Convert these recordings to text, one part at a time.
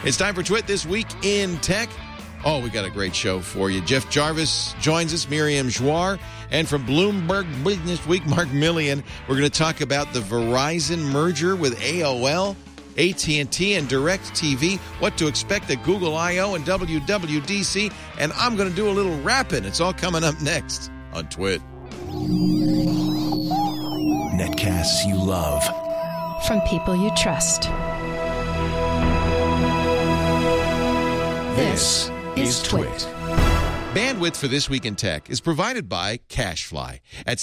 It's time for Twit This Week in Tech. Oh, we got a great show for you. Jeff Jarvis joins us, Miriam Jouar, and from Bloomberg Business Week, Mark Millian. We're going to talk about the Verizon merger with AOL, AT&T, and DirecTV, what to expect at Google I/O and WWDC, and I'm going to do a little rapping. It's all coming up next on Twit. Netcasts you love. From people you trust. This is Twit. Bandwidth for This Week in Tech is provided by CacheFly at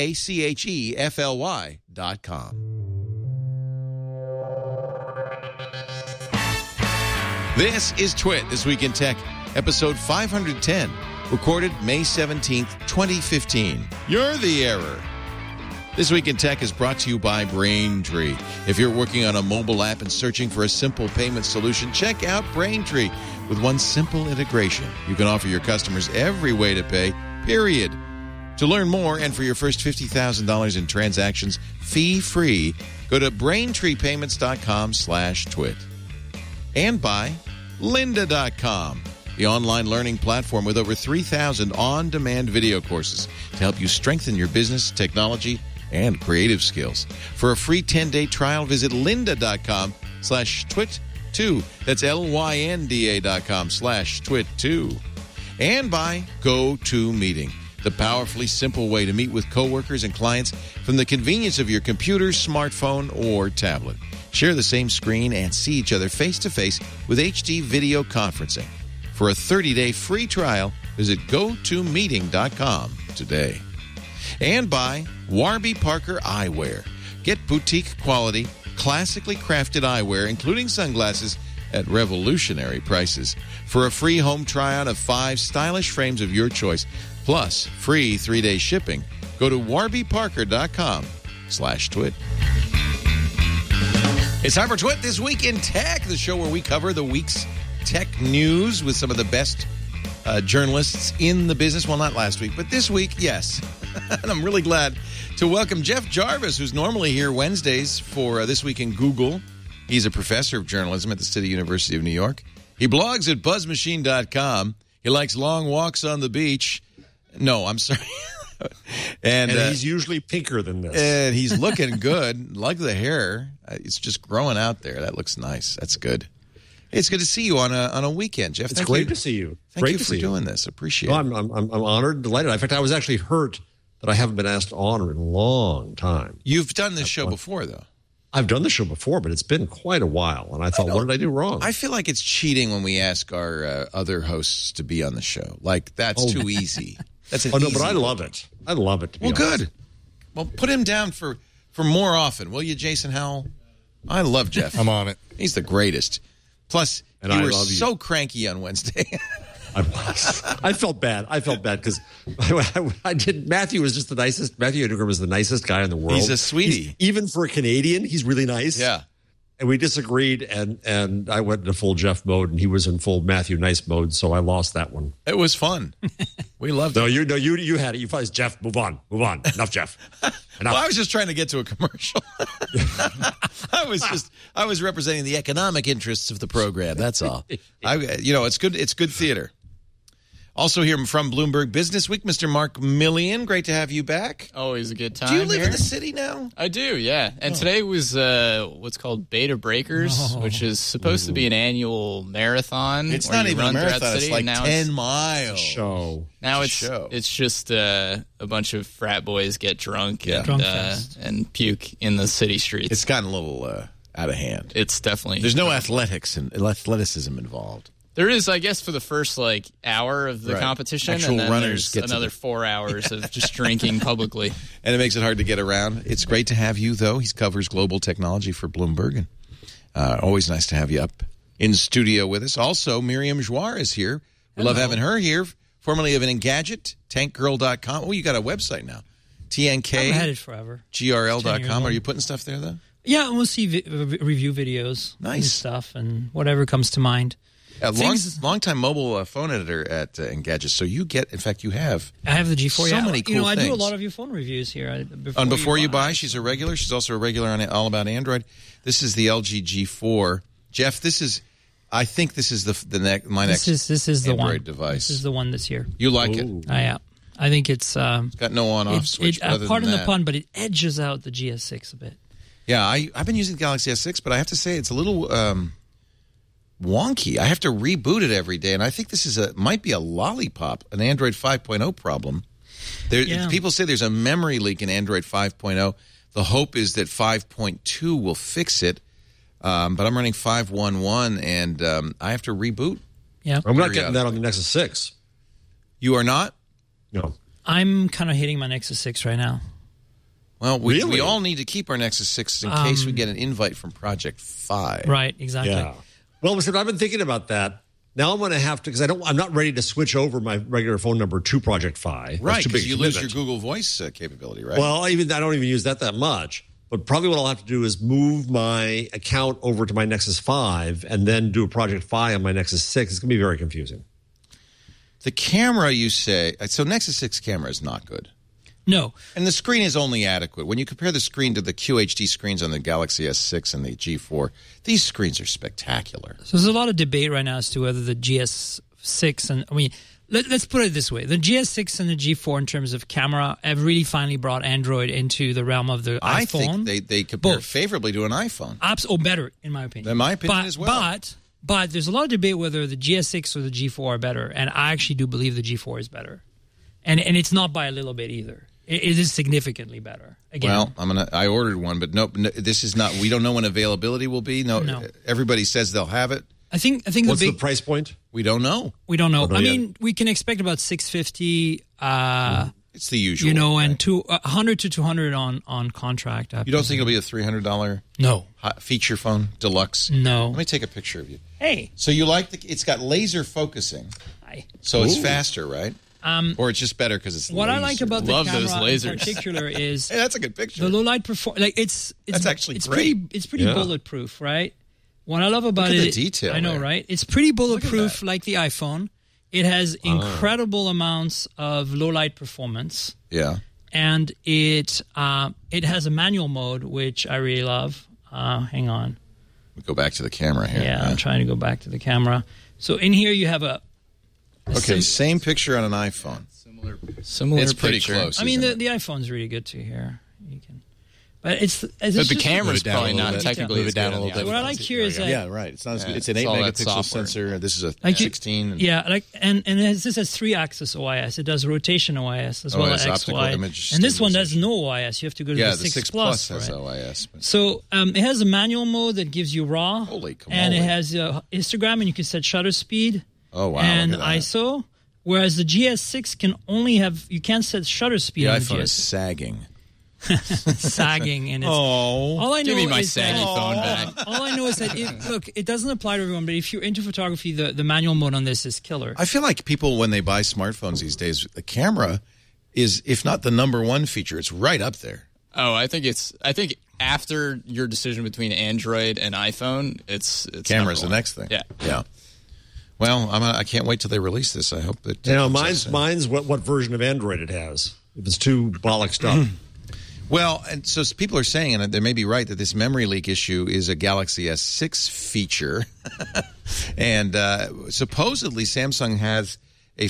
CacheFly.com. This is Twit This Week in Tech, episode 510, recorded May 17th, 2015. You're the error. This Week in Tech is brought to you by Braintree. If you're working on a mobile app and searching for a simple payment solution, check out Braintree. With one simple integration, you can offer your customers every way to pay, period. To learn more and for your first $50,000 in transactions fee-free, go to BraintreePayments.com/twit. And by Lynda.com, the online learning platform with over 3,000 on-demand video courses to help you strengthen your business, technology, and creative skills. For a free 10-day trial, visit Lynda.com/twit2. That's LYNDA.com/twit2. And by GoToMeeting, the powerfully simple way to meet with coworkers and clients from the convenience of your computer, smartphone, or tablet. Share the same screen and see each other face-to-face with HD video conferencing. For a 30-day free trial, visit GoToMeeting.com today. And by Warby Parker Eyewear. Get boutique quality, classically crafted eyewear, including sunglasses, at revolutionary prices. For a free home try-on of 5 stylish frames of your choice, plus free 3-day shipping, go to warbyparker.com/twit. It's time for Twit This Week in Tech, the show where we cover the week's tech news with some of the best journalists in the business. Well, not last week, but this week, yes. And I'm really glad to welcome Jeff Jarvis, who's normally here Wednesdays for This Week in Google. He's a professor of journalism at the City University of New York. He blogs at buzzmachine.com. He likes long walks on the beach. No, I'm sorry. and he's usually pinker than this. And he's looking good. Like the hair. It's just growing out there. That looks nice. That's good. It's good to see you on a weekend, Jeff. It's great to see you. Thank you for doing this. Appreciate it. I'm honored, delighted. In fact, I was actually hurt that I haven't been asked to honor in a long time. You've done this show before, though. I've done the show before, but it's been quite a while. And I thought, what did I do wrong? I feel like it's cheating when we ask our other hosts to be on the show. Like, that's too easy. That's an easy but I love it. I love it, to be honest. Good. Well, put him down for more often, will you, Jason Howell? I love Jeff. I'm on it. He's the greatest. Plus, and you were so cranky on Wednesday. I was. I felt bad. Because I did. Matthew was just the nicest. Matthew Ingram was the nicest guy in the world. He's a sweetie. Even for a Canadian, he's really nice. Yeah. And we disagreed, and I went into full Jeff mode, and he was in full Matthew Nice mode, so I lost that one. It was fun. We loved it. You had it. You thought, Jeff, move on. Enough, Jeff. Enough. Well, I was just trying to get to a commercial. I was representing the economic interests of the program. That's all. It's good. It's good theater. Also here from Bloomberg Business Week, Mr. Mark Millian. Great to have you back. Always a good time. Do you live in the city now? I do, yeah. And today was what's called Beta Breakers, which is supposed to be an annual marathon. It's not even a marathon. It's like 10 miles. Show. Now it's just a bunch of frat boys get drunk and puke in the city streets. It's gotten a little out of hand. It's definitely. There's no athleticism involved. There is, I guess, for the first hour of the competition, Actual and then runners there's another 4 hours of just drinking publicly. And it makes it hard to get around. It's great to have you, though. He covers global technology for Bloomberg, and always nice to have you up in studio with us. Also, Miriam Jouar is here. We love having her here, formerly of Engadget, tankgirl.com. Oh, you got a website now. TNK. I've had it forever. GRL.com. Are you putting stuff there, though? Yeah, we'll see review videos and stuff and whatever comes to mind. A long-time mobile phone editor at Engadget. So you get, in fact, you have. I have the G4. So many cool things. I do a lot of your phone reviews here. Before You Buy, she's a regular. She's also a regular on All About Android. This is the LG G4. Jeff, this is I think this is my next This is the Android one. device. This is the one this year. You like it? Yeah. I think it's got no on-off switch. Pardon the pun, but it edges out the GS6 a bit. Yeah, I've been using the Galaxy S6, but I have to say it's a little wonky. I have to reboot it every day, and I think this might be a lollipop, an Android 5.0 problem. People say there's a memory leak in Android 5.0. The hope is that 5.2 will fix it, but I'm running 5.1.1, and I have to reboot. Yeah, I'm not getting that on the Nexus 6. You are not? No. I'm kind of hitting my Nexus 6 right now. Well, we all need to keep our Nexus 6 in case we get an invite from Project Fi. Right, exactly. Yeah. Well, listen, I've been thinking about that. Now I'm going to have to, because I'm not ready to switch over my regular phone number to Project Fi. Right, because you lose your Google Voice capability, right? Well, I don't even use that much. But probably what I'll have to do is move my account over to my Nexus 5 and then do a Project Fi on my Nexus 6. It's going to be very confusing. The camera, you say, so Nexus 6 camera is not good. No. And the screen is only adequate. When you compare the screen to the QHD screens on the Galaxy S6 and the G4, these screens are spectacular. So there's a lot of debate right now as to whether the GS6 and, let's put it this way. The GS6 and the G4 in terms of camera have really finally brought Android into the realm of the iPhone. I think they compare favorably to an iPhone. Better, in my opinion. In my opinion as well. But there's a lot of debate whether the GS6 or the G4 are better, and I actually do believe the G4 is better. And it's not by a little bit either. It is significantly better. Again. Well, I ordered one, but no, this is not. We don't know when availability will be. No. Everybody says they'll have it. I think what's the price point? We don't know. We don't know. We can expect about $650. It's the usual, and $100 to $200 on contract. You don't think it'll be a $300? No. Feature phone deluxe? No. Let me take a picture of you. Hey. So you like it's got laser focusing. Hi. So it's faster, right? Or it's just better because it's what laser. I like about the camera in particular is hey, that's a good picture. The low light performance. That's actually great. It's pretty bulletproof, right? What I love about the detail. I know, there. right? It's pretty bulletproof, like the iPhone. It has incredible amounts of low light performance. Yeah, and it has a manual mode, which I really love. Hang on. We go back to the camera here. Yeah, I'm trying to go back to the camera. So in here you have a same picture on an iPhone. Similar. It's pretty picture. close. I mean, the iPhone's really good too here. You can, but the camera's probably not technically move it down a little bit. What I like here is that right. It's not as good. It's an 8-megapixel sensor. This is a 16. And this has 3-axis OIS. It does rotation OIS as well as XY. And this one does no OIS. You have to go to the 6 Plus has OIS. So it has a manual mode that gives you RAW. Holy and it has histogram, and you can set shutter speed. Oh wow! And ISO. Whereas the GS6 you can't set shutter speed. The on iPhone the is sagging. Sagging, and all I know give me my is saggy phone back. All I know is that it doesn't apply to everyone, but if you're into photography, the manual mode on this is killer. I feel like people, when they buy smartphones these days, the camera is, if not the number one feature, it's right up there. Oh, I think after your decision between Android and iPhone, it's camera's the next thing. Yeah. Well, I can't wait till they release this. I hope that mine's what version of Android it has. If it's too bollocksed up. Well, and so people are saying, and they may be right, that this memory leak issue is a Galaxy S6 feature. And supposedly Samsung has a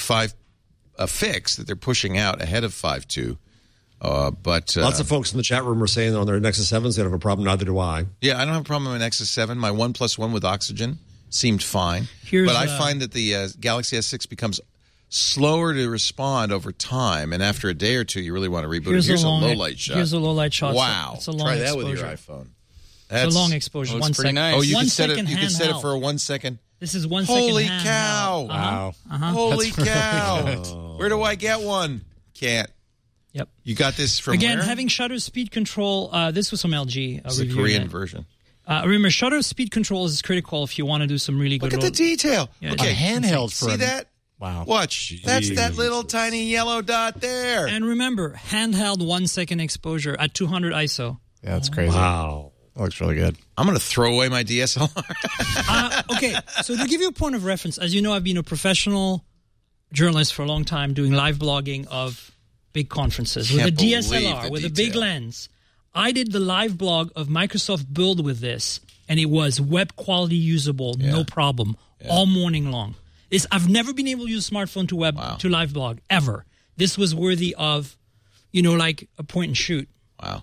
fix that they're pushing out ahead of 5.2. But lots of folks in the chat room are saying on their Nexus 7s they don't have a problem. Neither do I. Yeah, I don't have a problem with Nexus 7. My 1+1 with Oxygen seemed fine. But I find that the Galaxy S6 becomes slower to respond over time, and after a day or two, you really want to reboot it. Here's a low-light shot. Here's a low-light shot. Wow. It's a long Try that exposure. with your iPhone. It's a long exposure. 1 second. Nice. Oh, you can set it for a 1 second. This is 1 second. Holy cow. Wow. Holy cow. Where do I get one? Can't. Yep. You got this from Again, where? having shutter speed control, this was from LG. It's the Korean version. Remember, shutter speed control is critical if you want to do some really good... Look at the detail. Yeah, okay, handheld for see that? Wow. Watch. That's that little tiny yellow dot there. And remember, handheld 1 second exposure at 200 ISO. Yeah, that's crazy. Wow. That looks really good. I'm going to throw away my DSLR. Okay, so to give you a point of reference, as you know, I've been a professional journalist for a long time doing live blogging of big conferences with a DSLR, with a big lens. I did the live blog of Microsoft Build with this and it was web quality usable, no problem, all morning long. I've never been able to use a smartphone to live blog, ever. This was worthy of, like a point and shoot. Wow.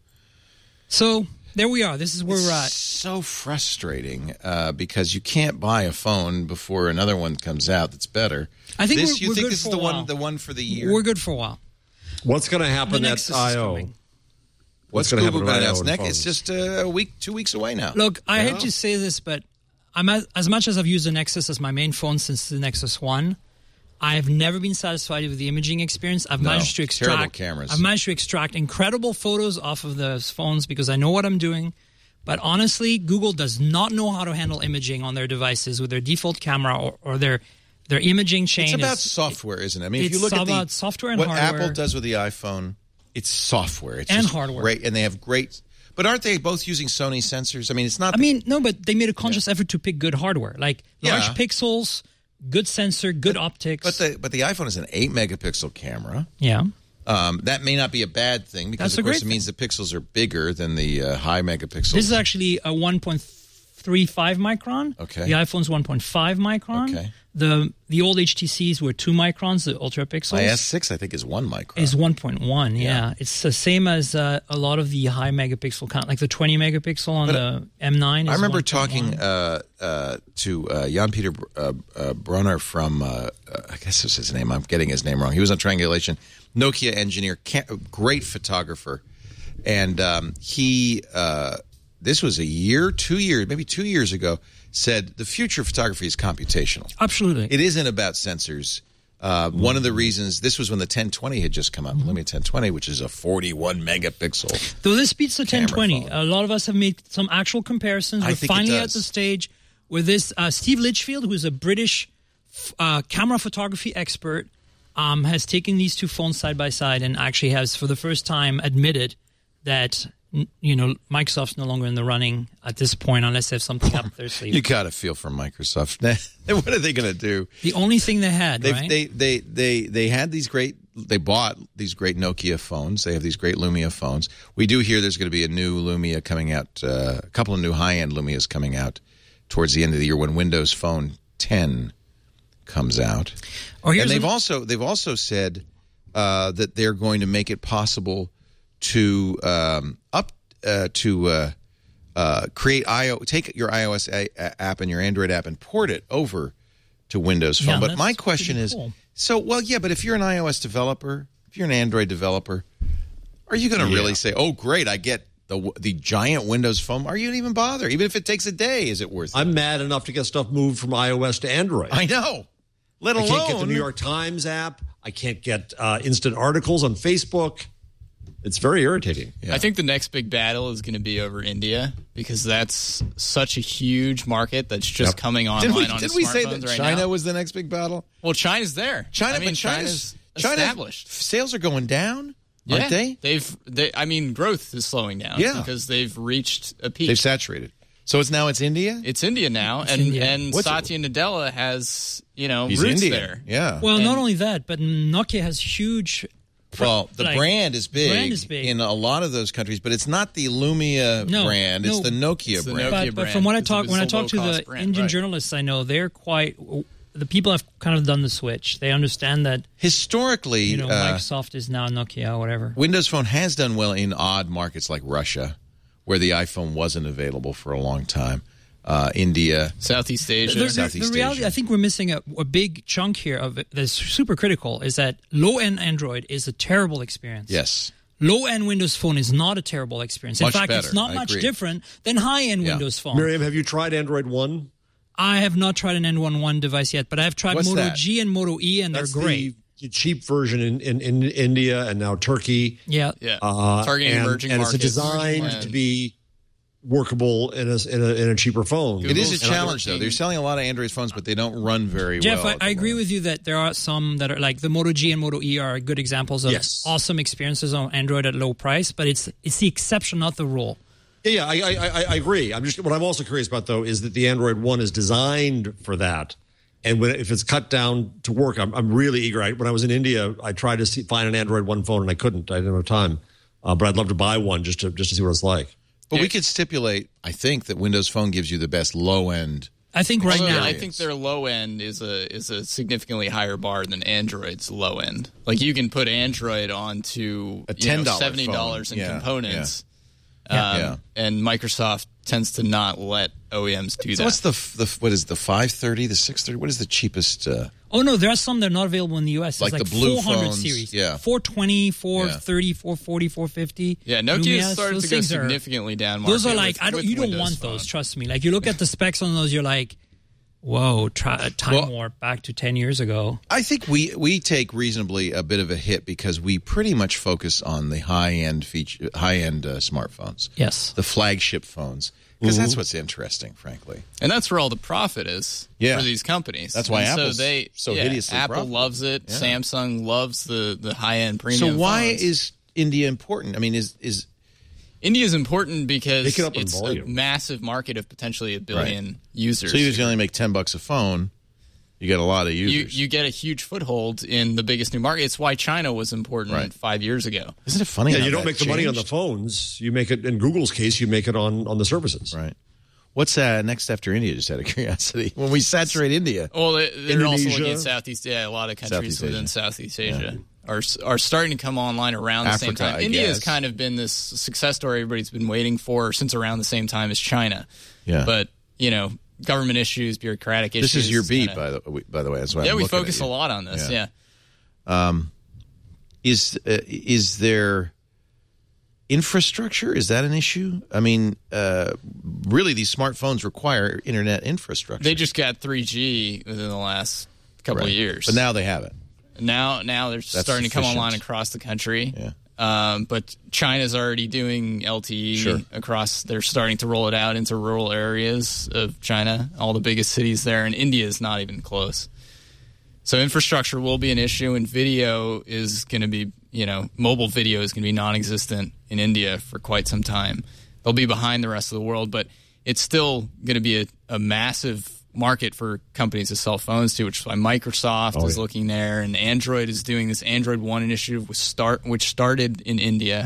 So there we are. This is where we're at. So frustrating because you can't buy a phone before another one comes out that's better. I think this, we're good this for is a while. the one for the year? We're good for a while. What's going to happen at I/O? What's going to Google happen going to at announce I/O? next? It's just a week, 2 weeks away now. Look, I hate to say this, but as much as I've used the Nexus as my main phone since the Nexus 1, I've never been satisfied with the imaging experience. I've managed to extract cameras. I've managed to extract incredible photos off of those phones because I know what I'm doing. But honestly, Google does not know how to handle imaging on their devices with their default camera or their imaging chain. It's about software, isn't it? I mean, if you look at software and what hardware. Apple does with the iPhone, it's software. It's and just hardware. Great, and they have great. But aren't they both using Sony sensors? I mean, it's not. No, but they made a conscious effort to pick good hardware, like large pixels, good sensor, good optics. But the iPhone is an 8-megapixel camera. Yeah. That may not be a bad thing because, of course, it means the pixels are bigger than the high megapixels. This is actually a 1.35 micron. Okay. The iPhone's 1.5 micron. Okay. The old HTCs were 2 microns, the ultra pixels. My S6, I think, is 1 micron. Is 1.1, yeah. It's the same as a lot of the high megapixel count, like the 20 megapixel on the M9 is I remember 1.1. talking to Jan-Peter Brunner from, I guess this is his name. I'm getting his name wrong. He was on Triangulation. Nokia engineer, great photographer. And he, this was 2 years, maybe 2 years ago, said the future of photography is computational. Absolutely. It isn't about sensors. One of the reasons, this was when the 1020 had just come out, Lumia 1020, which is a 41 megapixel. Though this beats the 1020. phone. A lot of us have made some actual comparisons. We're finally at the stage where this Steve Litchfield, who's a British camera photography expert, has taken these two phones side by side and actually has, for the first time, admitted that Microsoft's no longer in the running at this point unless they have something up their sleeve. You got to feel for Microsoft. What are they going to do? The only thing they had, right? They had these great. They bought these great Nokia phones. They have these great Lumia phones. We do hear there's going to be a new Lumia coming out. A couple of new high-end Lumias coming out towards the end of the year when Windows Phone 10 comes out. And they've also said that they're going to make it possible to create take your iOS app and your Android app and port it over to Windows Phone. But my question is, cool. But if you're an iOS developer, if you're an Android developer, are you going to really say, "Oh, great, I get the giant Windows Phone"? Are you going to even bother? Even if it takes a day, is it worth it? I'm mad enough to get stuff moved from iOS to Android. I know. I can't get the New York Times app. I can't get instant articles on Facebook. It's very irritating. Yeah. I think the next big battle is going to be over India because that's such a huge market that's just coming online on Did we say that right China now. was the next big battle? Well, China's there. China's established. Sales are going down, aren't they? Growth is slowing down because they've reached a peak. They've saturated. So it's India? It's India now, and Satya Nadella has, He's roots Indian. there. Yeah. Well, not only that, but Nokia has huge... the brand is big in a lot of those countries, but it's not the Lumia brand. It's the Nokia brand. But from what I talk to the Indian journalists I know, they're the people have kind of done the switch. They understand that historically, Microsoft is now Nokia or whatever. Windows Phone has done well in odd markets like Russia, where the iPhone wasn't available for a long time. India, Southeast Asia. The reality, I think we're missing a big chunk here of it that's super critical is that low-end Android is a terrible experience. Yes. Low-end Windows Phone is not a terrible experience. In fact, better. it's not much different than high-end Windows Phone. Miriam, have you tried Android One? I have not tried an N11 device yet, but I have tried Moto G and Moto E, and they're great. The cheap version in India and now Turkey. Yeah. Targeting emerging markets. And it's designed to be workable in a cheaper phone. It is a challenge, though. They're selling a lot of Android phones, but they don't run very well. Jeff, I agree with you that there are some that are like the Moto G and Moto E are good examples of awesome experiences on Android at low price, but it's the exception, not the rule. Yeah, I agree. What I'm also curious about, though, is that the Android One is designed for that. And if it's cut down to work, I'm really eager. When I was in India, I tried to find an Android One phone, and I couldn't. I didn't have time. But I'd love to buy one just to see what it's like. But we could stipulate, I think, that Windows Phone gives you the best low-end. I think right now, I think their low end is a significantly higher bar than Android's low end. Like you can put Android onto a $10 $70 in components, and Microsoft tends to not let OEMs do that. So what's the what is the 530, the 630? What is the cheapest? Oh no, there are some that are not available in the US. Like it's the blue 400 phones, series, 420, 430, 440, 450. Yeah, Nokia started to go significantly down market. Those are like you don't want those. Trust me. Like you look at the specs on those, you're like, whoa, time warp back to 10 years ago. I think we take reasonably a bit of a hit because we pretty much focus on the high-end smartphones. Yes. The flagship phones. Because that's what's interesting, frankly. And that's where all the profit is for these companies. That's why Apple's so hideously Apple profitable. Loves it. Yeah. Samsung loves the high-end premium So why phones. is India important? I mean, is India's important because it's a massive market of potentially 1 billion users. So you can only make $10 a phone. You get a lot of users. You get a huge foothold in the biggest new market. It's why China was important 5 years ago. Isn't it funny? Yeah, you don't make the money on the phones. You make it, in Google's case, you make it on the services. Right. What's next after India, just out of curiosity? When we saturate India. Well, they're also looking at Southeast Asia. A lot of countries within Southeast Asia are starting to come online around the same time. India has kind of been this success story everybody's been waiting for since around the same time as China. Yeah. But, government issues, bureaucratic issues. This is your beat, by the way. That's why we focus a lot on this, Is there infrastructure? Is that an issue? I mean, really, these smartphones require internet infrastructure. They just got 3G within the last couple of years. But now they have it. Now they're starting to come online across the country. Yeah. But China's already doing LTE across. They're starting to roll it out into rural areas of China, all the biggest cities there, and India is not even close. So infrastructure will be an issue, and video is going to be, mobile video is going to be non-existent in India for quite some time. They'll be behind the rest of the world, but it's still going to be a massive market for companies to sell phones to, which is why Microsoft is looking there, and Android is doing this Android One initiative, which started in India.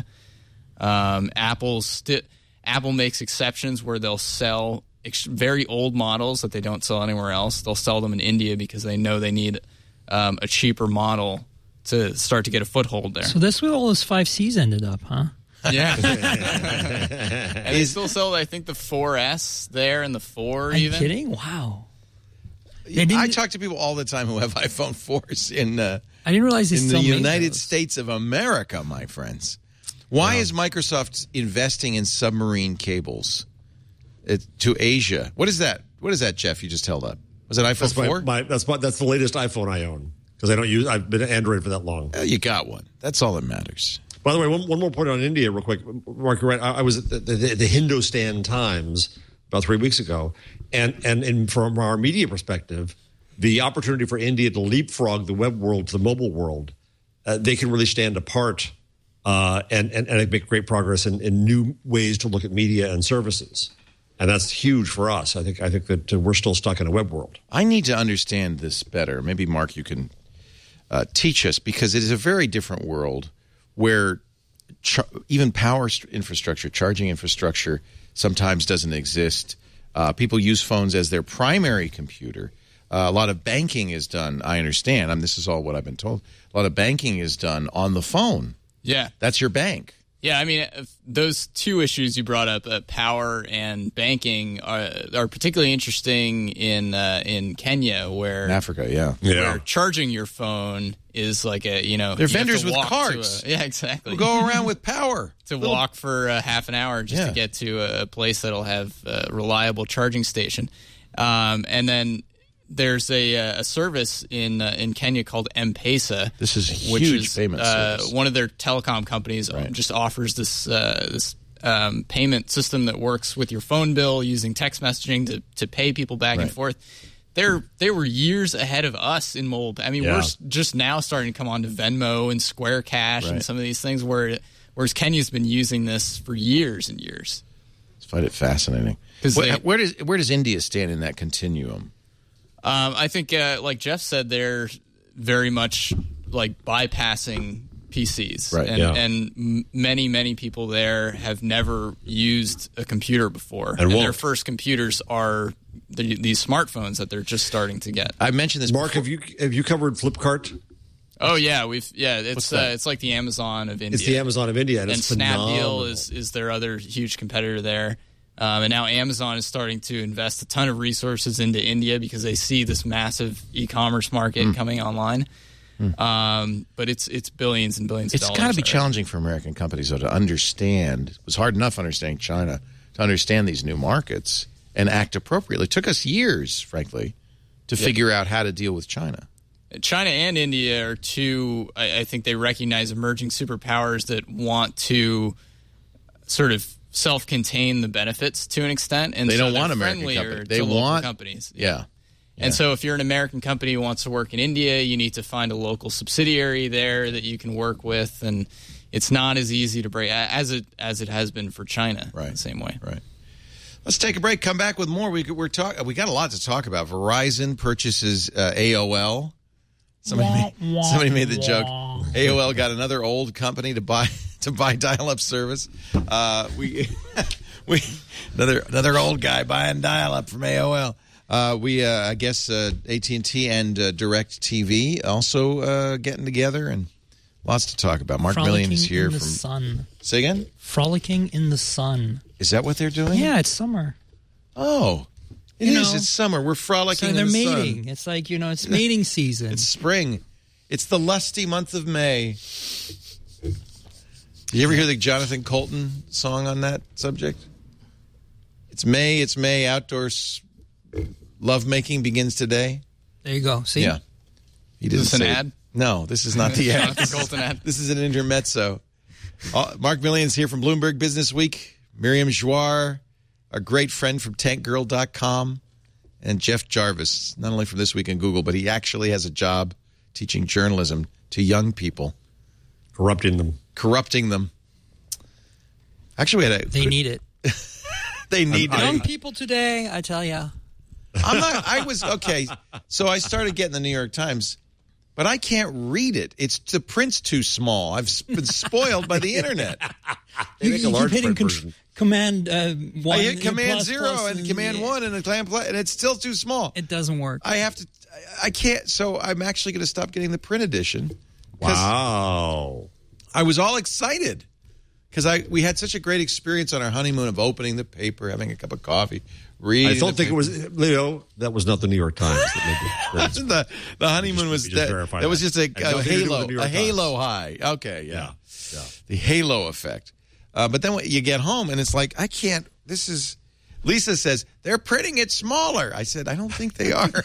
Apple makes exceptions where they'll sell very old models that they don't sell anywhere else. They'll sell them in India because they know they need a cheaper model to start to get a foothold there. So that's where all those 5Cs ended up, huh? Yeah. And they still sell, I think, the 4S there and the 4 Are even. you kidding? Wow. I talk to people all the time who have iPhone 4s in I didn't realize they still the made United those. States of America, my friends. Why is Microsoft investing in submarine cables to Asia? What is that? What is that, Jeff, you just held up? Was it iPhone 4? That's the latest iPhone I own because I've been Android for that long. You got one. That's all that matters. By the way, one more point on India real quick. Mark, you're right. I was at the Hindustan Times about 3 weeks ago, and from our media perspective, the opportunity for India to leapfrog the web world to the mobile world, they can really stand apart and make great progress in new ways to look at media and services. And that's huge for us. I think that we're still stuck in a web world. I need to understand this better. Maybe, Mark, you can teach us, because it is a very different world where even power infrastructure, charging infrastructure, sometimes doesn't exist. People use phones as their primary computer. A lot of banking is done, I understand. This is all what I've been told. A lot of banking is done on the phone. Yeah. That's your bank. Yeah, I mean, those two issues you brought up, power and banking, are particularly interesting in Kenya, where in Africa, where charging your phone is like they're vendors with carts. Exactly. Who go around with power to walk for half an hour just to get to a place that'll have a reliable charging station, and then there's a service in Kenya called M-Pesa. This is which huge is, payment service. One of their telecom companies just offers this payment system that works with your phone bill using text messaging to pay people back and forth. They were years ahead of us in mobile. I mean, we're just now starting to come on to Venmo and Square Cash and some of these things, whereas Kenya's been using this for years and years. I find it fascinating. Where does India stand in that continuum? I think, like Jeff said, they're very much like bypassing PCs. Right, and many people there have never used a computer before. And their first computers are these smartphones that they're just starting to get. I mentioned this Mark, before. have you covered Flipkart? Oh yeah, it's like the Amazon of India. It's the Amazon of India, and it's Snapdeal is their other huge competitor there. And now Amazon is starting to invest a ton of resources into India because they see this massive e-commerce market coming online. But it's billions and billions of dollars. It's got to be challenging for American companies, though, to understand. It was hard enough understanding China, to understand these new markets and act appropriately. It took us years, frankly, to figure out how to deal with China. China and India are two, I think they recognize emerging superpowers that want to sort of self-contain the benefits to an extent. And they don't want American companies. They want companies. Yeah. And so if you're an American company who wants to work in India, you need to find a local subsidiary there that you can work with. And it's not as easy to break as it has been for China in the same way. Right. Let's take a break. Come back with more. We got a lot to talk about. Verizon purchases AOL. Somebody made the joke. AOL got another old company to buy dial-up service. Another old guy buying dial-up from AOL. I guess AT&T and DirecTV also getting together, and lots to talk about. Mark Millian is here from sun. Say again? Frolicking in the sun. Is that what they're doing? Yeah, it's summer. Oh. It is. It's summer. We're frolicking in the sun. So they're mating. It's like, it's mating season. It's spring. It's the lusty month of May. Did you ever hear the Jonathan Colton song on that subject? It's May, outdoors lovemaking begins today. There you go. See? Yeah. He didn't is this an ad? No, this is not the ad. Jonathan Colton ad. This is an intermezzo. Mark Millian's here from Bloomberg Business Week. Miriam Jouar, our great friend from tankgirl.com, and Jeff Jarvis, not only from This Week in Google, but he actually has a job teaching journalism to young people. Corrupting them. Actually, they need it. They need it. Young people today, I tell you. Okay, so I started getting the New York Times, but I can't read it. The print's too small. I've been spoiled by the internet. They make a large print version. Command 1. I hit Command 0 and Command 1 and and it's still too small. It doesn't work. I can't. So I'm actually going to stop getting the print edition. Wow. I was all excited because we had such a great experience on our honeymoon of opening the paper, having a cup of coffee, reading. I don't think it was, Leo, that was not the New York Times. The honeymoon was that was just a halo high. Okay, yeah. The halo effect. But then when you get home and it's like, I can't, Lisa says, they're printing it smaller. I said, I don't think they are.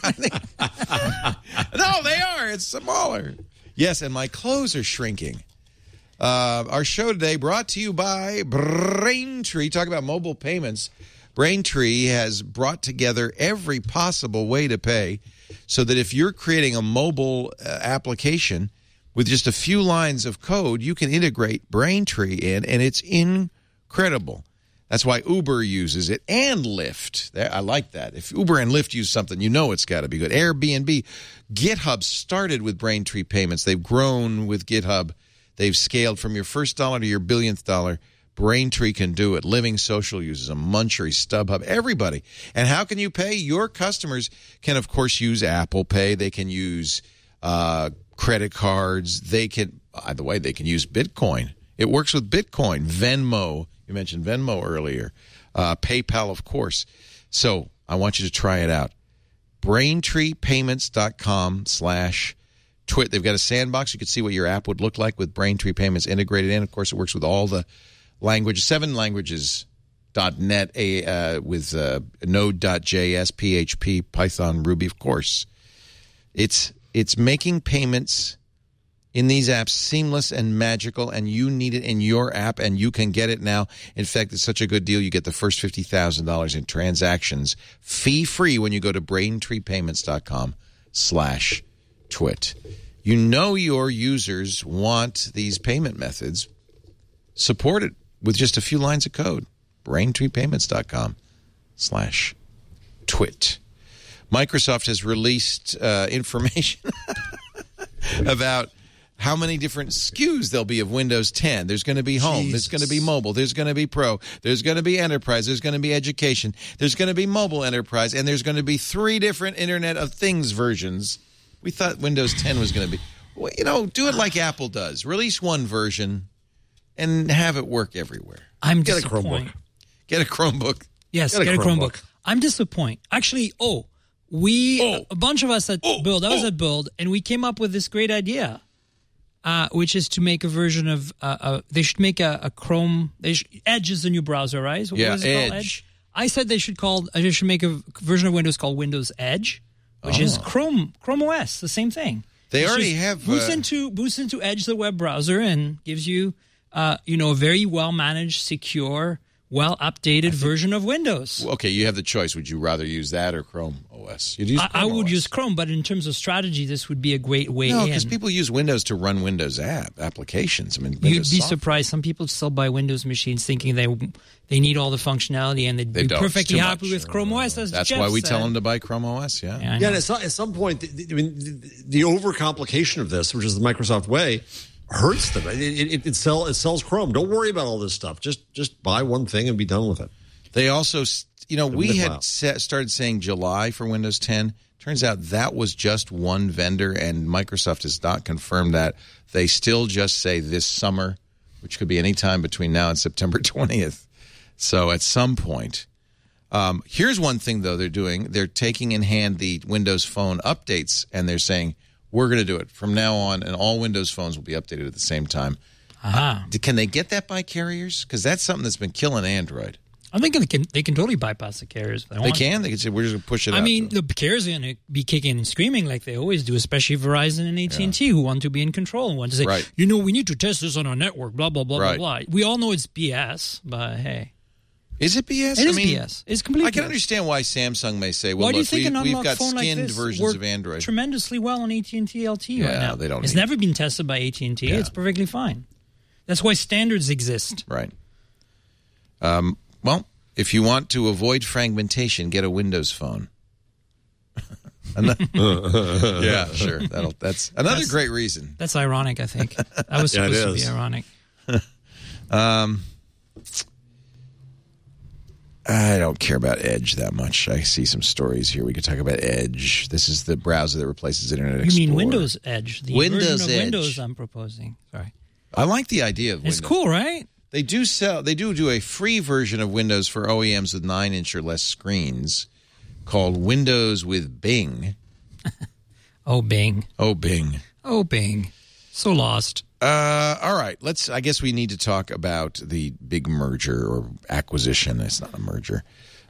No, they are. It's smaller. Yes, and my clothes are shrinking. Our show today brought to you by Braintree. Talk about mobile payments. Braintree has brought together every possible way to pay so that if you're creating a mobile application with just a few lines of code, you can integrate Braintree in, and it's incredible. That's why Uber uses it and Lyft. I like that. If Uber and Lyft use something, you know it's got to be good. Airbnb. GitHub started with Braintree payments. They've grown with GitHub. They've scaled from your first dollar to your billionth dollar. Braintree can do it. Living Social uses them. Munchery, StubHub, everybody. And how can you pay? Your customers can, of course, use Apple Pay. They can use credit cards. They can, by the way, they can use Bitcoin. It works with Bitcoin. Venmo. You mentioned Venmo earlier. PayPal, of course. So I want you to try it out. BraintreePayments.com/twit. They've got a sandbox. You can see what your app would look like with Braintree Payments integrated in. Of course, it works with all the languages, 7 languages, .NET, with Node.js, PHP, Python, Ruby, of course. It's making payments in these apps seamless and magical, and you need it in your app, and you can get it now. In fact, it's such a good deal. You get the first $50,000 in transactions fee-free when you go to BraintreePayments.com/twit. You know your users want these payment methods supported with just a few lines of code. BraintreePayments.com/twit. Microsoft has released information about how many different SKUs there'll be of Windows 10. There's going to be home. There's going to be mobile. There's going to be pro. There's going to be enterprise. There's going to be education. There's going to be mobile enterprise. And there's going to be 3 different Internet of Things versions. We thought Windows 10 was going to be, well, do it like Apple does. Release one version and have it work everywhere. I'm disappointed. Get a Chromebook. Yes, get a Chromebook. I'm disappointed. Actually, a bunch of us at Build, I was at Build, and we came up with this great idea. Which is to make a version of they should make a Chrome. Edge is the new browser, right? What is it called? Edge. I said they should make a version of Windows called Windows Edge, which is Chrome OS, the same thing. They already have boosts into Edge, the web browser, and gives you a very well managed, secure, well updated version of Windows. Okay, you have the choice. Would you rather use that or Chrome OS? I would use Chrome, but in terms of strategy, this would be a great way. No, because people use Windows to run Windows applications. I mean, you'd be surprised. Some people still buy Windows machines thinking they need all the functionality, and they'd be perfectly happy with Chrome OS. That's why we tell them to buy Chrome OS. Yeah, and at some point, the overcomplication of this, which is the Microsoft way, hurts them. It sells Chrome. Don't worry about all this stuff. Just buy one thing and be done with it. They also, we had started saying July for Windows 10. Turns out that was just one vendor, and Microsoft has not confirmed that. They still just say this summer, which could be any time between now and September 20th. So at some point, here's one thing, though, they're doing. They're taking in hand the Windows Phone updates, and they're saying, we're going to do it from now on, and all Windows phones will be updated at the same time. Can they get that by carriers? Because that's something that's been killing Android. I think they can totally bypass the carriers. They can say, we're just going to push it out. I mean, the carriers are going to be kicking and screaming like they always do, especially Verizon and AT&T, who want to be in control and want to say, we need to test this on our network, blah, blah, blah, blah, blah. We all know it's BS, but hey. Is it BS? It is BS. It's completely I can BS. understand why Samsung may say, well, look, we've got skinned versions of Android. Tremendously well on AT&T LTE right now. They don't it's never been tested by AT&T. Yeah. It's perfectly fine. That's why standards exist. Right. Well, if you want to avoid fragmentation, get a Windows phone. Yeah, sure. That's another great reason. That's ironic, I think. That was supposed to be ironic. I don't care about Edge that much. I see some stories here. We could talk about Edge. This is the browser that replaces Internet Explorer. You mean Windows Edge? The Windows version of Edge. Windows I'm proposing. Sorry. I like the idea of Windows. It's cool, right? They do do a free version of Windows for OEMs with 9-inch or less screens called Windows with Bing. Oh, Bing. Oh, Bing. Oh, Bing. So lost. All right. I guess we need to talk about the big merger or acquisition. It's not a merger.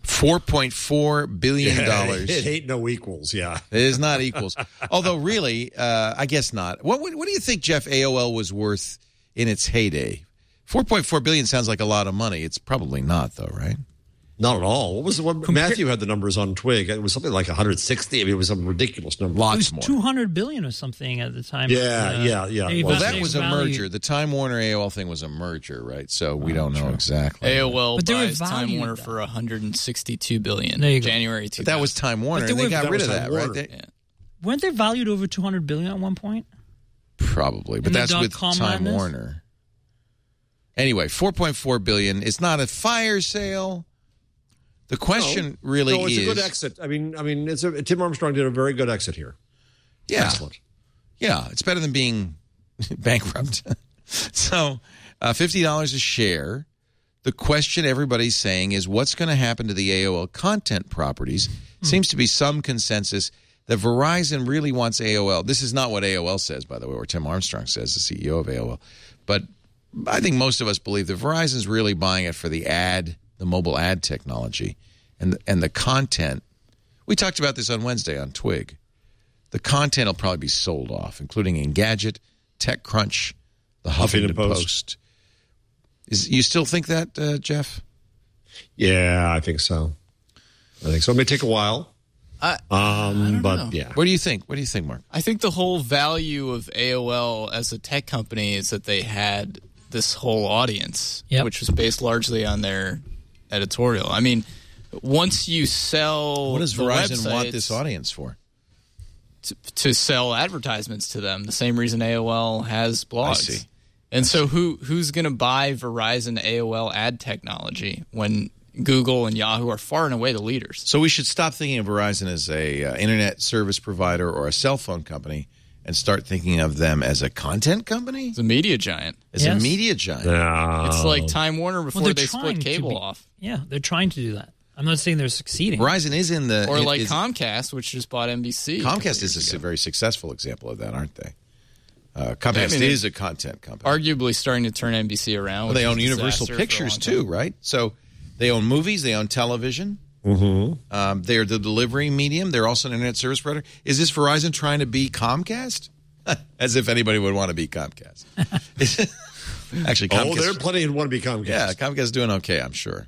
$4.4 billion. It ain't no equals, yeah. It is not equals. Although, really, I guess not. What do you think, Jeff, AOL was worth in its heyday? $4.4 billion sounds like a lot of money. It's probably not, though, right? Not at all. Matthew had the numbers on Twig. It was something like 160. I mean, it was some ridiculous number. Lots more. 200 billion or something at the time. Yeah. Well, that was a merger. The Time Warner AOL thing was a merger, right? So we don't know exactly. AOL buys Time Warner for $162 billion. There you go. January 2000. But that was Time Warner, and they got rid of that, right? Weren't they valued over 200 billion at one point? Probably, but that's with Time Warner. Anyway, $4.4 billion. It's not a fire sale. The question really is... No, it's a good exit. I mean, Tim Armstrong did a very good exit here. Yeah. Excellent. Yeah, it's better than being bankrupt. So, $50 a share. The question everybody's saying is, what's going to happen to the AOL content properties? Seems to be some consensus that Verizon really wants AOL. This is not what AOL says, by the way, or Tim Armstrong says, the CEO of AOL. But I think most of us believe that Verizon's really buying it for the mobile ad technology and the content. We talked about this on Wednesday on Twig. The content will probably be sold off, including Engadget, TechCrunch, the Huffington Post. You still think that, Jeff? Yeah, I think so. It may take a while. I don't know. Yeah. What do you think? What do you think, Mark? I think the whole value of AOL as a tech company is that they had this whole audience, which was based largely on their editorial. I mean, once you sell what does Verizon want this audience for? to sell advertisements to them. The same reason AOL has blogs. I see. And so who's going to buy Verizon AOL ad technology when Google and Yahoo are far and away the leaders? So we should stop thinking of Verizon as a internet service provider or a cell phone company and start thinking of them as a content company? It's a media giant. It's a media giant. No. It's like Time Warner before they split cable off. Yeah, they're trying to do that. I'm not saying they're succeeding. Verizon is in the... Or like Comcast, which just bought NBC. Comcast is a very successful example of that, aren't they? Comcast is a content company. Arguably starting to turn NBC around. Well, they own Universal Pictures too, right? So they own movies, they own television. Mm-hmm. They're the delivery medium. They're also an internet service provider. Is this Verizon trying to be Comcast? As if anybody would want to be Comcast. Actually, Comcast. There are plenty who want to be Comcast. Yeah, Comcast is doing okay, I'm sure.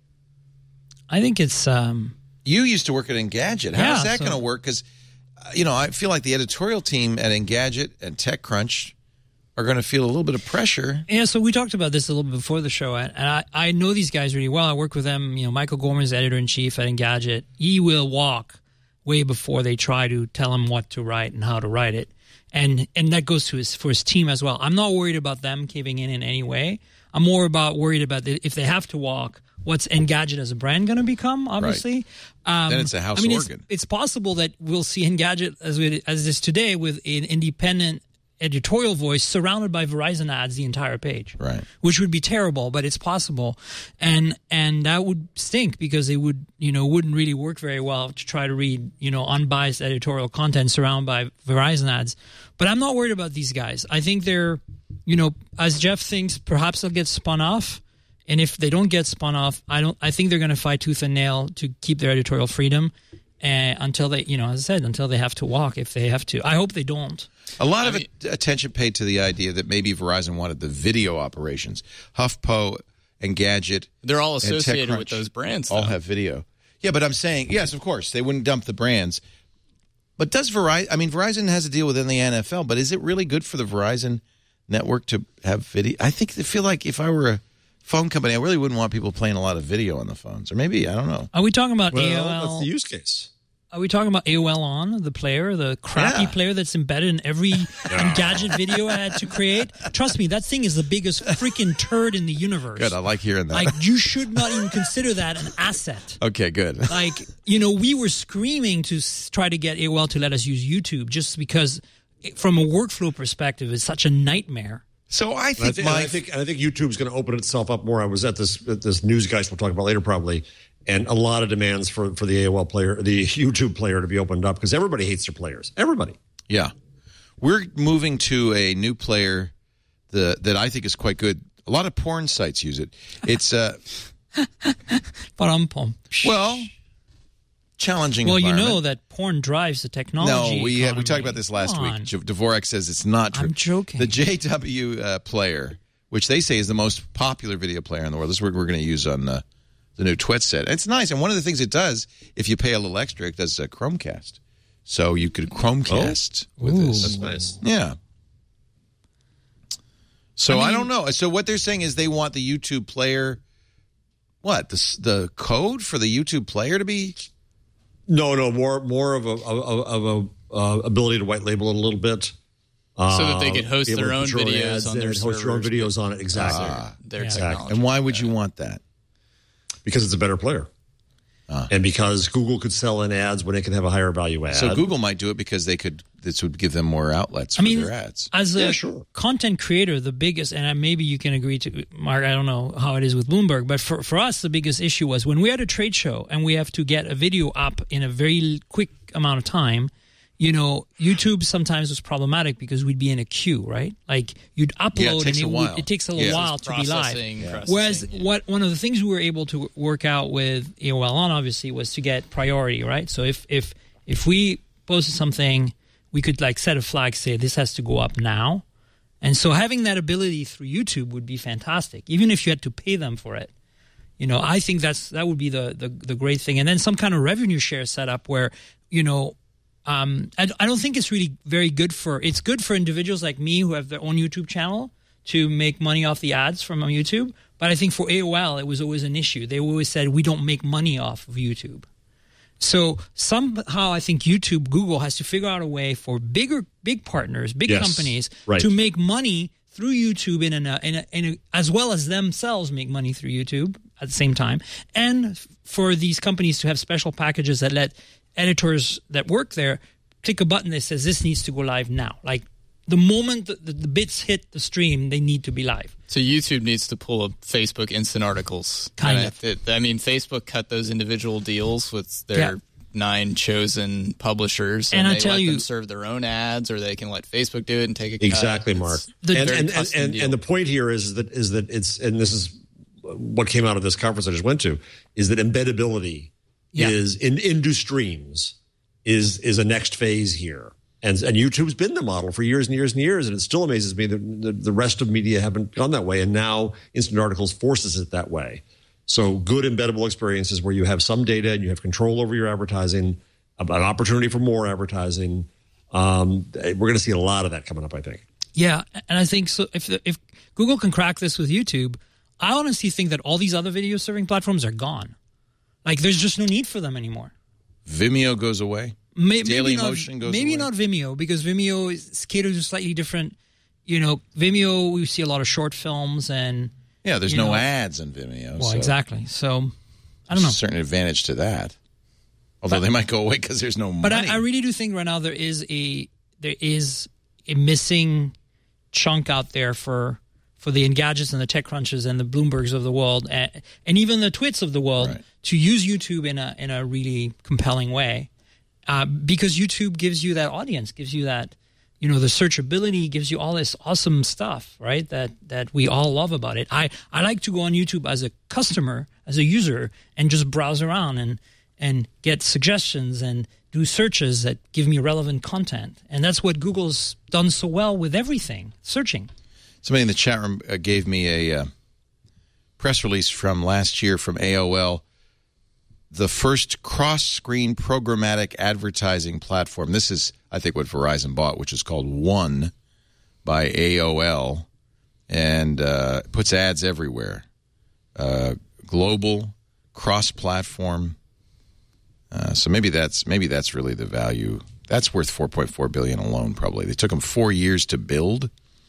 I think it's... You used to work at Engadget. How is that going to work? Because... I feel like the editorial team at Engadget and TechCrunch are going to feel a little bit of pressure. Yeah, so we talked about this a little bit before the show, and I know these guys really well. I work with them. Michael Gorman is editor-in-chief at Engadget. He will walk way before they try to tell him what to write and how to write it, and that goes for his team as well. I'm not worried about them caving in any way. I'm more worried about if they have to walk, what's Engadget as a brand going to become, obviously. Right. Then it's a house organ. It's possible that we'll see Engadget as it is today with an independent editorial voice surrounded by Verizon ads the entire page. Right. Which would be terrible, but it's possible. And that would stink because it would, wouldn't really work very well to try to read, unbiased editorial content surrounded by Verizon ads. But I'm not worried about these guys. I think they're, as Jeff thinks, perhaps they'll get spun off. And if they don't get spun off, I think they're going to fight tooth and nail to keep their editorial freedom until they, as I said, until they have to walk if they have to. I hope they don't. A lot of attention paid to the idea that maybe Verizon wanted the video operations. HuffPo, Engadget, they're all associated with those brands. All have video. Yeah, but I'm saying, yes, of course, they wouldn't dump the brands. But does Verizon, Verizon has a deal within the NFL, but is it really good for the Verizon network to have video? I feel like if I were a phone company, I really wouldn't want people playing a lot of video on the phones. Or maybe, I don't know. Are we talking about AOL? That's the use case. Are we talking about AOL On, the player, the crappy player that's embedded in every Engadget video I had to create? Trust me, that thing is the biggest freaking turd in the universe. Good, I like hearing that. Like, you should not even consider that an asset. Okay, good. Like, we were screaming to try to get AOL to let us use YouTube just because from a workflow perspective, it's such a nightmare. So I think YouTube's going to open itself up more. I was at this Newsgeist we'll talk about later probably, and a lot of demands for the AOL player, the YouTube player to be opened up because everybody hates their players. Everybody. Yeah. We're moving to a new player that I think is quite good. A lot of porn sites use it. It's well, challenging. Well, that porn drives the technology. No, we talked about this last week. Dvorak says it's not true. I'm joking. The JW player, which they say is the most popular video player in the world, this is what we're going to use on the new Twit set. It's nice, and one of the things it does, if you pay a little extra, it does a Chromecast. So you could Chromecast with this. That's nice. Yeah. So I don't know. So what they're saying is they want the YouTube player. What the code for the YouTube player to be? No, more of a ability to white label it a little bit, so that they could host their own videos on their servers. Host your own videos on it, exactly. Their technology. And why would you want that? Because it's a better player, and because Google could sell in ads when it can have a higher value ad. So Google might do it because this would give them more outlets for their ads. As a content creator, the biggest, and maybe you can agree to, Mark, I don't know how it is with Bloomberg, but for us, the biggest issue was when we had a trade show and we have to get a video up in a very quick amount of time, YouTube sometimes was problematic because we'd be in a queue, right? Like you'd upload and it takes a little while to be live. Yeah. Whereas one of the things we were able to work out with AOL On, obviously, was to get priority, right? So if we posted something, we could set a flag, say this has to go up now. And so having that ability through YouTube would be fantastic, even if you had to pay them for it. I think that would be the great thing. And then some kind of revenue share setup where, I don't think it's really very good it's good for individuals like me who have their own YouTube channel to make money off the ads from YouTube. But I think for AOL, it was always an issue. They always said, we don't make money off of YouTube. So somehow I think Google has to figure out a way for big partners, big companies to make money through YouTube in a as well as themselves make money through YouTube at the same time, and for these companies to have special packages that let editors that work there click a button that says this needs to go live now. Like the moment the bits hit the stream, they need to be live. So YouTube needs to pull up Facebook Instant Articles. Kind of. Facebook cut those individual deals with their 9 chosen publishers, and they I tell let you, them serve their own ads, or they can let Facebook do it and take a cut. Exactly, Mark. And the point here is that it's, and this is what came out of this conference I just went to, is that embeddability is into streams is a next phase here. And YouTube's been the model for years and years and years, and it still amazes me that the rest of media haven't gone that way, and now Instant Articles forces it that way. So good embeddable experiences where you have some data and you have control over your advertising, an opportunity for more advertising. We're going to see a lot of that coming up, I think. Yeah, and I think so. If Google can crack this with YouTube, I honestly think that all these other video serving platforms are gone. Like, there's just no need for them anymore. Vimeo goes away. Dailymotion goes away. Maybe not Vimeo, because Vimeo is catered to slightly different. Vimeo, we see a lot of short films and there's no ads in Vimeo. Well, exactly. So I don't know. There's a certain advantage to that. Although they might go away because there's no money. But I really do think right now there is a missing chunk out there for the Engadgets and the TechCrunches and the Bloombergs of the world and even the Twits of the world to use YouTube in a really compelling way. Because YouTube gives you that audience, gives you that, the searchability, gives you all this awesome stuff, right? That we all love about it. I like to go on YouTube as a customer, as a user, and just browse around and get suggestions and do searches that give me relevant content. And that's what Google's done so well with everything, searching. Somebody in the chat room gave me a press release from last year from AOL, the first cross-screen programmatic advertising platform. This is, I think, what Verizon bought, which is called One by AOL, and puts ads everywhere. Global, cross-platform. So maybe that's really the value. That's worth $4.4 billion alone, probably. They took them 4 years to build,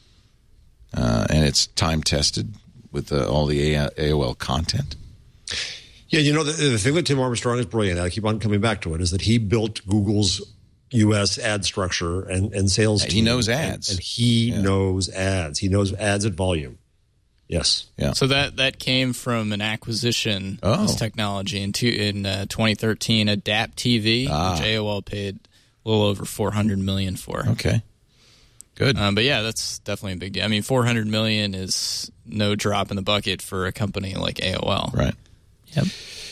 and it's time-tested with all the AOL content. Yeah, the thing that Tim Armstrong is brilliant at, I keep on coming back to it, is that he built Google's U.S. ad structure and sales team. He knows ads. And he knows ads. He knows ads at volume. Yes. Yeah. So that came from an acquisition of this technology in 2013, Adapt TV, which AOL paid a little over $400 million for. Okay. Good. But yeah, that's definitely a big deal. I mean, $400 million is no drop in the bucket for a company like AOL. Right. Yep.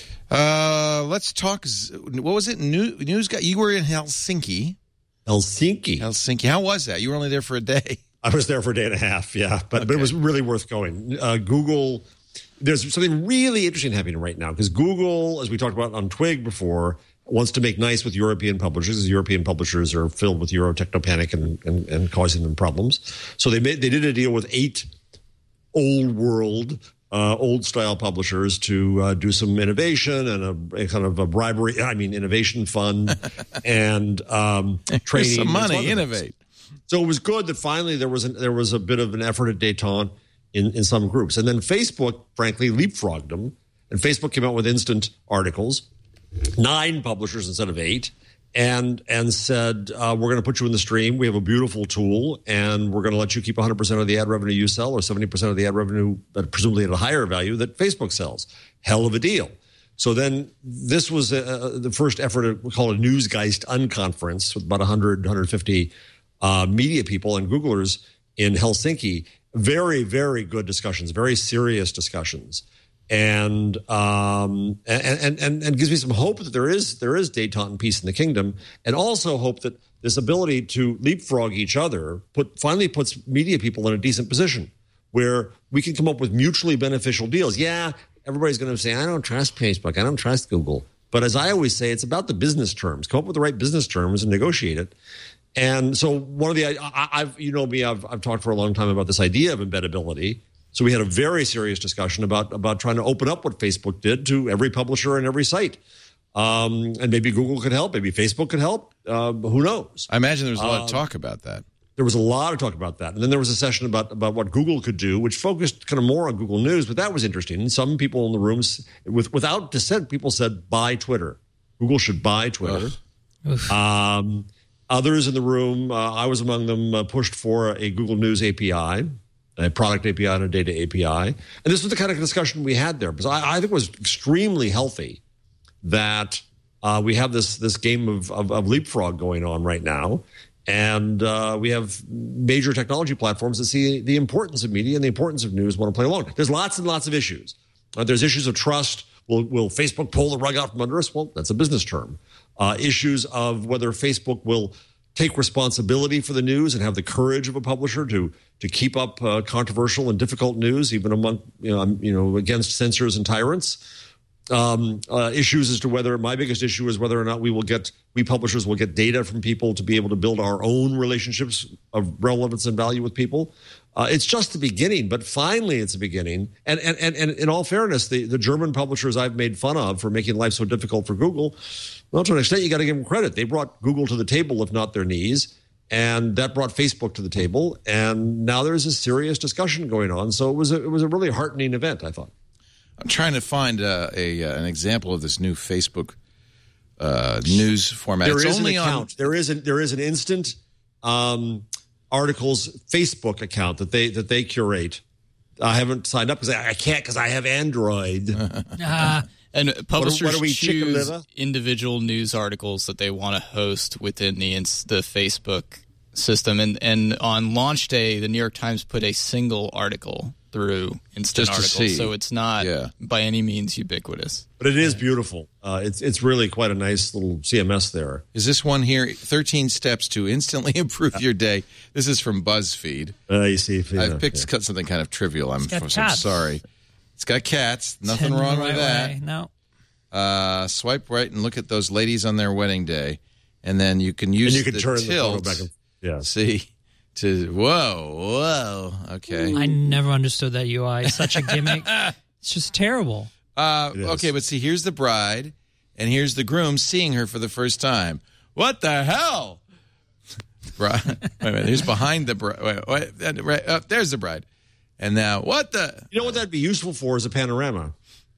Let's talk. What was it? News guy. You were in Helsinki. Helsinki. How was that? You were only there for a day. I was there for a day and a half. Yeah, but it was really worth going. Google. There's something really interesting happening right now because Google, as we talked about on Twig before, wants to make nice with European publishers, as European publishers are filled with Euro techno-panic and causing them problems. So they did a deal with 8 old-style publishers to do some innovation and a kind of a bribery, innovation fund and training. Some money, innovate. So it was good that finally there was a bit of an effort at détente in some groups. And then Facebook, frankly, leapfrogged them. And Facebook came out with Instant Articles, 9 publishers instead of 8, and said, we're going to put you in the stream. We have a beautiful tool, and we're going to let you keep 100% of the ad revenue you sell or 70% of the ad revenue, but presumably at a higher value, that Facebook sells. Hell of a deal. So then this was the first effort, we call it a Newsgeist unconference with about 150 media people and Googlers in Helsinki. Very, very good discussions, very serious discussions. And gives me some hope that there is détente and peace in the kingdom, and also hope that this ability to leapfrog each other finally puts media people in a decent position where we can come up with mutually beneficial deals. Yeah, everybody's going to say, I don't trust Facebook, I don't trust Google. But as I always say, it's about the business terms. Come up with the right business terms and negotiate it. And so one of the, I've talked for a long time about this idea of embeddability. So we had a very serious discussion about trying to open up what Facebook did to every publisher and every site. And maybe Google could help. Maybe Facebook could help. Who knows? I imagine there was a lot of talk about that. There was a lot of talk about that. And then there was a session about what Google could do, which focused kind of more on Google News, but that was interesting. And some people in the rooms, without dissent, people said, buy Twitter. Google should buy Twitter. Others in the room, I was among them, pushed for a Google News API, a product API and a data API. And this was the kind of discussion we had there, because I think it was extremely healthy that we have this game of leapfrog going on right now. And we have major technology platforms that see the importance of media and the importance of news, want to play along. There's lots and lots of issues. There's issues of trust. Will Facebook pull the rug out from under us? Well, that's a business term. Issues of whether Facebook will take responsibility for the news and have the courage of a publisher to keep up controversial and difficult news, even among against censors and tyrants. Issues as to whether my biggest issue is whether or not we publishers will get data from people to be able to build our own relationships of relevance and value with people. It's just the beginning, but finally it's the beginning. And in all fairness, the German publishers I've made fun of for making life so difficult for Google, well, to an extent, you got to give them credit. They brought Google to the table, if not their knees, and that brought Facebook to the table. And now there's a serious discussion going on. So it was a really heartening event, I thought. I'm trying to find an example of this new Facebook news format. There is an account. There is an instant articles Facebook account that they curate. I haven't signed up because I can't because I have Android. And publishers what choose individual news articles that they want to host within the Facebook system. And on launch day, the New York Times put a single article through instant articles, so it's not by any means ubiquitous. But it is beautiful. It's really quite a nice little CMS there. Is this one here, 13 Steps to Instantly Improve Your Day? This is from BuzzFeed. You see. I've picked something kind of trivial. I'm sorry. It's got cats. Nothing wrong with that. No. Swipe right and look at those ladies on their wedding day, and then you can use the turn tilt. The photo back and, see. Whoa, okay. I never understood that UI. Such a gimmick. It's just terrible. Okay, but see, here's the bride, and here's the groom seeing her for the first time. What the hell? Wait a minute. Here's behind the bride. Wait, there's the bride. And now, what the? You know what that'd be useful for is a panorama.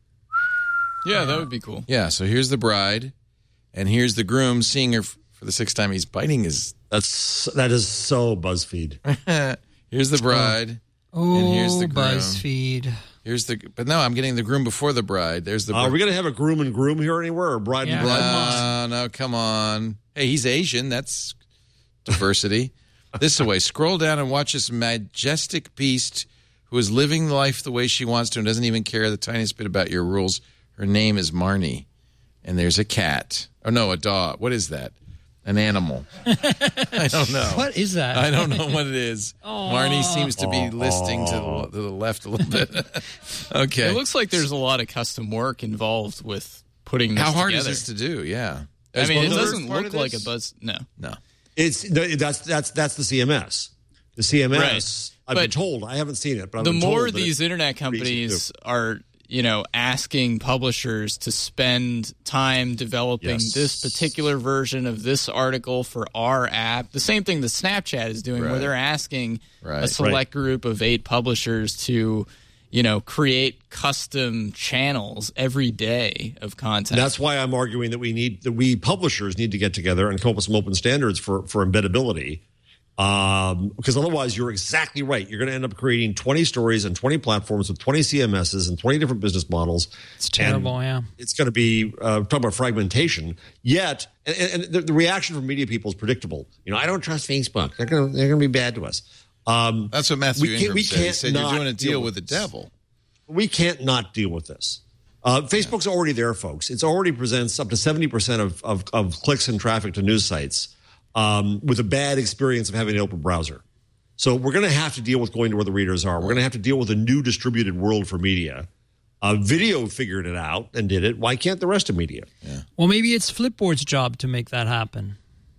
Yeah, that would be cool. Yeah, so here's the bride, and here's the groom seeing her for the sixth time. He's biting his... That is so BuzzFeed. Here's the bride, and here's the groom. BuzzFeed. But no, I'm getting the groom before the bride. There's the. Are we going to have a groom and groom here anywhere, or bride and bride? No, come on. Hey, he's Asian. That's diversity. This way. Scroll down and watch this majestic beast who is living life the way she wants to and doesn't even care the tiniest bit about your rules. Her name is Marnie, and there's a cat. Oh no, a dog. What is that? An animal. I don't know. What is that? I don't know what it is. Marnie seems to be listing to the left a little bit. Okay. It looks like there's a lot of custom work involved with putting this How hard together. is this to do? Yeah. I mean, it doesn't look like a buzz. No. That's the CMS. The CMS. Right. I've been told. I haven't seen it, but the more these internet companies are, asking publishers to spend time developing this particular version of this article for our app. The same thing that Snapchat is doing, where they're asking a select group of 8 publishers to, create custom channels every day of content. That's why I'm arguing that we publishers need to get together and come up with some open standards for embeddability. Because otherwise, you're exactly right. You're going to end up creating 20 stories and 20 platforms with 20 CMSs and 20 different business models. It's terrible, It's going to be talking about fragmentation. Yet, and the reaction from media people is predictable. I don't trust Facebook. They're going to be bad to us. That's what Matthew Ingram said. He said you're doing a deal with the devil. We can't not deal with this. Facebook's already there, folks. It already presents up to 70% of clicks and traffic to news sites. With a bad experience of having an open browser. So we're going to have to deal with going to where the readers are. We're going to have to deal with a new distributed world for media. Video figured it out and did it. Why can't the rest of media? Yeah. Well, maybe it's Flipboard's job to make that happen.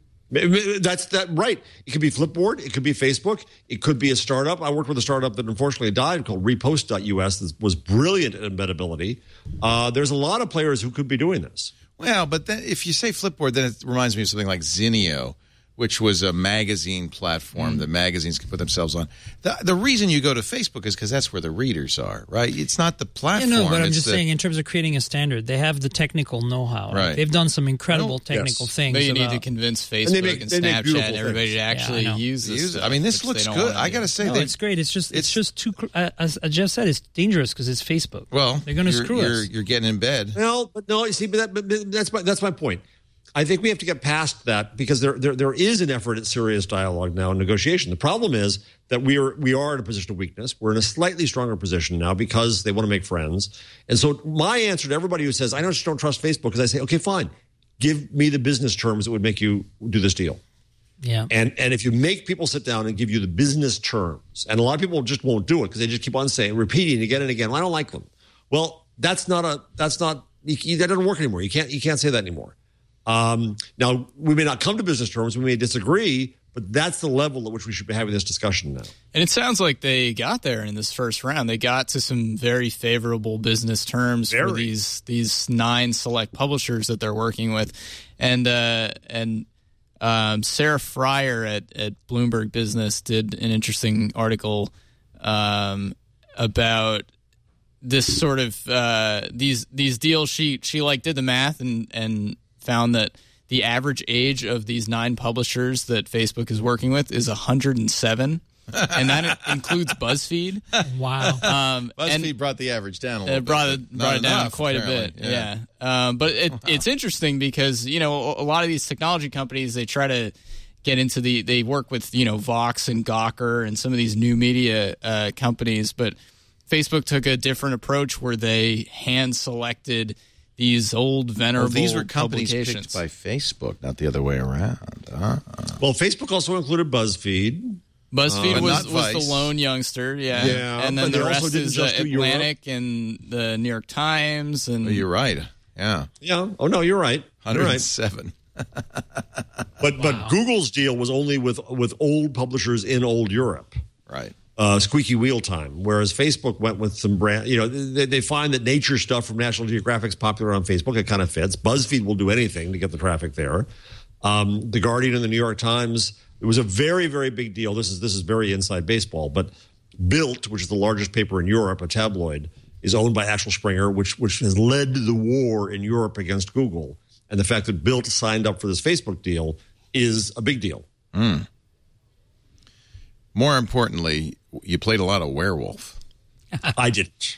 That's right. It could be Flipboard. It could be Facebook. It could be a startup. I worked with a startup that unfortunately died called Repost.us that was brilliant at embeddability. There's a lot of players who could be doing this. Well, but then if you say Flipboard, then it reminds me of something like Zinio, which was a magazine platform that magazines could put themselves on. The reason you go to Facebook is because that's where the readers are, right? It's not the platform. Yeah, no, but I'm just saying in terms of creating a standard, they have the technical know-how. Right. They've done some incredible technical things. But you need to convince Facebook and Snapchat and everybody to actually use this. I mean, this looks good. I got to say, it's great. It's just too. As Jeff said, it's dangerous because it's Facebook. Well, they're going to screw us. You're getting in bed. Well, but no, you see, but that's my point. I think we have to get past that because there is an effort at serious dialogue now and negotiation. The problem is that we are in a position of weakness. We're in a slightly stronger position now because they want to make friends. And so my answer to everybody who says, I just don't trust Facebook, is I say, okay, fine. Give me the business terms that would make you do this deal. Yeah. And if you make people sit down and give you the business terms, and a lot of people just won't do it because they just keep on repeating again and again, well, I don't like them. Well, that doesn't work anymore. You can't say that anymore. Now, we may not come to business terms, we may disagree, but that's the level at which we should be having this discussion now. And it sounds like they got there in this first round. They got to some very favorable business terms for these 9 select publishers that they're working with. And Sarah Fryer at Bloomberg Business did an interesting article about this sort of these deals. She did the math and found that the average age of these 9 publishers that Facebook is working with is 107, and that includes BuzzFeed. Wow. BuzzFeed brought the average down a little bit. Brought it down quite a bit, yeah. But it's interesting because, a lot of these technology companies, they try to get into they work with, Vox and Gawker and some of these new media companies, but Facebook took a different approach where they hand-selected these old venerable these were companies publications picked by Facebook, not the other way around. Well, Facebook also included BuzzFeed. BuzzFeed was the lone youngster, yeah. And then the rest is Atlantic and the New York Times. And you're right, yeah. Yeah. Oh no, you're right. 107. But Google's deal was only with old publishers in old Europe. Right. Squeaky wheel time, whereas Facebook went with some brand. They find that nature stuff from National Geographic's popular on Facebook. It kind of fits. BuzzFeed will do anything to get the traffic there. The Guardian and the New York Times. It was a very, very big deal. This is very inside baseball. But Bild, which is the largest paper in Europe, a tabloid, is owned by Axel Springer, which has led the war in Europe against Google. And the fact that Bild signed up for this Facebook deal is a big deal. Mm. More importantly, you played a lot of Werewolf. I didn't.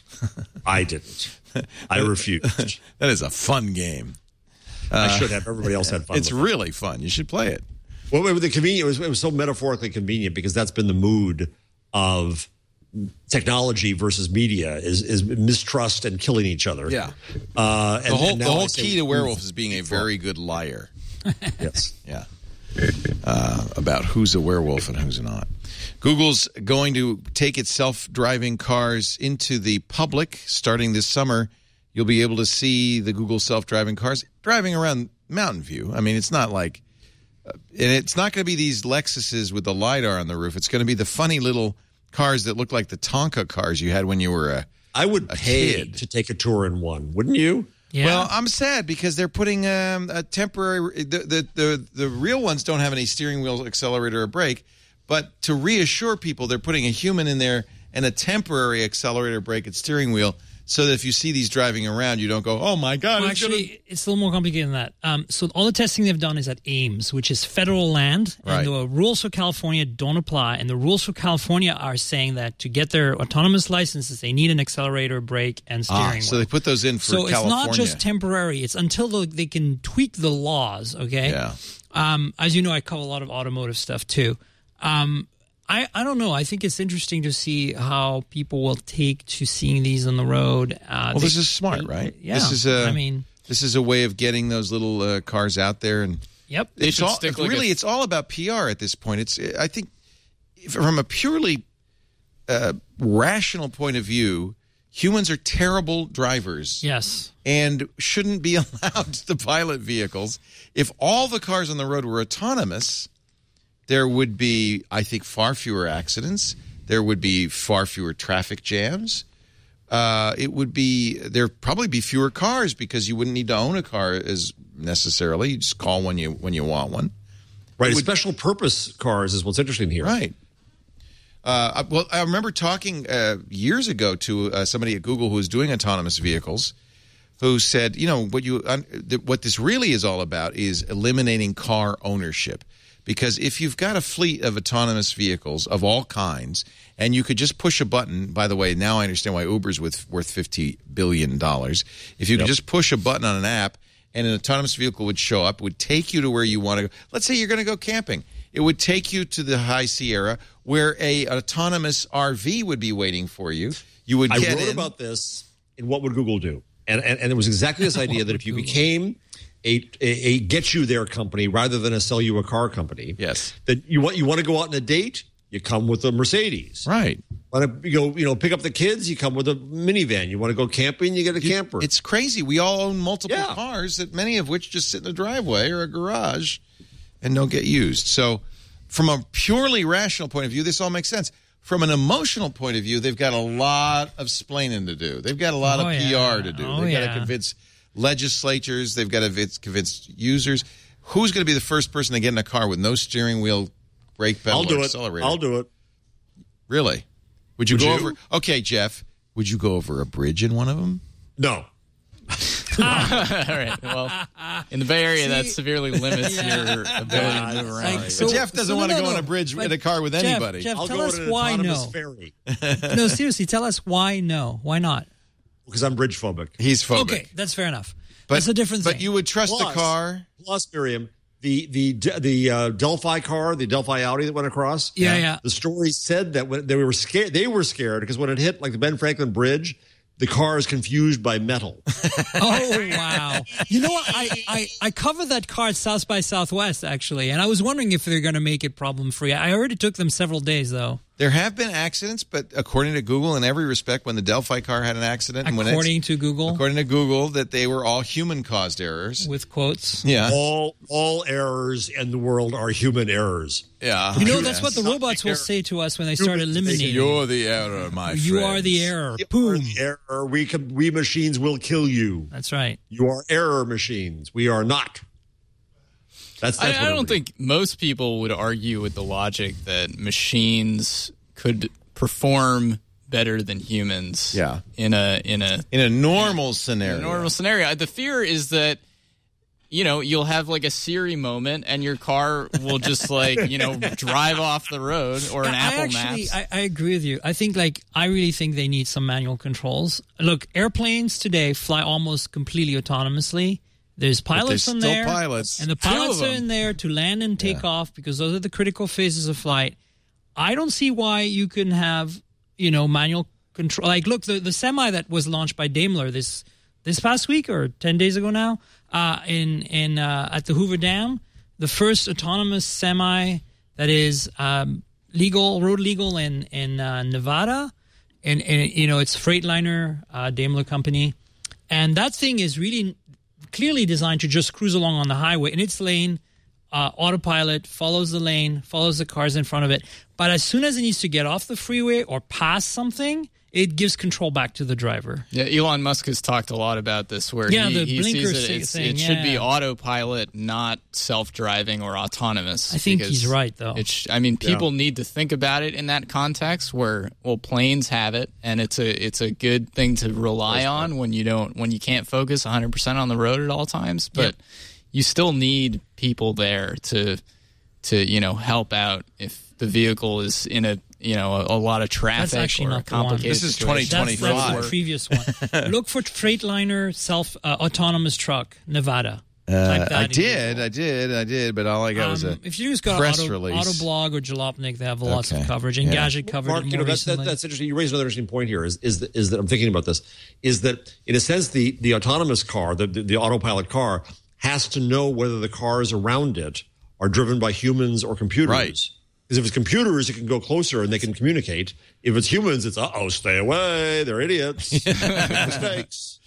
I refused. That is a fun game. I should have. Everybody else had fun. It's really fun. You should play it. Well, it was so metaphorically convenient because that's been the mood of technology versus media is mistrust and killing each other. Yeah. The whole key to Werewolf is being a very good liar. Yes. Yeah. About who's a werewolf and who's not. Google's going to take its self-driving cars into the public starting this summer. You'll be able to see the Google self-driving cars driving around Mountain View. I mean, it's not like and it's not going to be these Lexuses with the LiDAR on the roof. It's going to be the funny little cars that look like the Tonka cars you had when you were I would pay to take a tour in one, wouldn't you? Yeah. Well, I'm sad because they're putting a temporary. The real ones don't have any steering wheel, accelerator, or brake. But to reassure people, they're putting a human in there and a temporary accelerator, brake, and steering wheel, so that if you see these driving around, you don't go, "Oh my God!" Well, actually, it's a little more complicated than that. So all the testing they've done is at Ames, which is federal land, and the rules for California don't apply. And the rules for California are saying that to get their autonomous licenses, they need an accelerator, brake, and steering wheel. So they put those in for California. So it's not just temporary; it's until they can tweak the laws. Okay. Yeah. As you know, I cover a lot of automotive stuff too. I don't know. I think it's interesting to see how people will take to seeing these on the road. This is smart, right? Yeah. This is a way of getting those little cars out there, and yep. It's all about PR at this point. I think from a purely rational point of view, humans are terrible drivers. Yes. And shouldn't be allowed to pilot vehicles. If all the cars on the road were autonomous, there would be, I think, far fewer accidents. There would be far fewer traffic jams. there'd probably be fewer cars because you wouldn't need to own a car as necessarily. You just call when you want one. Right. Special purpose cars is what's interesting here. Right. Well, I remember talking years ago to somebody at Google who was doing autonomous vehicles, who said, what this really is all about is eliminating car ownership. Because if you've got a fleet of autonomous vehicles of all kinds, and you could just push a button, by the way, now I understand why Uber's worth $50 billion. If you could just push a button on an app and an autonomous vehicle would show up, would take you to where you want to go. Let's say you're going to go camping. It would take you to the High Sierra where an autonomous RV would be waiting for you. You would get in. I wrote about this in What Would Google Do? And it was exactly this idea that if you became a get you there company rather than a sell you a car company, yes, that you want to go out on a date, you come with a Mercedes, right? Want to go pick up the kids, you come with a minivan. You want to go camping, you get a camper. It's crazy. We all own multiple cars, that many of which just sit in the driveway or a garage and don't get used. So, from a purely rational point of view, this all makes sense. From an emotional point of view, they've got a lot of splaining to do. They've got a lot of PR to do. They've got to convince legislatures. They've got to convince users. Who's going to be the first person to get in a car with no steering wheel, brake pedal, or accelerator? I'll do it. Really? Would you go over? Okay, Jeff. Would you go over a bridge in one of them? No. All right. Well, in the Bay Area, that severely limits your ability to move around. But Jeff doesn't want to go on a bridge in a car with anybody. Jeff, I'll tell go us on an why autonomous no. ferry. No, seriously, tell us why no. Why not? Because I'm bridge phobic. He's phobic. Okay, that's fair enough. That's a different thing. But you would trust the car? Plus, Miriam, the Delphi car, the Delphi Audi that went across. Yeah. The story said that when they were scared because when it hit like the Ben Franklin Bridge, the car is confused by metal. Oh, wow. You know what? I covered that car at South by Southwest, actually, and I was wondering if they're going to make it problem-free. I heard it took them several days, though. There have been accidents, but according to Google, in every respect, when the Delphi car had an accident... According to Google, that they were all human-caused errors. With quotes. Yeah. All errors in the world are human errors. Yeah. You know, that's what the robots will say to us when they start eliminating. You're the error, my friend. You are the error. You are the error. We machines will kill you. That's right. You are error machines. We are not. That's I don't think most people would argue with the logic that machines could perform better than humans. Yeah. In a normal scenario. In a normal scenario. The fear is that you'll have like a Siri moment and your car will just drive off the road, or an Apple Maps. I agree with you. I really think they need some manual controls. Look, airplanes today fly almost completely autonomously. There's pilots in there. Pilots. And the pilots are in there to land and take off because those are the critical phases of flight. I don't see why you couldn't have, manual control. Like, look, the semi that was launched by Daimler this past week or 10 days ago now, at the Hoover Dam, the first autonomous semi that is road legal in Nevada, and it's Freightliner, Daimler company, and that thing is really clearly designed to just cruise along on the highway in its lane. Autopilot follows the lane, follows the cars in front of it. But as soon as it needs to get off the freeway or pass something, it gives control back to the driver. Yeah, Elon Musk has talked a lot about this, where he sees that it should be autopilot, not self-driving or autonomous. I think he's right, though. People need to think about it in that context, where planes have it, and it's a good thing to rely on when you can't focus 100% on the road at all times. But you still need people there to help out if the vehicle is in a lot of traffic. That's actually not complicated. This is 2025. That's the previous one. Look for Freightliner autonomous truck, Nevada. I did, but all I got was a if you just go press to release. Autoblog or Jalopnik, they have lots of coverage. Engadget covered Mark, it more recently. that's interesting. You raised another interesting point here. Is that I'm thinking about this? Is that in a sense the autonomous car, the autopilot car, has to know whether the cars around it are driven by humans or computers. Right. Because if it's computers, it can go closer and they can communicate. If it's humans, it's, stay away. They're idiots. Make mistakes.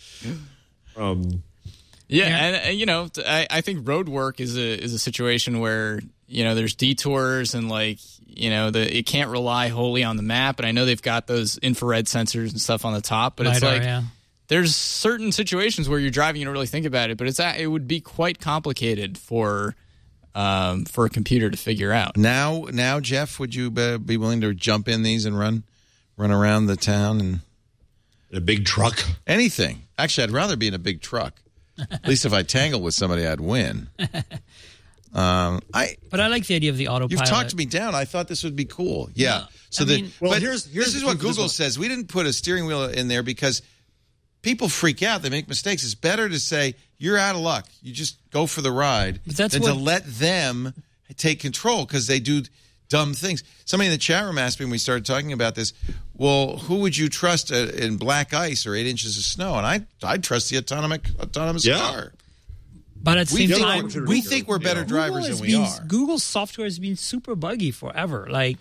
And I think road work is a situation where there's detours and it can't rely wholly on the map. And I know they've got those infrared sensors and stuff on the top, but it's there's certain situations where you're driving, you don't really think about it, but it would be quite complicated for a computer to figure out. Now, Jeff, would you be willing to jump in these and run around the town and in a big truck? Anything. Actually, I'd rather be in a big truck. At least if I tangle with somebody, I'd win. But I like the idea of the autopilot. You've talked me down. I thought this would be cool. Yeah. This is what Google says. We didn't put a steering wheel in there because people freak out. They make mistakes. It's better to say, you're out of luck. You just go for the ride than to let them take control because they do dumb things. Somebody in the chat room asked me when we started talking about this, well, who would you trust in black ice or 8 inches of snow? And I'd trust the autonomous car. But at the same time, we think we're better drivers than we are. Google's software has been super buggy forever. Like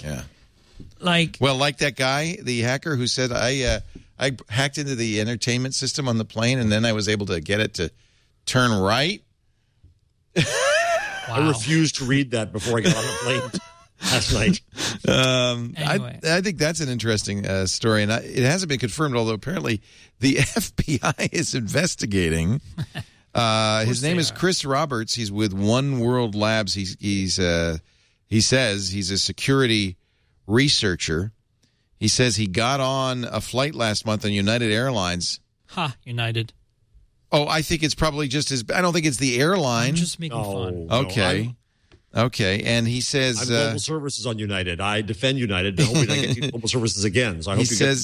that guy, the hacker who said, I hacked into the entertainment system on the plane, and then I was able to get it to turn right. Wow. I refused to read that before I got on the plane last night. Anyway. I think that's an interesting story, and it hasn't been confirmed, although apparently the FBI is investigating. His name is Chris Roberts. He's with One World Labs. He says he's a security researcher. He says he got on a flight last month on United Airlines. United. Oh, I think it's probably just as. I don't think it's the airline. I'm just making fun. Okay. Okay, and he says... I'm Global Services on United. I defend United. I hope we don't get Global Services again. So I hope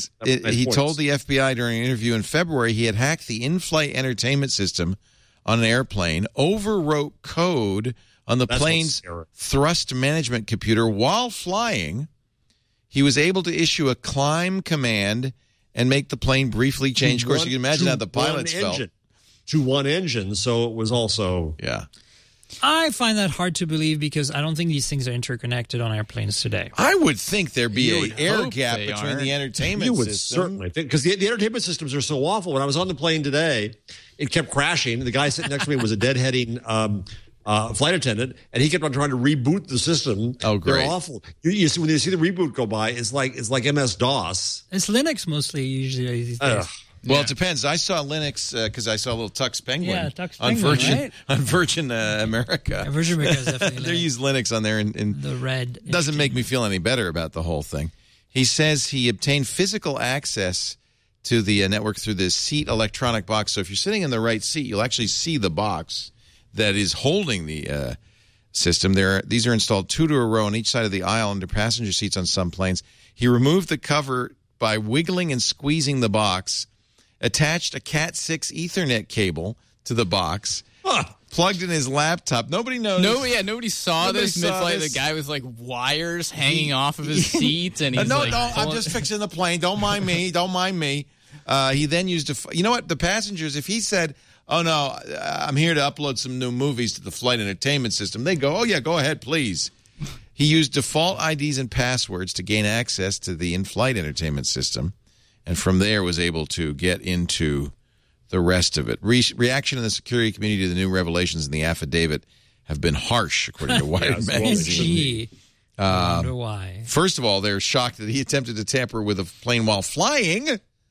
he told the FBI during an interview in February he had hacked the in-flight entertainment system on an airplane, overwrote code on the plane's thrust management computer while flying. He was able to issue a climb command and make the plane briefly change course. You can imagine how the pilots felt. To one engine, so it was also... Yeah. I find that hard to believe because I don't think these things are interconnected on airplanes today. I would think there'd be an air gap between the entertainment system. You would certainly think, because the entertainment systems are so awful. When I was on the plane today, it kept crashing. The guy sitting next to me was a deadheading flight attendant, and he kept on trying to reboot the system. Oh, great. They're awful. You see, when you see the reboot go by, it's like MS-DOS. It's Linux mostly usually these days. Well, it depends. I saw Linux because I saw a little Tux Penguin, Tux on Penguin, Virgin America. Virgin America is definitely they use Linux on there, and the red doesn't make me feel any better about the whole thing. He says he obtained physical access to the network through this seat electronic box. So if you're sitting in the right seat, you'll actually see the box that is holding the system. These are installed 2 to a row on each side of the aisle under passenger seats on some planes. He removed the cover by wiggling and squeezing the box, attached a Cat 6 Ethernet cable to the box, plugged in his laptop. Nobody knows. Nobody saw this mid-flight. The guy with wires hanging off of his seat, and he's I'm just fixing the plane. Don't mind me. Don't mind me. He then used the passengers, if he said, oh no, I'm here to upload some new movies to the flight entertainment system, they go, oh yeah, go ahead, please. He used default IDs and passwords to gain access to the in-flight entertainment system, and from there was able to get into the rest of it. Reaction in the security community to the new revelations in the affidavit have been harsh, according to Wired magazine. I wonder why. First of all, they're shocked that he attempted to tamper with a plane while flying.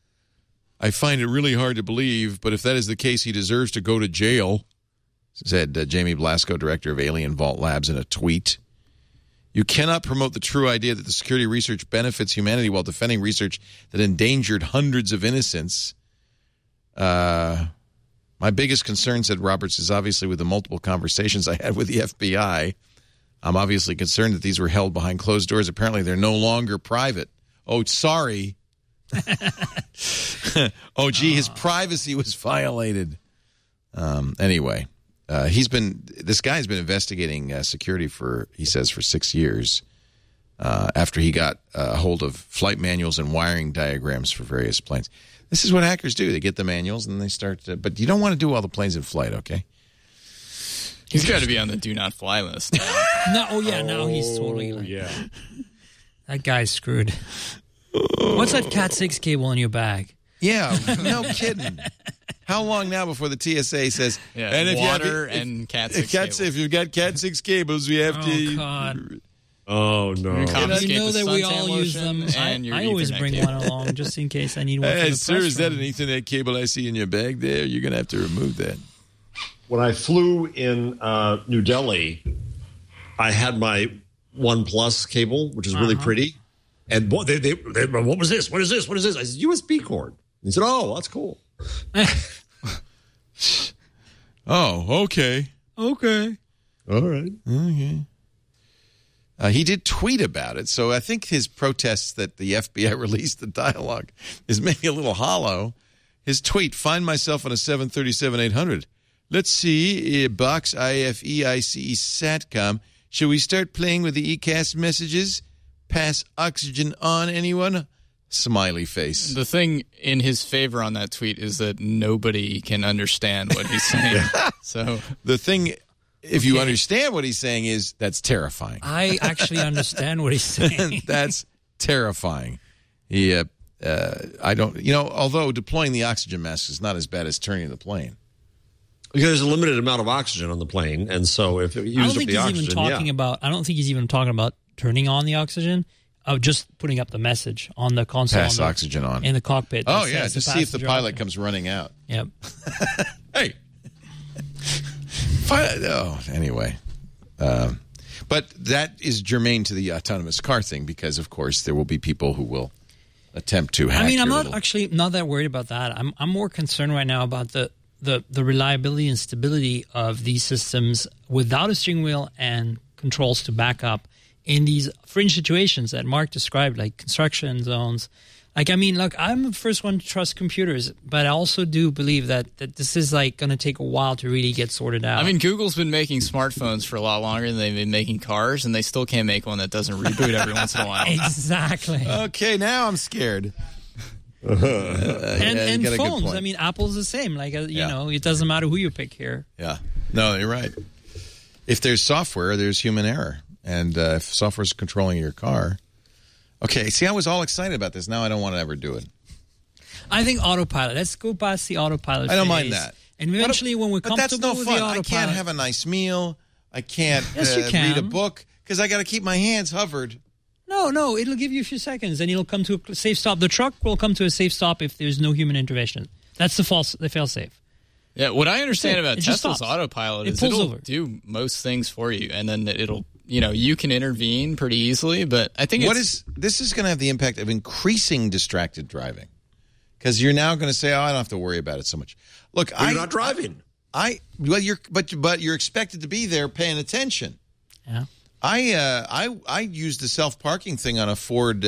I find it really hard to believe, but if that is the case, he deserves to go to jail, said Jamie Blasco, director of Alien Vault Labs, in a tweet. You cannot promote the true idea that the security research benefits humanity while defending research that endangered hundreds of innocents. My biggest concern, said Roberts, is obviously with the multiple conversations I had with the FBI. I'm obviously concerned that these were held behind closed doors. Apparently, they're no longer private. Oh, sorry. Oh, gee, his privacy was violated. Anyway. This guy's been investigating security for 6 years after he got a hold of flight manuals and wiring diagrams for various planes. This is what hackers do. They get the manuals and they start to, but you don't want to do all the planes in flight, okay? He's got to be on the do not fly list. Now he's totally that guy's screwed. What's that Cat 6 cable in your bag? Yeah, no kidding. How long now before the TSA says, and if water and Cat 6 cables. If you've got Cat 6 cables, we have to... God. Oh, no. You know that we all use them. I always bring one along just in case I need one. Hey, sir, is that an Ethernet cable I see in your bag there? You're going to have to remove that. When I flew in New Delhi, I had my OnePlus cable, which is really pretty. And what was this? What is this? What is this? I said, USB cord. He said, oh, that's cool. Oh, okay. Okay. All right. Okay. He did tweet about it, so I think his protests that the FBI released the dialogue is maybe a little hollow. His tweet, find myself on a 737-800. Let's see, box IFE-ICE SATCOM. Should we start playing with the ECAS messages? Pass oxygen on, anyone? Smiley face. The thing in his favor on that tweet is that nobody can understand what he's saying. So the thing... If you understand what he's saying is, that's terrifying. I actually understand what he's saying. That's terrifying. I don't, although deploying the oxygen mask is not as bad as turning the plane. Because there's a limited amount of oxygen on the plane, and so if it used up the oxygen, I don't think he's even talking about turning on the oxygen. Just putting up the message on the console. Pass oxygen on. In the cockpit. Oh, yeah, to see if the pilot comes running out. Yep. Hey. Anyway. But that is germane to the autonomous car thing because, of course, there will be people who will attempt to hack. I'm not that worried about that. I'm more concerned right now about the reliability and stability of these systems without a steering wheel and controls to back up in these fringe situations that Mark described, like construction zones. Look, I'm the first one to trust computers, but I also do believe that this is going to take a while to really get sorted out. Google's been making smartphones for a lot longer than they've been making cars, and they still can't make one that doesn't reboot every once in a while. Exactly. Okay, now I'm scared. And phones. Apple's the same. It doesn't matter who you pick here. Yeah. No, you're right. If there's software, there's human error. And if software's controlling your car... Okay, see, I was all excited about this. Now I don't want to ever do it. I think autopilot. Let's go past the autopilot I don't phase. mind that. And eventually when we're comfortable with the autopilot... I can't have a nice meal. I can't read a book because I got to keep my hands hovered. No, it'll give you a few seconds and it'll come to a safe stop. The truck will come to a safe stop if there's no human intervention. That's the fail-safe. Yeah, what I understand about Tesla's autopilot is it'll do most things for you, and then it'll... you can intervene pretty easily, but I think this is going to have the impact of increasing distracted driving because you're now going to say, I don't have to worry about it so much. Look, you're not driving. But you're expected to be there paying attention. Yeah. I used the self-parking thing on a Ford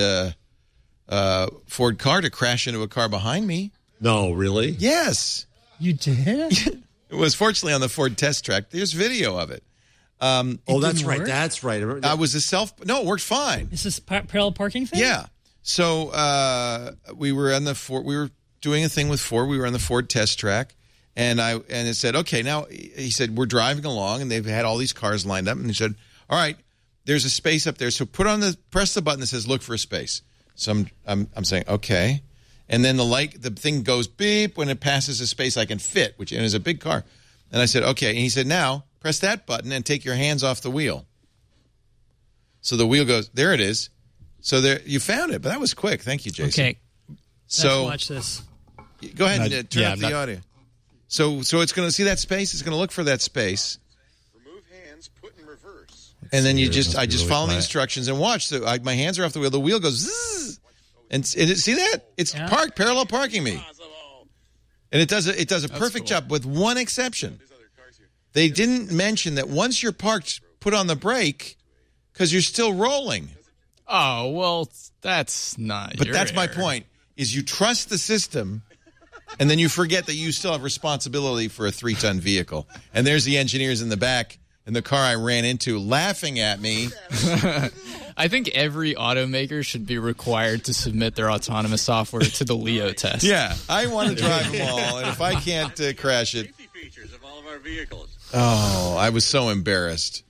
car to crash into a car behind me. No, really? Yes. You did? It was fortunately on the Ford test track. There's video of it. That's right. That's right. I was it worked fine. Is this parallel parking thing? Yeah. So we were on the Ford. We were doing a thing with Ford. We were on the Ford test track, and it said, okay, now he said we're driving along, and they've had all these cars lined up, and he said, all right, there's a space up there, so press the button that says look for a space. So I'm saying okay, and then the thing goes beep when it passes a space I can fit, which is a big car, and I said okay, and he said now. Press that button and take your hands off the wheel. So the wheel goes, there it is. So there, you found it, but that was quick. Thank you, Jason. Okay. Let's watch this. Go ahead and turn up the audio. So it's going to see that space. It's going to look for that space. Remove hands, put in reverse. And then I just follow the instructions and watch. So my hands are off the wheel. The wheel goes zzz, and see that? It's parked, parallel parking me. And it does a perfect job with one exception. They didn't mention that once you're parked, put on the brake because you're still rolling. Oh, well, that's not But that's my point, is you trust the system, and then you forget that you still have responsibility for a 3-ton vehicle. And there's the engineers in the back in the car I ran into laughing at me. I think every automaker should be required to submit their autonomous software to the Leo test. Yeah, I want to drive them all, and if I can't crash it. Safety features of all of our vehicles. Oh, I was so embarrassed.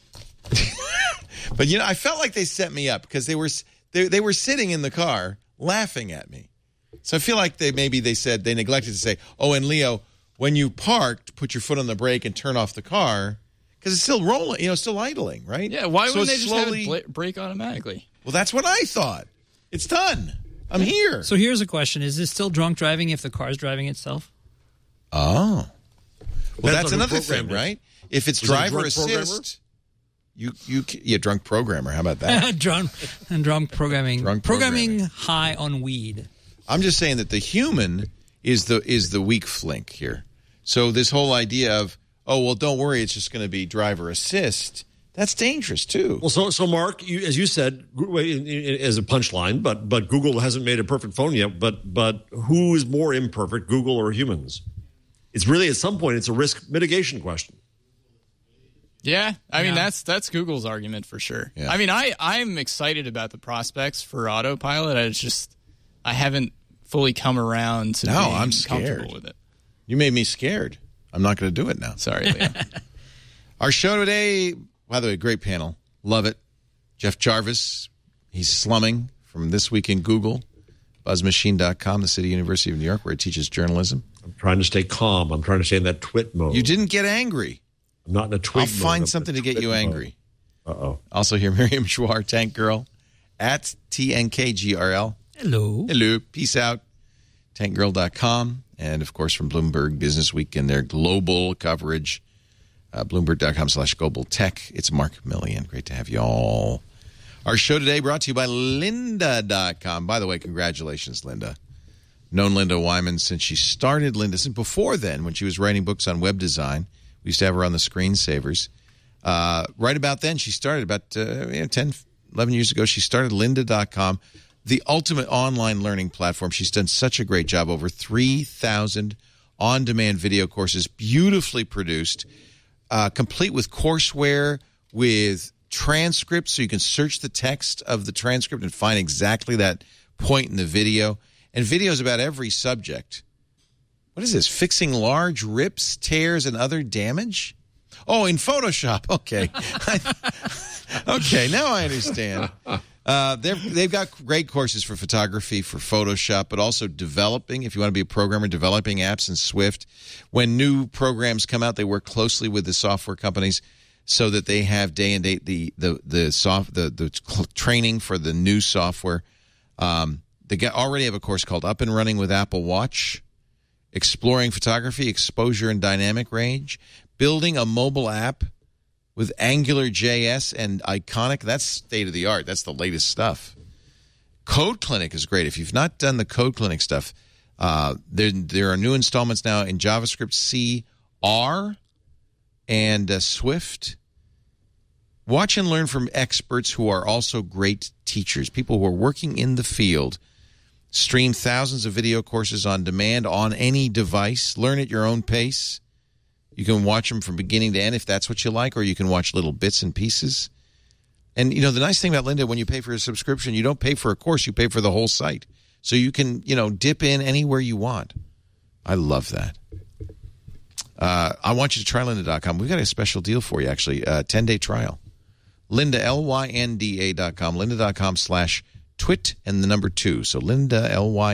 But I felt like they set me up because they were sitting in the car laughing at me. So I feel like they neglected to say, oh, and Leo, when you parked, put your foot on the brake and turn off the car because it's still rolling, still idling, right? Yeah, why wouldn't they just have it brake automatically? Well, that's what I thought. It's done. I'm here. So here's a question. Is this still drunk driving if the car's driving itself? Oh. Well, that's another thing, right? If it's driver assist, drunk programmer. How about that? drunk programming. Programming high on weed. I'm just saying that the human is the weak link here. So this whole idea of, oh, well, don't worry, it's just going to be driver assist. That's dangerous too. Well, so Mark, as you said, as a punchline, but Google hasn't made a perfect phone yet. But who is more imperfect, Google or humans? It's really at some point it's a risk mitigation question. Yeah, I mean that's Google's argument for sure. Yeah. I mean, I'm excited about the prospects for autopilot. I haven't fully come around to being comfortable with it. You made me scared. I'm not going to do it now. Sorry, Leo. Our show today, by the way, great panel. Love it. Jeff Jarvis, he's slumming from This Week in Google, BuzzMachine.com, the City University of New York, where he teaches journalism. I'm trying to stay calm. I'm trying to stay in that twit mode. You didn't get angry. I'm not in a twit mode. I'll find something to get you angry. Uh-oh. Also here, Miriam Schwar, Tank Girl, at TNKGRL. Hello. Hello. Peace out. TankGirl.com. And, of course, from Bloomberg Business Week and their global coverage, Bloomberg.com/global tech. It's Mark Millian. Great to have you all. Our show today brought to you by Lynda.com. By the way, congratulations, Linda. Known Linda Wyman since she started Lynda. Since before then, when she was writing books on web design, we used to have her on the screensavers. Right about then, she started about 10, 11 years ago. She started Lynda.com, the ultimate online learning platform. She's done such a great job. Over 3,000 on-demand video courses, beautifully produced, complete with courseware, with transcripts, so you can search the text of the transcript and find exactly that point in the video. And videos about every subject. What is this? Fixing large rips, tears, and other damage? Oh, in Photoshop. Okay. Okay, now I understand. They've got great courses for photography, for Photoshop, but also developing, if you want to be a programmer, developing apps in Swift. When new programs come out, they work closely with the software companies so that they have day and date the training for the new software. They already have a course called Up and Running with Apple Watch, Exploring Photography, Exposure and Dynamic Range, Building a Mobile App with AngularJS and Iconic. That's state of the art. That's the latest stuff. Code Clinic is great. If you've not done the Code Clinic stuff, there are new installments now in JavaScript, C, R, and Swift. Watch and learn from experts who are also great teachers, people who are working in the field. Stream thousands of video courses on demand on any device. Learn at your own pace. You can watch them from beginning to end if that's what you like, or you can watch little bits and pieces. And, the nice thing about Lynda, when you pay for a subscription, you don't pay for a course, you pay for the whole site. So you can, dip in anywhere you want. I love that. I want you to try Lynda.com. We've got a special deal for you, actually, 10-day trial. Lynda, Lynda.com, Lynda.com/twit and the number 2. So Lynda,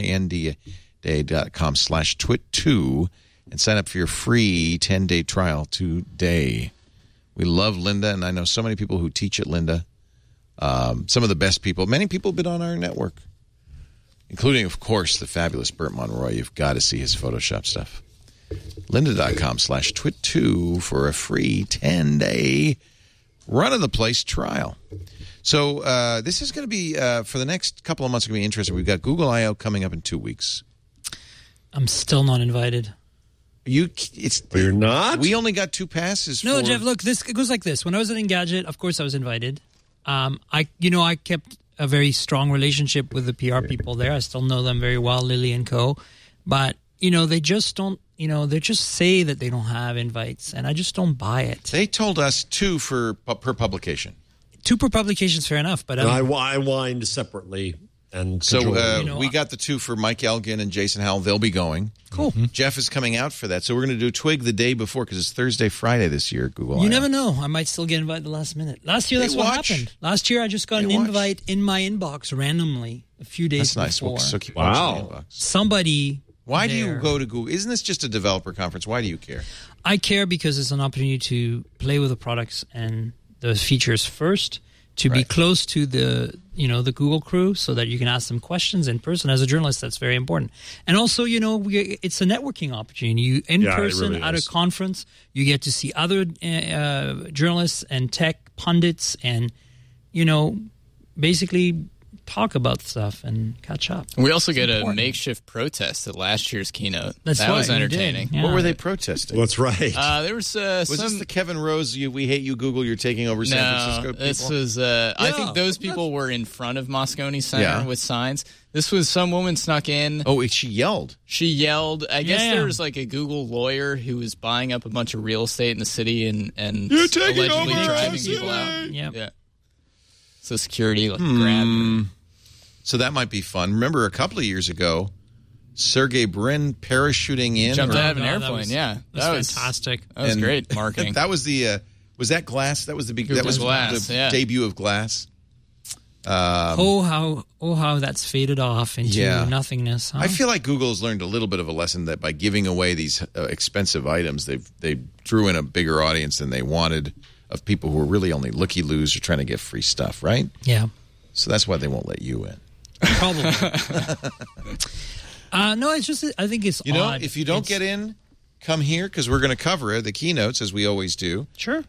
Lynda.com/twit2 and sign up for your free 10-day trial today. We love Lynda, and I know so many people who teach at Lynda. Some of the best people. Many people have been on our network, including, of course, the fabulous Burt Monroy. You've got to see his Photoshop stuff. Lynda.com/twit2 for a free 10-day run-of-the-place trial. So this is going to be, for the next couple of months, going to be interesting. We've got Google I/O coming up in 2 weeks. I'm still not invited. You're not? We only got 2 passes. No, Jeff, look, it goes like this. When I was at Engadget, of course I was invited. I kept a very strong relationship with the PR people there. I still know them very well, Lily and co. But, they just don't, they just say that they don't have invites, and I just don't buy it. They told us 2 per publication. 2 per publication is fair enough, but I whined separately and So control. we got the two for Mike Elgin and Jason Howell. They'll be going. Cool. Jeff is coming out for that. So we're going to do Twig the day before because it's Thursday, Friday this year at Google You I/O. never know. I might still get invited the last minute. Last year, that's what happened. Last year, I just got an invite in my inbox randomly a few days That's nice. before. So keep watching the inbox. Somebody. Why do you go to Google? Isn't this just a developer conference? Why do you care? I care because it's an opportunity to play with the products and the features first, to be close to the Google crew so that you can ask them questions in person. As a journalist, that's very important. And also, it's a networking opportunity. You in person really at a conference, you get to see other journalists and tech pundits and, basically talk about stuff and catch up. We also get a makeshift protest at last year's keynote. That was entertaining. Yeah. What were they protesting? That's right. There was this the Kevin Rose, we hate you, Google, you're taking over San Francisco people? This was, I think those people were in front of Moscone Center with signs. This was some woman snuck in. Oh, she yelled. I guess there was like a Google lawyer who was buying up a bunch of real estate in the city and allegedly driving people out. Yep. Yeah. So security grabbed her. So that might be fun. Remember a couple of years ago, Sergey Brin parachuting in. Jumped out of an airplane, that was fantastic. That was great marketing. That was was that Glass? That was the big, that was Glass, the debut of Glass. How that's faded off into nothingness. Huh? I feel like Google has learned a little bit of a lesson that by giving away these expensive items, they drew in a bigger audience than they wanted of people who are really only looky-loos or trying to get free stuff, right? Yeah. So that's why they won't let you in. Probably. No, it's just, I think it's odd. If you don't get in, come here because we're going to cover the keynotes as we always do. Sure.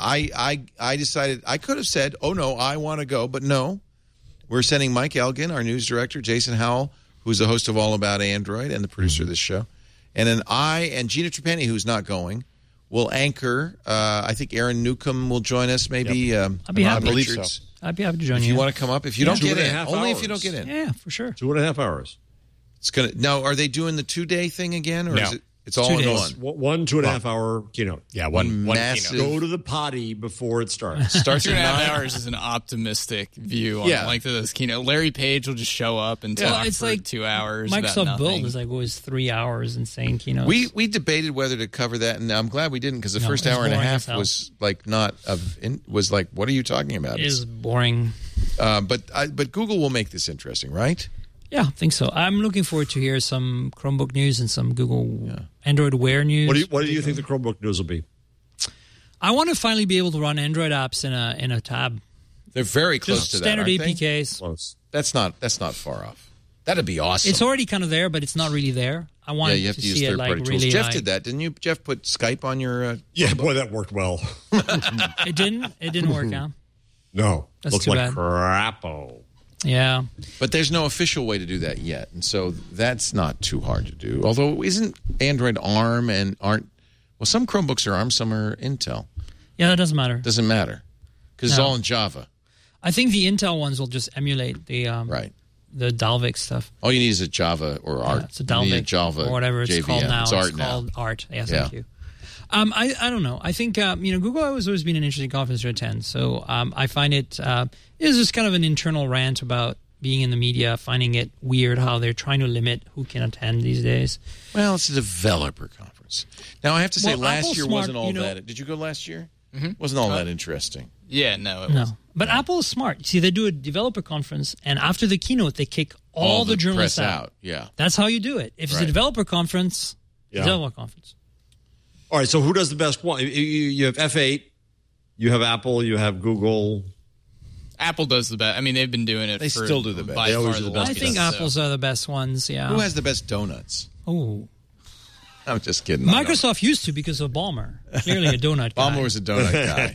I decided I could have said, oh, no, I want to go. But no, we're sending Mike Elgin, our news director, Jason Howell, who's the host of All About Android and the producer of this show. And then I and Gina Trapani, who's not going, will anchor. I think Aaron Newcomb will join us. Maybe I'd be happy. Richards. I'd be happy to join you. If you want to come up. If you don't get in. Only hours. if you don't get in. Yeah, for sure. 2.5 hours. It's gonna. Now, are they doing the 2-day thing again, or No. is it's all 2 in days. one? 2.5 hour keynote. Yeah, one massive. keynote. Go to the potty before it starts. Starts 2.5 at 9 hours is an optimistic view on Yeah. the length of this keynote. Larry Page will just show up and talk it's for like 2 hours. about Microsoft nothing. Build is like always 3 hours insane keynotes. We debated whether to cover that, and I'm glad we didn't because the first it was hour and a boring half as hell. was like was like, what are you talking about? It is boring. But Google will make this interesting, right? Yeah, I think so. I'm looking forward to hear some Chromebook news and some Google Android Wear news. What do you think the Chromebook news will be? I want to finally be able to run Android apps in a tab. They're very close Just to that. standard aren't they? APKs. Close. That's not far off. That'd be awesome. It's already kind of there, but it's not really there. I want you have to to use see it third-party like tools. really. Jeff did that, didn't you? Jeff put Skype on your. Yeah, boy, that worked well. It didn't. It didn't work out. No, That's looks too like bad. crapo. Yeah. But there's no official way to do that yet, and so that's not too hard to do. Although, isn't Android ARM and aren't? Well, some Chromebooks are ARM, some are Intel. Yeah, that doesn't matter. Doesn't matter because it's No. all in Java. I think the Intel ones will just emulate the the Dalvik stuff. All you need is a Java or Art. It's a You need a Dalvik Java or whatever it's JVM. called now. It's Art now. called Art. Yeah, Yeah. thank you. I don't know. I think Google has always been an interesting conference to attend. So I find it is just kind of an internal rant about being in the media, finding it weird how they're trying to limit who can attend these days. Well, it's a developer conference. Now, I have to say, Well, last Apple's year smart, wasn't all you know. that. Did you go last year? Wasn't all that interesting. Yeah, no, it No, wasn't. but Apple is smart. See, they do a developer conference, and after the keynote, they kick all the journalists press out. Yeah. That's how you do it. If it's Right. a developer conference, Yeah. developer conference. All right, so who does the best one? You have F8, you have Apple, you have Google. Apple does the best. I mean, they've been doing it. They for still do the best. by They always far do the the best. I longest, think so. Apple's are the best ones. Yeah. Who has the best donuts? Oh, I'm just kidding. I don't. Microsoft used to because of Ballmer. Clearly a donut guy. Ballmer was a donut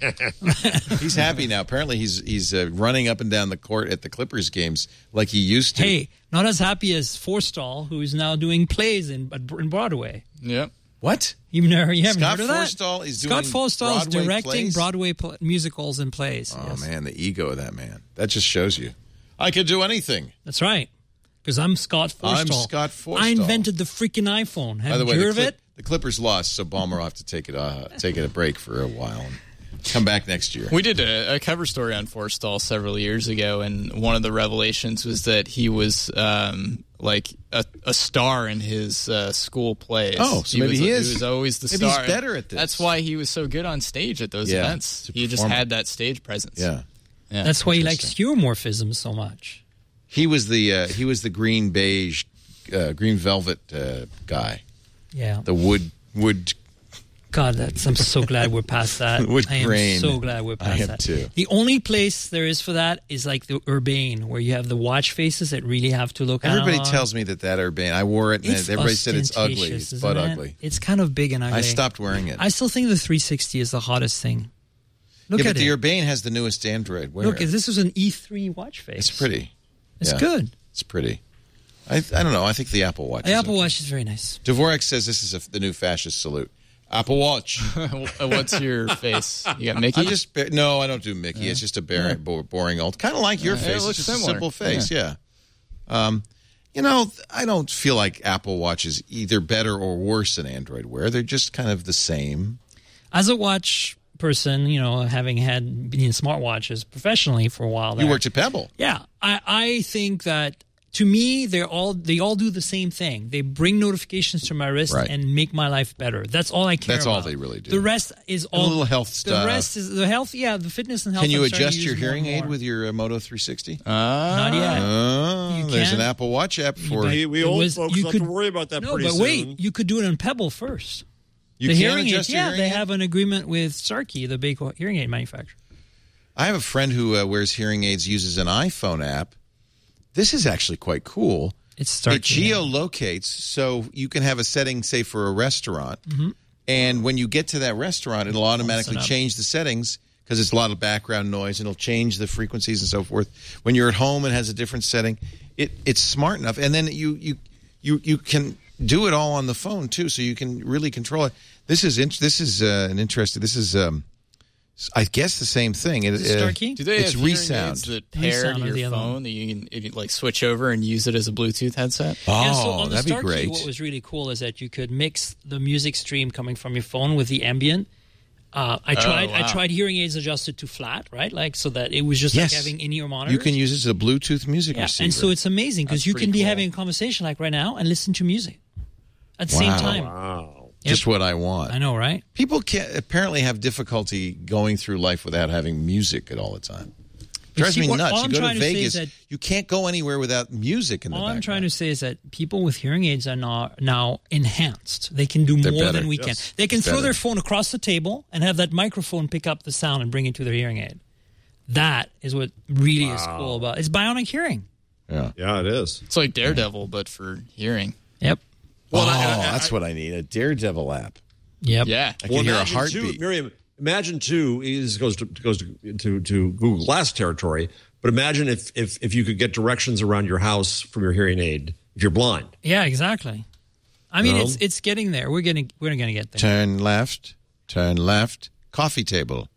guy. He's happy now. Apparently, he's running up and down the court at the Clippers games like he used to. Hey, not as happy as Forstall, who is now doing plays in Broadway. Yep. What? You haven't Scott heard of that? Forstall is Scott doing Forstall is Broadway directing plays? Broadway musicals and plays. Oh, Yes. man, the ego of that man. That just shows you. I could do anything. That's right. Because I'm Scott Forstall. I'm Scott Forstall. I invented the freaking iPhone. By the Haven't way, you heard of it? the Clippers lost, so Ballmer will have to take a break for a while. Come back next year. We did a cover story on Forstall several years ago, and one of the revelations was that he was like a star in his school plays. Oh, so maybe he is. He was always the maybe star. He's better at this. That's why he was so good on stage at those events. He just had that stage presence. Yeah. That's why he likes skeuomorphism so much. He was the green beige, green velvet guy. Yeah. The wood. God, I'm so glad we're past that. Wood I am grain. so glad we're past that. I am too. The only place there is for that is like the Urbane, where you have the watch faces that really have to look. Everybody tells me that Urbane. I wore it, and everybody said it's ugly. It's butt ugly. It's kind of big and ugly. I stopped wearing it. I still think the 360 is the hottest thing. Look at but it. the Urbane has the newest Android. Look, this is an E3 watch face. It's pretty. It's good. It's pretty. I don't know. I think the Apple Watch. The Apple Watch is very nice. Dvorak says this is the new fascist salute. Apple Watch. What's your face? You got Mickey? No, I don't do Mickey. It's just a boring old, kind of like your face. It looks it's just similar. a simple face. Yeah. I don't feel like Apple Watch is either better or worse than Android Wear. They're just kind of the same. As a watch person, having been in smartwatches professionally for a while. You worked at Pebble. Yeah, I think that to me they all do the same thing. They bring notifications to my wrist and make my life better. That's all I care about. That's all they really do. The rest is all a little health stuff. The rest is the health. Yeah, the fitness and health. Can you adjust your hearing aid with your Moto 360? Not yet. There's an Apple Watch app for we old folks don't have to worry about that pretty soon. No, but wait, you could do it on Pebble first. You the can hearing adjust aids, your hearing they aid? have an agreement with Starkey, the big hearing aid manufacturer. I have a friend who wears hearing aids, uses an iPhone app. This is actually quite cool. It's Starkey. It geolocates, so you can have a setting, say, for a restaurant. Mm-hmm. And when you get to that restaurant, it'll automatically change the settings because it's a lot of background noise, and it'll change the frequencies and so forth. When you're at home, it has a different setting. It's smart enough. And then you can do it all on the phone, too, so you can really control it. This is an interesting. This is, I guess, the same thing. Do they have ReSound that pair to your phone that you can like switch over and use it as a Bluetooth headset? Oh, so that'd be great. What was really cool is that you could mix the music stream coming from your phone with the ambient. I tried hearing aids adjusted to flat, right? Like so that it was just like having in-ear monitors. You can use it as a Bluetooth music receiver. And so it's amazing because you can be having a conversation like right now and listen to music at the same time. Wow. Just what I want. I know, right? People apparently have difficulty going through life without having music at all the time. Drives me nuts. You go to Vegas, you can't go anywhere without music in the background. All I'm trying to say is that people with hearing aids are now enhanced. They can do more than we can. They can throw their phone across the table and have that microphone pick up the sound and bring it to their hearing aid. That is what really is cool about it. It's bionic hearing. Yeah, it is. It's like Daredevil, but for hearing. Yep. Well, that's what I need, a Daredevil app. Yep. Yeah. I can hear a heartbeat. Miriam, imagine, too, goes to Google Glass territory, but imagine if you could get directions around your house from your hearing aid if you're blind. Yeah, exactly. I mean, it's getting there. We're going to get there. Turn left. Coffee table.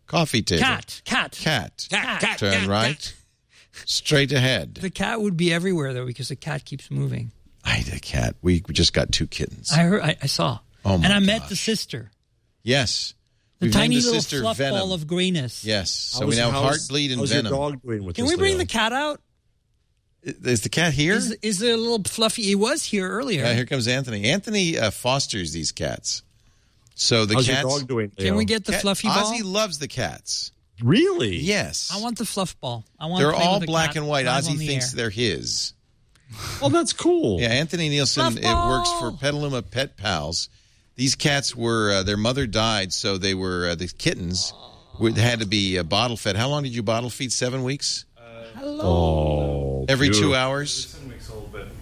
Cat. Turn right. Straight ahead. The cat would be everywhere, though, because the cat keeps moving. I had a cat. We just got 2 kittens. I saw. Oh, my And I met the sister. Yes. The We've tiny named the little sister fluff Venom. ball of grayness. Yes. So we now have Heartbleed and how's Venom. Your dog doing with Can this, we bring Leo? the cat out? Is the cat here? Is there a little fluffy? He was here earlier. Here comes Anthony. Anthony fosters these cats. So the How's cats. your dog doing, Leo? Can we get the fluffy ball? Ozzy loves the cats. Really? Yes. I want the fluff ball. They're all black and white. Ozzy thinks they're his. Well, that's cool. Yeah, Anthony Nielsen. It works for Petaluma Pet Pals. These cats were their mother died, so they were the kittens had to be bottle fed. How long did you bottle feed? 7 weeks. Oh, every beautiful. 2 hours. 7 weeks old, but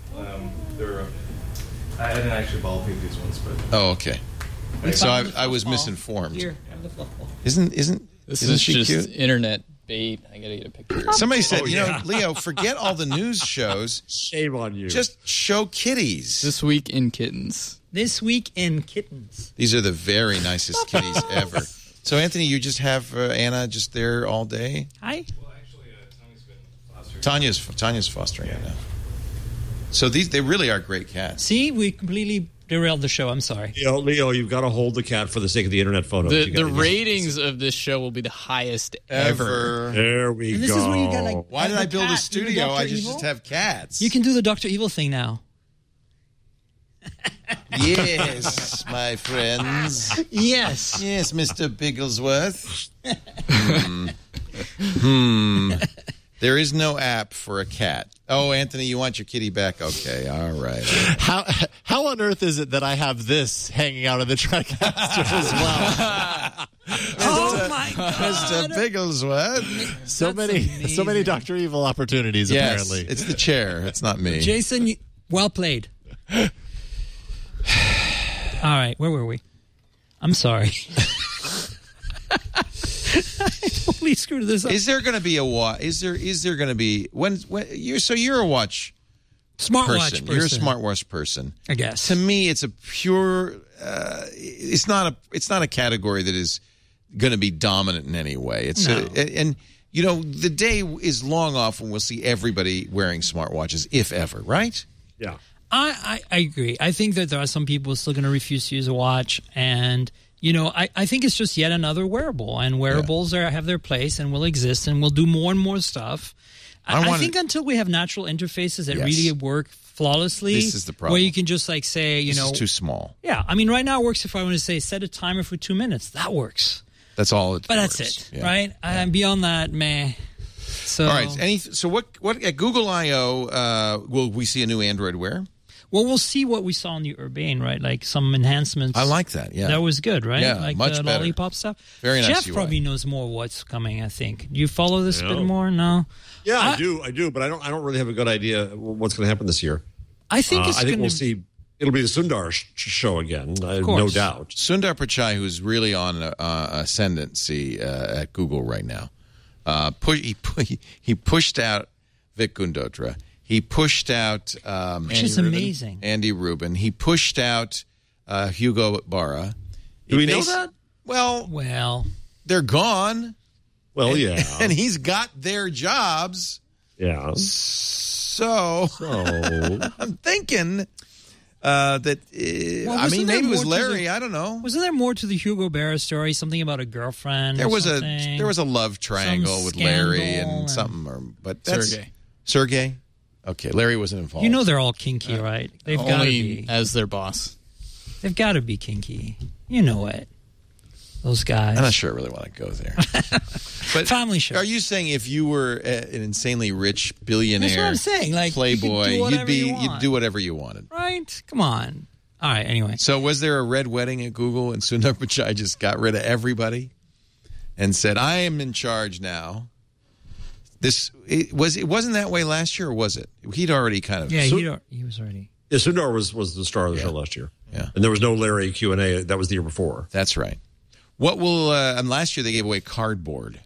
I didn't actually bottle feed these ones, but okay. So I was misinformed. Here, have the fluff ball. Isn't This is she just cute? internet bait. I gotta get a picture. Somebody said, Leo, forget all the news shows. Shame on you. Just show kitties. This week in kittens. This week in kittens. These are the very nicest kitties ever. So, Anthony, you just have Anna just there all day? Hi. well, actually, Tanya's been fostering. Tanya's fostering it now. So they really are great cats. See, we completely derailed the show. I'm sorry. Leo, you've got to hold the cat for the sake of the internet photos. The ratings of this show will be the highest ever. There we and go. this is where you got like. Why did I build a studio? I Evil? just have cats. You can do the Dr. Evil thing now. Yes, my friends. Yes. Yes, Mr. Bigglesworth. There is no app for a cat. Oh, Anthony, you want your kitty back? Okay, all right. How on earth is it that I have this hanging out of the TriCaster as well? Oh my God, Mr. Bigglesworth. So many Dr. Evil opportunities. Yes, apparently, it's the chair. It's not me. Jason, well played. All right, where were we? I'm sorry. I totally screwed this up. Is there going to be a watch? Is there going to be when you're a watch smartwatch person? You're a smartwatch person, I guess. To me, it's a pure. It's not a category that is going to be dominant in any way. And the day is long off when we'll see everybody wearing smartwatches, if ever. Right? Yeah. I agree. I think that there are some people still going to refuse to use a watch, and I think it's just yet another wearable, and wearables have their place and will exist and will do more and more stuff. I think until we have natural interfaces that really work flawlessly, this is the problem. Where you can just say, this is too small. Yeah, I mean, right now it works if I want to say set a timer for 2 minutes. That works. That's all. But that's it, right? And beyond that, meh. So, all right. So what at Google I/O will we see a new Android Wear? Well, we'll see what we saw in the Urbane, right? Like some enhancements. I like that, yeah. That was good, right? Yeah, like much the better. Lollipop stuff. Very nice Jeff UI. probably knows more what's coming, I think. Do you follow this a bit more? No? Yeah, I do, but I don't really have a good idea what's going to happen this year. I think we'll see. It'll be the Sundar show again, no doubt. Sundar Pichai, who's really on ascendancy at Google right now, he pushed out Vik Gundotra. He pushed out which is amazing. Andy Rubin. He pushed out Hugo Barra. Do we know that? Well, they're gone. Well, yeah. And he's got their jobs. Yeah. So I'm thinking that, maybe it was Larry. I don't know. Wasn't there more to the Hugo Barra story? Something about a girlfriend? There was a love triangle with Larry and something. But that's Sergey. Okay, Larry wasn't involved. You know they're all kinky, right? They've got to be. As their boss. They've got to be kinky. You know it. Those guys. I'm not sure I really want to go there. But family show. Are you saying if you were an insanely rich billionaire, that's what I'm saying. Like, playboy, you'd do whatever you wanted? Right? Come on. All right, anyway. So was there a red wedding at Google and Sundar Pichai just got rid of everybody and said, I am in charge now? It wasn't that way last year, or was it? He'd already kind of... Yeah, he was already... Yeah, Sundar was the star of the show last year. Yeah. And there was no Larry Q&A. That was the year before. That's right. What will... and last year they gave away cardboard.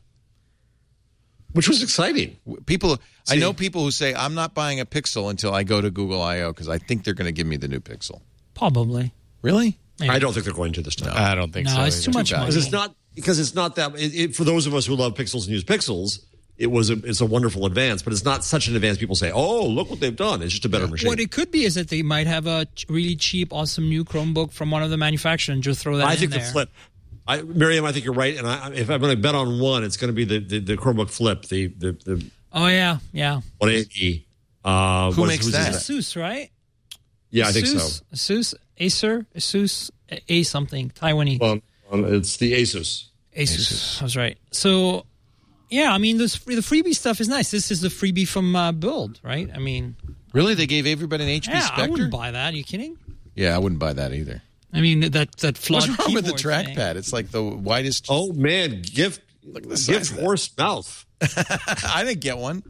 Which was exciting. I know people who say, I'm not buying a Pixel until I go to Google I/O because I think they're going to give me the new Pixel. Probably. Really? Maybe. I don't think they're going to this time. No, I don't think so. No, it's too much money. Because it's not that... for those of us who love Pixels and use Pixels... It's a wonderful advance, but it's not such an advance. People say, "Oh, look what they've done." It's just a better machine. What it could be is that they might have a really cheap, awesome new Chromebook from one of the manufacturers and just throw that in there. I think the Flip. Miriam, I think you're right. And if I'm going to bet on one, it's going to be the Chromebook Flip. The oh yeah. 180. Who makes that? Asus, right? Yeah, I think so. Asus, A something, Taiwanese. Well, it's the Asus. Asus. I was right. So. Yeah, I mean, the freebie stuff is nice. This is the freebie from Build, right? I mean... Really? They gave everybody an HP Spectre? I wouldn't buy that. Are you kidding? Yeah, I wouldn't buy that either. I mean, that flawed What's wrong with the trackpad? trackpad? It's like the widest... Oh, man. Give horse mouth. I didn't get one.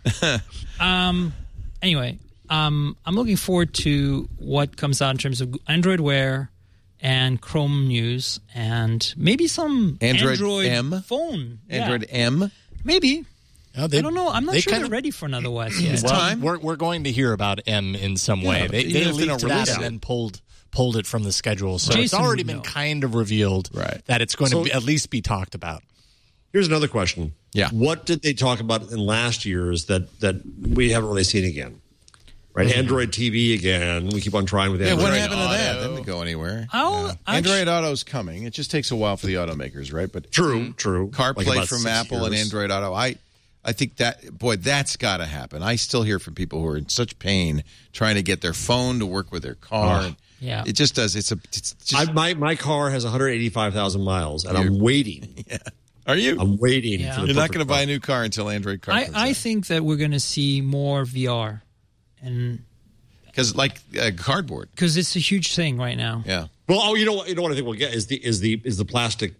Anyway, I'm looking forward to what comes out in terms of Android Wear and Chrome news, and maybe some Android phone. Android M? Maybe. I don't know. I'm not sure they're ready for another OS yet. It's time. We're going to hear about M in some way. They leaked that and then pulled it from the schedule. So it's already been kind of revealed that it's going to at least be talked about. Here's another question. Yeah. What did they talk about in last year's that we haven't really seen again? Right, Android TV again. We keep on trying with Android. Yeah, what happened to that? that doesn't go anywhere. Android Auto's coming. It just takes a while for the automakers, right? But True. CarPlay from Apple and Android Auto. I think that's got to happen. I still hear from people who are in such pain trying to get their phone to work with their car. Yeah, it just does. It's just, my car has 185,000 miles, and I'm waiting. Yeah. Are you? I'm waiting. Yeah. For the You're not going to buy a new car until Android CarPlay. I think that we're going to see more VR, and because cardboard, because it's a huge thing right now. Yeah. Well, you know what I think we'll get is the plastic.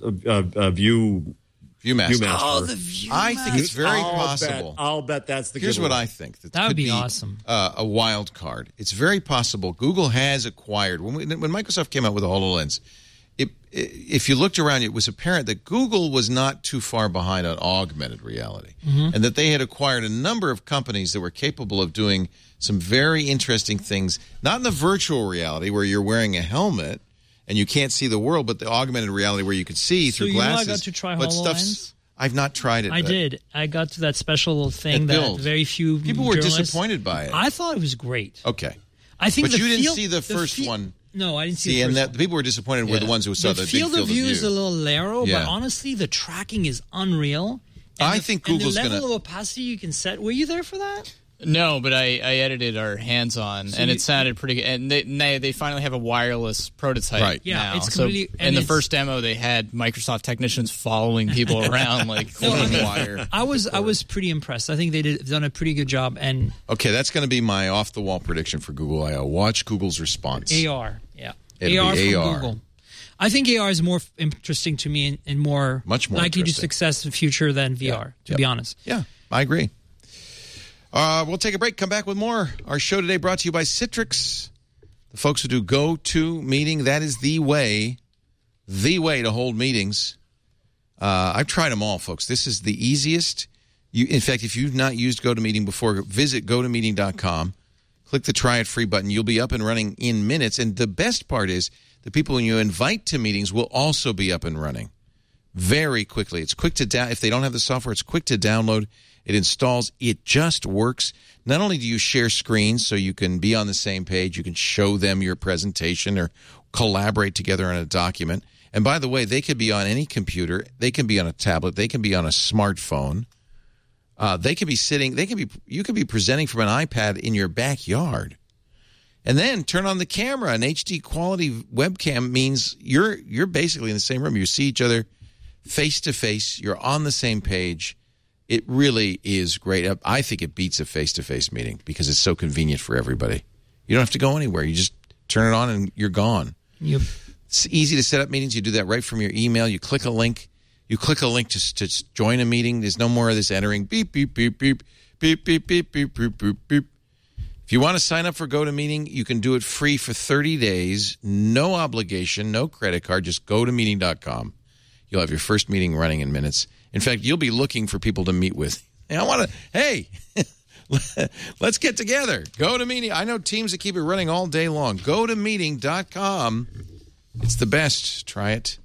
ViewMaster. Oh, the ViewMaster. I think it's very possible. I'll bet that's the. Here's what I think. That would be awesome. A wild card. It's very possible. Google has acquired when Microsoft came out with the HoloLens. If you looked around, it was apparent that Google was not too far behind on augmented reality, and that they had acquired a number of companies that were capable of doing some very interesting things. Not in the virtual reality where you're wearing a helmet and you can't see the world, but the augmented reality where you could see through glasses. So I got to try HoloLens? I've not tried it. I did. I got to that special thing that very few people were disappointed by it. I thought it was great. Okay. I think but you didn't see the first one. No, I didn't see the first one. The people were disappointed were the ones who saw the big field of view. Is a little narrow, but honestly, the tracking is unreal. I think Google's going to... And the level of opacity you can set... Were you there for that? No, but I edited our hands-on, and it sounded pretty good. And they finally have a wireless prototype now. It's completely... In the first demo, they had Microsoft technicians following people around, holding the wire. I was pretty impressed. I think they've done a pretty good job. And okay, that's going to be my off-the-wall prediction for Google I/O. Watch Google's response. AR, yeah. AR from Google. I think AR is more interesting to me and much more likely to success in the future than VR, to be honest. Yeah, I agree. We'll take a break, come back with more. Our show today brought to you by Citrix. The folks who do GoToMeeting, that is the way to hold meetings. I've tried them all, folks. This is the easiest. In fact, if you've not used GoToMeeting before, visit GoToMeeting.com. Click the Try It Free button. You'll be up and running in minutes. And the best part is the people you invite to meetings will also be up and running very quickly. It's quick to download. If they don't have the software, it's quick to download. It installs. It just works. Not only do you share screens so you can be on the same page, you can show them your presentation or collaborate together on a document. And by the way, they could be on any computer. They can be on a tablet. They can be on a smartphone. They could be sitting. You could be presenting from an iPad in your backyard. And then turn on the camera. An HD quality webcam means you're basically in the same room. You see each other face to face. You're on the same page. It really is great. I think it beats a face-to-face meeting because it's so convenient for everybody. You don't have to go anywhere. You just turn it on and you're gone. Yep. It's easy to set up meetings. You do that right from your email. You click a link. You click a link to join a meeting. There's no more of this entering beep, beep, beep, beep, beep, beep, beep, beep, beep, beep, beep. If you want to sign up for GoToMeeting, you can do it free for 30 days. No obligation, no credit card. Just GoToMeeting.com. You'll have your first meeting running in minutes. In fact, you'll be looking for people to meet with. Hey, let's get together. GoToMeeting. I know teams that keep it running all day long. GoToMeeting.com. It's the best. Try it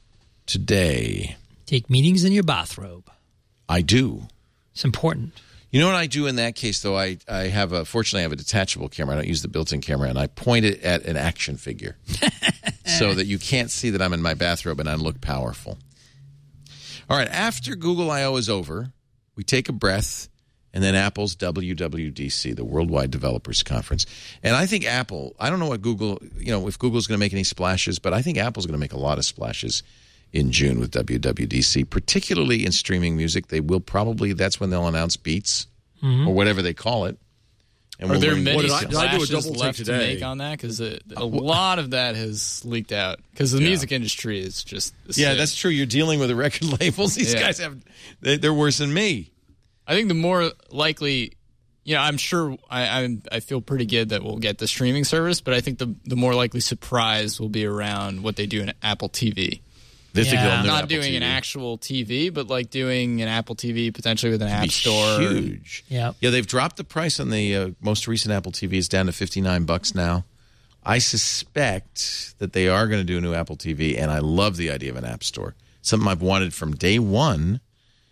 today. Take meetings in your bathrobe. I do. It's important. You know what I do in that case, though? Fortunately, I have a detachable camera. I don't use the built-in camera, and I point it at an action figure so that you can't see that I'm in my bathrobe and I look powerful. All right, after Google I/O is over, we take a breath, and then Apple's WWDC, the Worldwide Developers Conference. And I think Apple, I don't know what Google, if Google's going to make any splashes, but I think Apple's going to make a lot of splashes in June with WWDC, particularly in streaming music. They will probably, that's when they'll announce Beats or whatever they call it. And Are there many splashes left to make on that? Because a lot of that has leaked out. Because the music industry is just... Yeah, that's true. You're dealing with the record labels. These guys they're worse than me. I think the more likely... I'm sure I feel pretty good that we'll get the streaming service, but I think the more likely surprise will be around what they do in Apple TV. Not doing an actual TV, but like doing an Apple TV potentially with an app store. Huge. Yeah, they've dropped the price on the most recent Apple TV. It's down to $59 now. I suspect that they are going to do a new Apple TV, and I love the idea of an app store. Something I've wanted from day one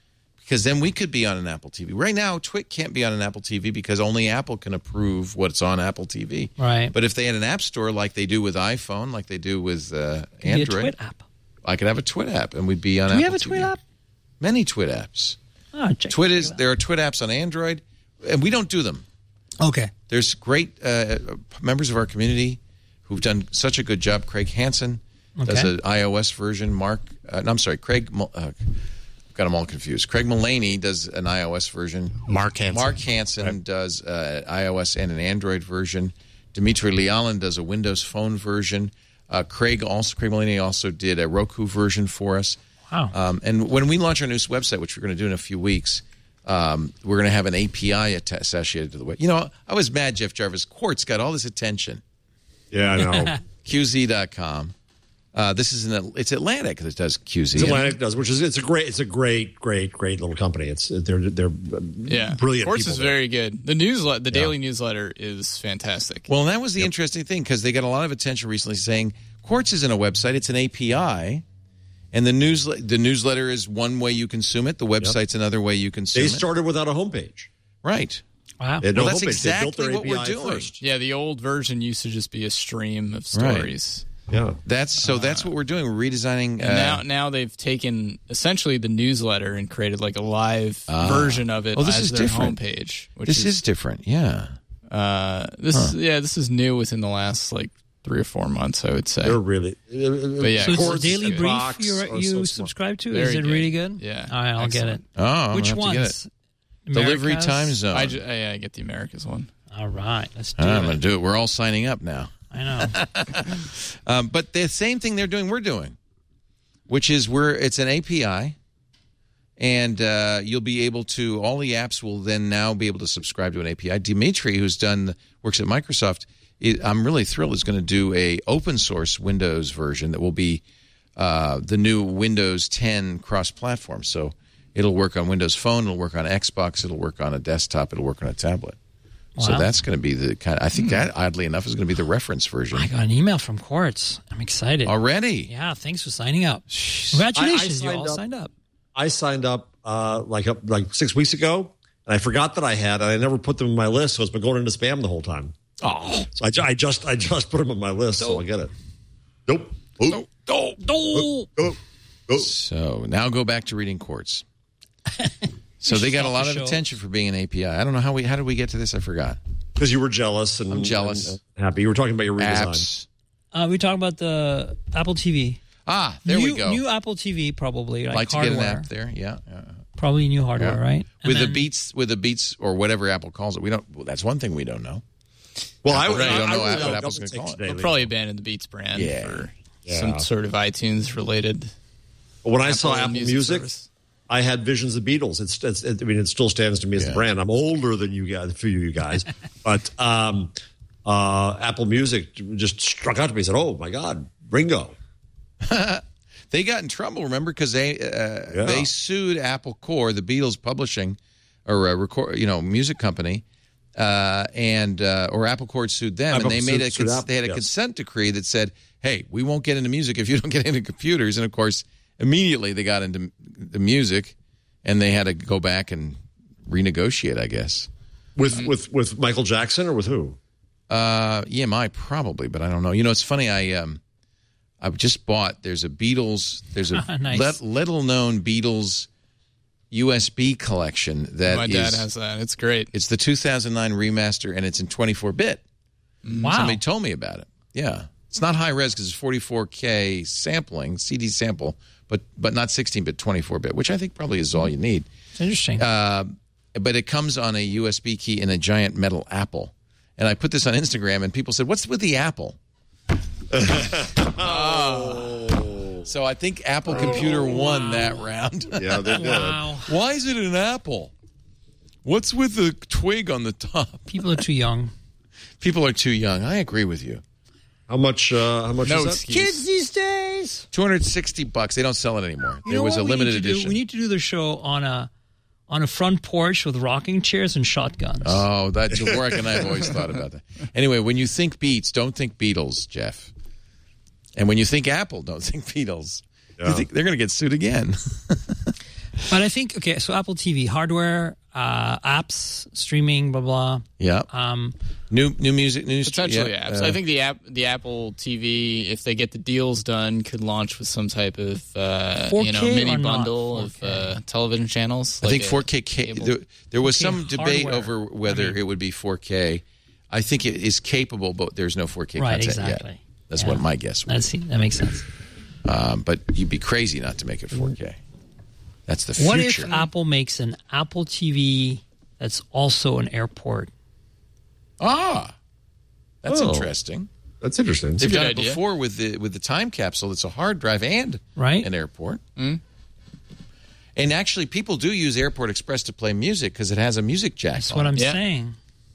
Because then we could be on an Apple TV. Right now, Twit can't be on an Apple TV because only Apple can approve what's on Apple TV. Right. But if they had an app store like they do with iPhone, like they do with Android, be a Twit app. I could have a Twit app, and we'd be on Do Apple we have a TV. Twit app? Many Twit apps. Oh, There are Twit apps on Android, and we don't do them. Okay. There's great members of our community who've done such a good job. Craig Hansen does an iOS version. Craig. Got them all confused. Craig Mullaney does an iOS version. Mark Hansen does an iOS and an Android version. Dimitri Lealin does a Windows Phone version. Craig Mullaney also did a Roku version for us. Wow. And when we launch our new website, which we're going to do in a few weeks, we're going to have an API associated to the web. You know, I was mad, Jeff Jarvis. Quartz got all this attention. Yeah, I know. QZ.com. It's Atlantic that does QZ. Atlantic does, which is it's a great little company. They're brilliant. Quartz is there. very good. The newsletter, the daily newsletter, is fantastic. Well, and that was the interesting thing because they got a lot of attention recently saying Quartz isn't a website; it's an API, and the newsletter is one way you consume it. The website's another way you consume it. They started without a homepage, right? Wow. Well, that's exactly what we're doing. First. Yeah, the old version used to just be a stream of stories. Right. Yeah, that's what we're doing. We're redesigning. Now they've taken essentially the newsletter and created like a live version of it as their homepage. This is different. Yeah. This is new within the last like 3 or 4 months, I would say. They're really. But yeah, so it's a daily brief you subscribe to. Is it really good? Yeah. All right, I'll get it. Oh, which ones? Delivery Time Zone. I get the Americas one. All right, let's do it. I'm going to do it. We're all signing up now. I know. But the same thing they're doing, we're doing, which is it's an API, and you'll be able to, all the apps will then now be able to subscribe to an API. Dimitri, works at Microsoft, I'm really thrilled, is going to do a open source Windows version that will be the new Windows 10 cross-platform. So it'll work on Windows Phone, it'll work on Xbox, it'll work on a desktop, it'll work on a tablet. Wow. So that's going to be the kind. I think that, oddly enough, is going to be the reference version. I got an email from Quartz. I'm excited already. Yeah, thanks for signing up. Congratulations, you all signed up. I signed up like 6 weeks ago, and I forgot that I had, and I never put them in my list, so it's been going into spam the whole time. Oh, so I just put them on my list, so I'll get it. Nope. So now go back to reading Quartz. So they got a lot of attention for being an API. I don't know how did we get to this? I forgot. Because you were jealous and I'm jealous. And happy. You were talking about your redesign. Apps. We talked about the Apple TV. There we go. New Apple TV, probably. Like to hardware. get an app there. Yeah. Probably new hardware, right? With the Beats or whatever Apple calls it. That's one thing we don't know. Well, I don't know what Apple's going to call it. They'll probably abandon the Beats brand for some sort of iTunes related. When I saw Apple Music, I had visions of Beatles. It still stands to me as the brand. I'm older than you guys, but Apple Music just struck out to me and said, "Oh my God, Ringo." They got in trouble, remember, because they sued Apple Corps, the Beatles publishing or music company, or Apple Corps sued them, and they made they had a consent decree that said, "Hey, we won't get into music if you don't get into computers." And of course, immediately they got into the music, and they had to go back and renegotiate, I guess. With Michael Jackson or with who? EMI probably, but I don't know. You know, it's funny. I've just bought. There's a nice. little known Beatles USB collection that my dad has that. It's great. It's the 2009 remaster, and it's in 24-bit. Wow! Somebody told me about it. Yeah, it's not high res because it's 44K sampling, CD sample, but not 16-bit, 24-bit, which I think probably is all you need. It's interesting. But it comes on a USB key in a giant metal apple. And I put this on Instagram, and people said, "What's with the apple?" So I think Apple Computer won that round. Yeah, they did. Wow. Why is it an apple? What's with the twig on the top? People are too young. People are too young. I agree with you. How much is that? Kids these days. $260. They don't sell it anymore. There was a limited edition. We need to do the show on a front porch with rocking chairs and shotguns. Oh, that's Warwick and I have always thought about that. Anyway, when you think Beats, don't think Beatles, Jeff. And when you think Apple, don't think Beatles. Yeah. You think they're going to get sued again. But I think, okay, so Apple TV, hardware, apps, streaming, blah, blah. Yeah. New music, new potentially apps. I think the Apple TV, if they get the deals done, could launch with some type of mini bundle of television channels. I think 4K. There was some debate over whether it would be 4K. I think it is capable, but there's no 4K content yet. That's what my guess was. That makes sense. But you'd be crazy not to make it 4K. That's the future. What if Apple makes an Apple TV that's also an airport? That's interesting. That's interesting. They've done it before with the time capsule. It's a hard drive and an airport. Mm. And actually, people do use Airport Express to play music because it has a music jack. That's what I'm saying.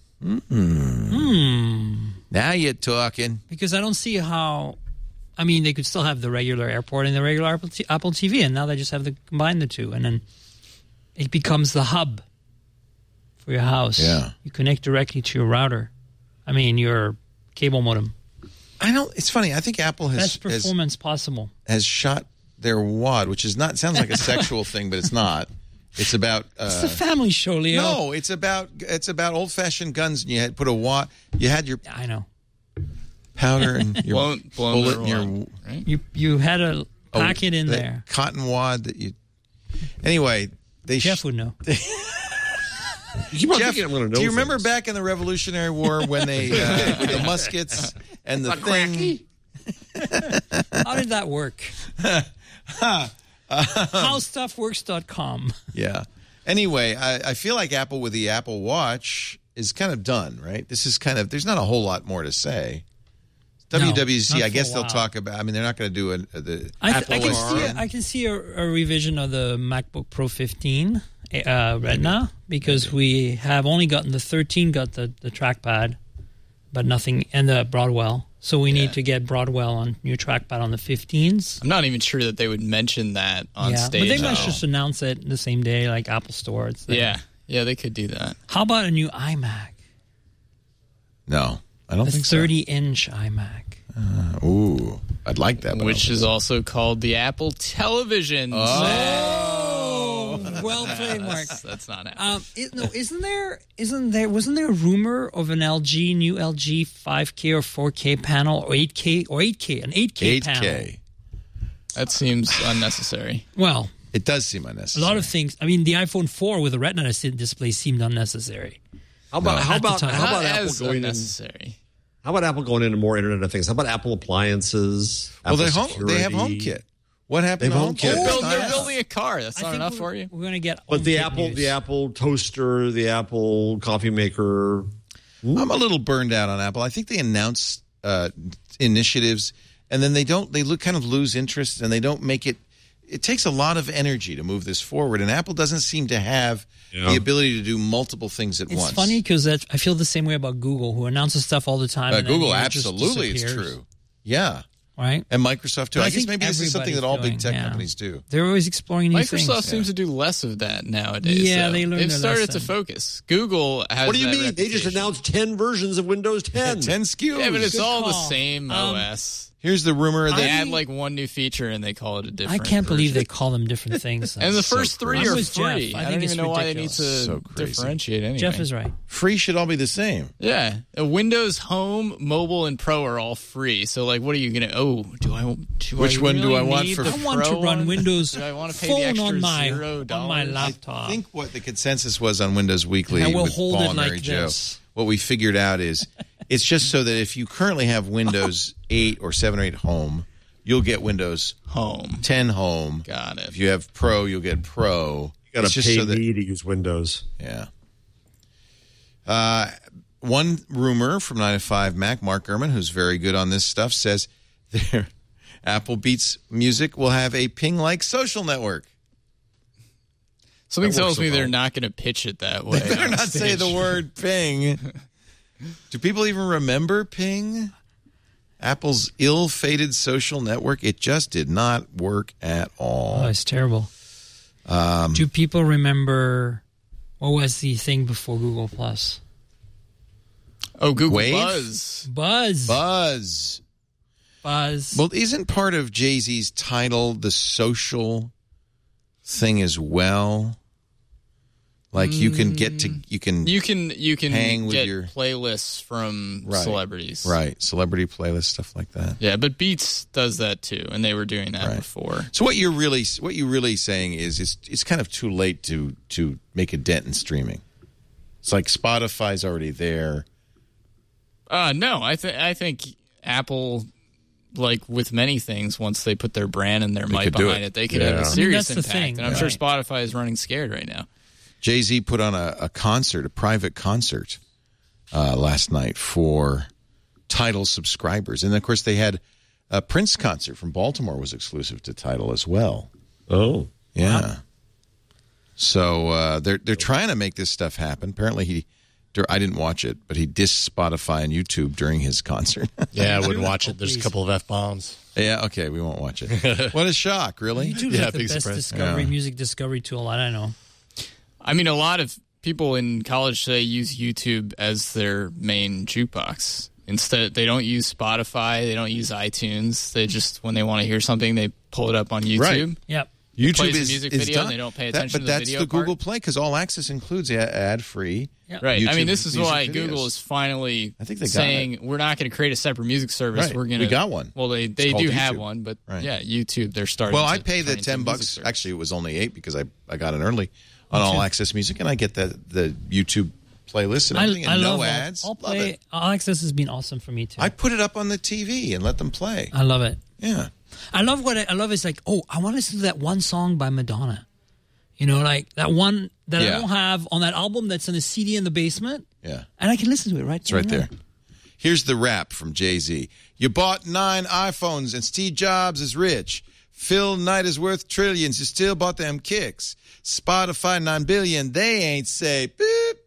Now you're talking. Because I don't see how. I mean, they could still have the regular airport and the regular Apple TV, and now they just have to combine the two, and then it becomes the hub for your house. Yeah, you connect directly to your router. I mean, your cable modem. It's funny. I think Apple best performance possible has shot their wad, which is not sounds like a sexual thing, but it's not. It's about. It's a family show, Leo. No, it's about old fashioned guns, and you had put a wad. You had your. I know. Powder and your bullet and your. Right? You had a packet in there. Cotton wad that you. Anyway, Jeff would know. Jeff, do you remember back in the Revolutionary War when they with the muskets and the thing? How did that work? HowStuffWorks.com. Yeah. Anyway, I feel like Apple with the Apple Watch is kind of done, right? This is kind of, there's not a whole lot more to say. WWDC, I guess they'll talk about, I mean, they're not going to do the Apple Watch. I can see a revision of the MacBook Pro 15 Retina because we have only gotten the 13 got the trackpad, but nothing, and the Broadwell. So we need to get Broadwell on new trackpad on the 15s. I'm not even sure that they would mention that on stage. But they might just announce it the same day, like Apple Store. Yeah, they could do that. How about a new iMac? No, I don't think so. A 30-inch iMac. Ooh, I'd like that. Which is also called the Apple Television. Oh, well played, Mark. That's not Apple. Wasn't there a rumor of an new LG 5K or 4K panel or 8K, an 8K panel? That seems unnecessary. Well, it does seem unnecessary. A lot of things. I mean, the iPhone 4 with a Retina display seemed unnecessary. How about Apple going unnecessary? How about Apple going into more Internet of Things? How about Apple appliances? Well, they have HomeKit. What happened to HomeKit? They're building a car. That's not enough for you. We're going to get. But the Apple toaster, the Apple coffee maker. I'm a little burned out on Apple. I think they announce initiatives, and then they kind of lose interest, and they don't make it. It takes a lot of energy to move this forward, and Apple doesn't seem to have the ability to do multiple things at once. It's funny because I feel the same way about Google, who announces stuff all the time. Google, absolutely, it's true. Yeah. Right? And Microsoft, too. I guess maybe this is something that all big tech companies do. They're always exploring new things. Microsoft seems to do less of that nowadays. Yeah, they've started to focus. Google has. What do you mean? They just announced 10 versions of Windows 10. 10 SKUs. Yeah, but it's all the same OS. Here's the rumor that they add like one new feature and they call it a different. I can't believe they call them different things. And the first three are free. Jeff. I don't even know why they need to differentiate anyway. Jeff is right. Free should all be the same. Yeah, Windows Home, Mobile, and Pro are all free. So like, what are you gonna? Which one do I want for? I want to run Windows do I want to pay Phone the extra on my $0? laptop. I think what the consensus was on Windows Weekly and with hold Paul it and like Mary Jo. this. What we figured out is it's just so that if you currently have Windows 8 or 7 or 8 Home, you'll get Windows Home 10 Home. Got it. If you have Pro, you'll get Pro. You got to pay me to use Windows. Yeah. One rumor from 9 to 5 Mac, Mark Gurman, who's very good on this stuff, says Apple Beats Music will have a ping-like social network. Something tells me they're not going to pitch it that way. They better not say the word ping. Do people even remember ping? Apple's ill-fated social network. It just did not work at all. Oh, it's terrible. Do people remember what was the thing before Google Plus? Oh, Google Wave? Buzz. Well, isn't part of Jay-Z's title the social thing as well? Like you can hang with get your playlists from celebrities, right? Celebrity playlists, stuff like that. Yeah, but Beats does that too, and they were doing that before. So what you're really saying is it's kind of too late to make a dent in streaming. It's like Spotify's already there. No, I think Apple, like with many things, once they put their brand and their might behind it, they could have a serious impact. And I'm sure Spotify is running scared right now. Jay-Z put on a private concert last night for Tidal subscribers. And, of course, they had a Prince concert from Baltimore was exclusive to Tidal as well. Oh. Yeah. Wow. So they're trying to make this stuff happen. Apparently, I didn't watch it, but he dissed Spotify and YouTube during his concert. Yeah, I wouldn't watch it. There's a couple of F-bombs. Yeah, okay, we won't watch it. What a shock, really? YouTube's like the best music discovery tool. I don't know. I mean, a lot of people in college today use YouTube as their main jukebox. Instead, they don't use Spotify. They don't use iTunes. They just, when they want to hear something, they pull it up on YouTube. Right. Yep. YouTube is a music video, and they don't pay attention to the video. But that's the Google Play, because All Access includes ad-free. Yep. Right. YouTube I mean, this is why videos. Google is finally they saying we're not going to create a separate music service. Right. We're going to. We got one. Well, they do have one, but YouTube, they're starting. Well, I pay the $10. Actually, it was only $8 because I got it early on All Access Music, and I get the YouTube playlist and everything, and no ads. All Access has been awesome for me too. I put it up on the TV and let them play. I love it. Yeah. I love what I love is like, I want to listen to that one song by Madonna. You know, like that one that I don't have on that album that's on a CD in the basement. Yeah. And I can listen to it right It's right there. Here's the rap from Jay-Z. You bought 9 iPhones and Steve Jobs is rich. Phil Knight is worth trillions. You still bought them kicks. Spotify 9 billion. They ain't say beep.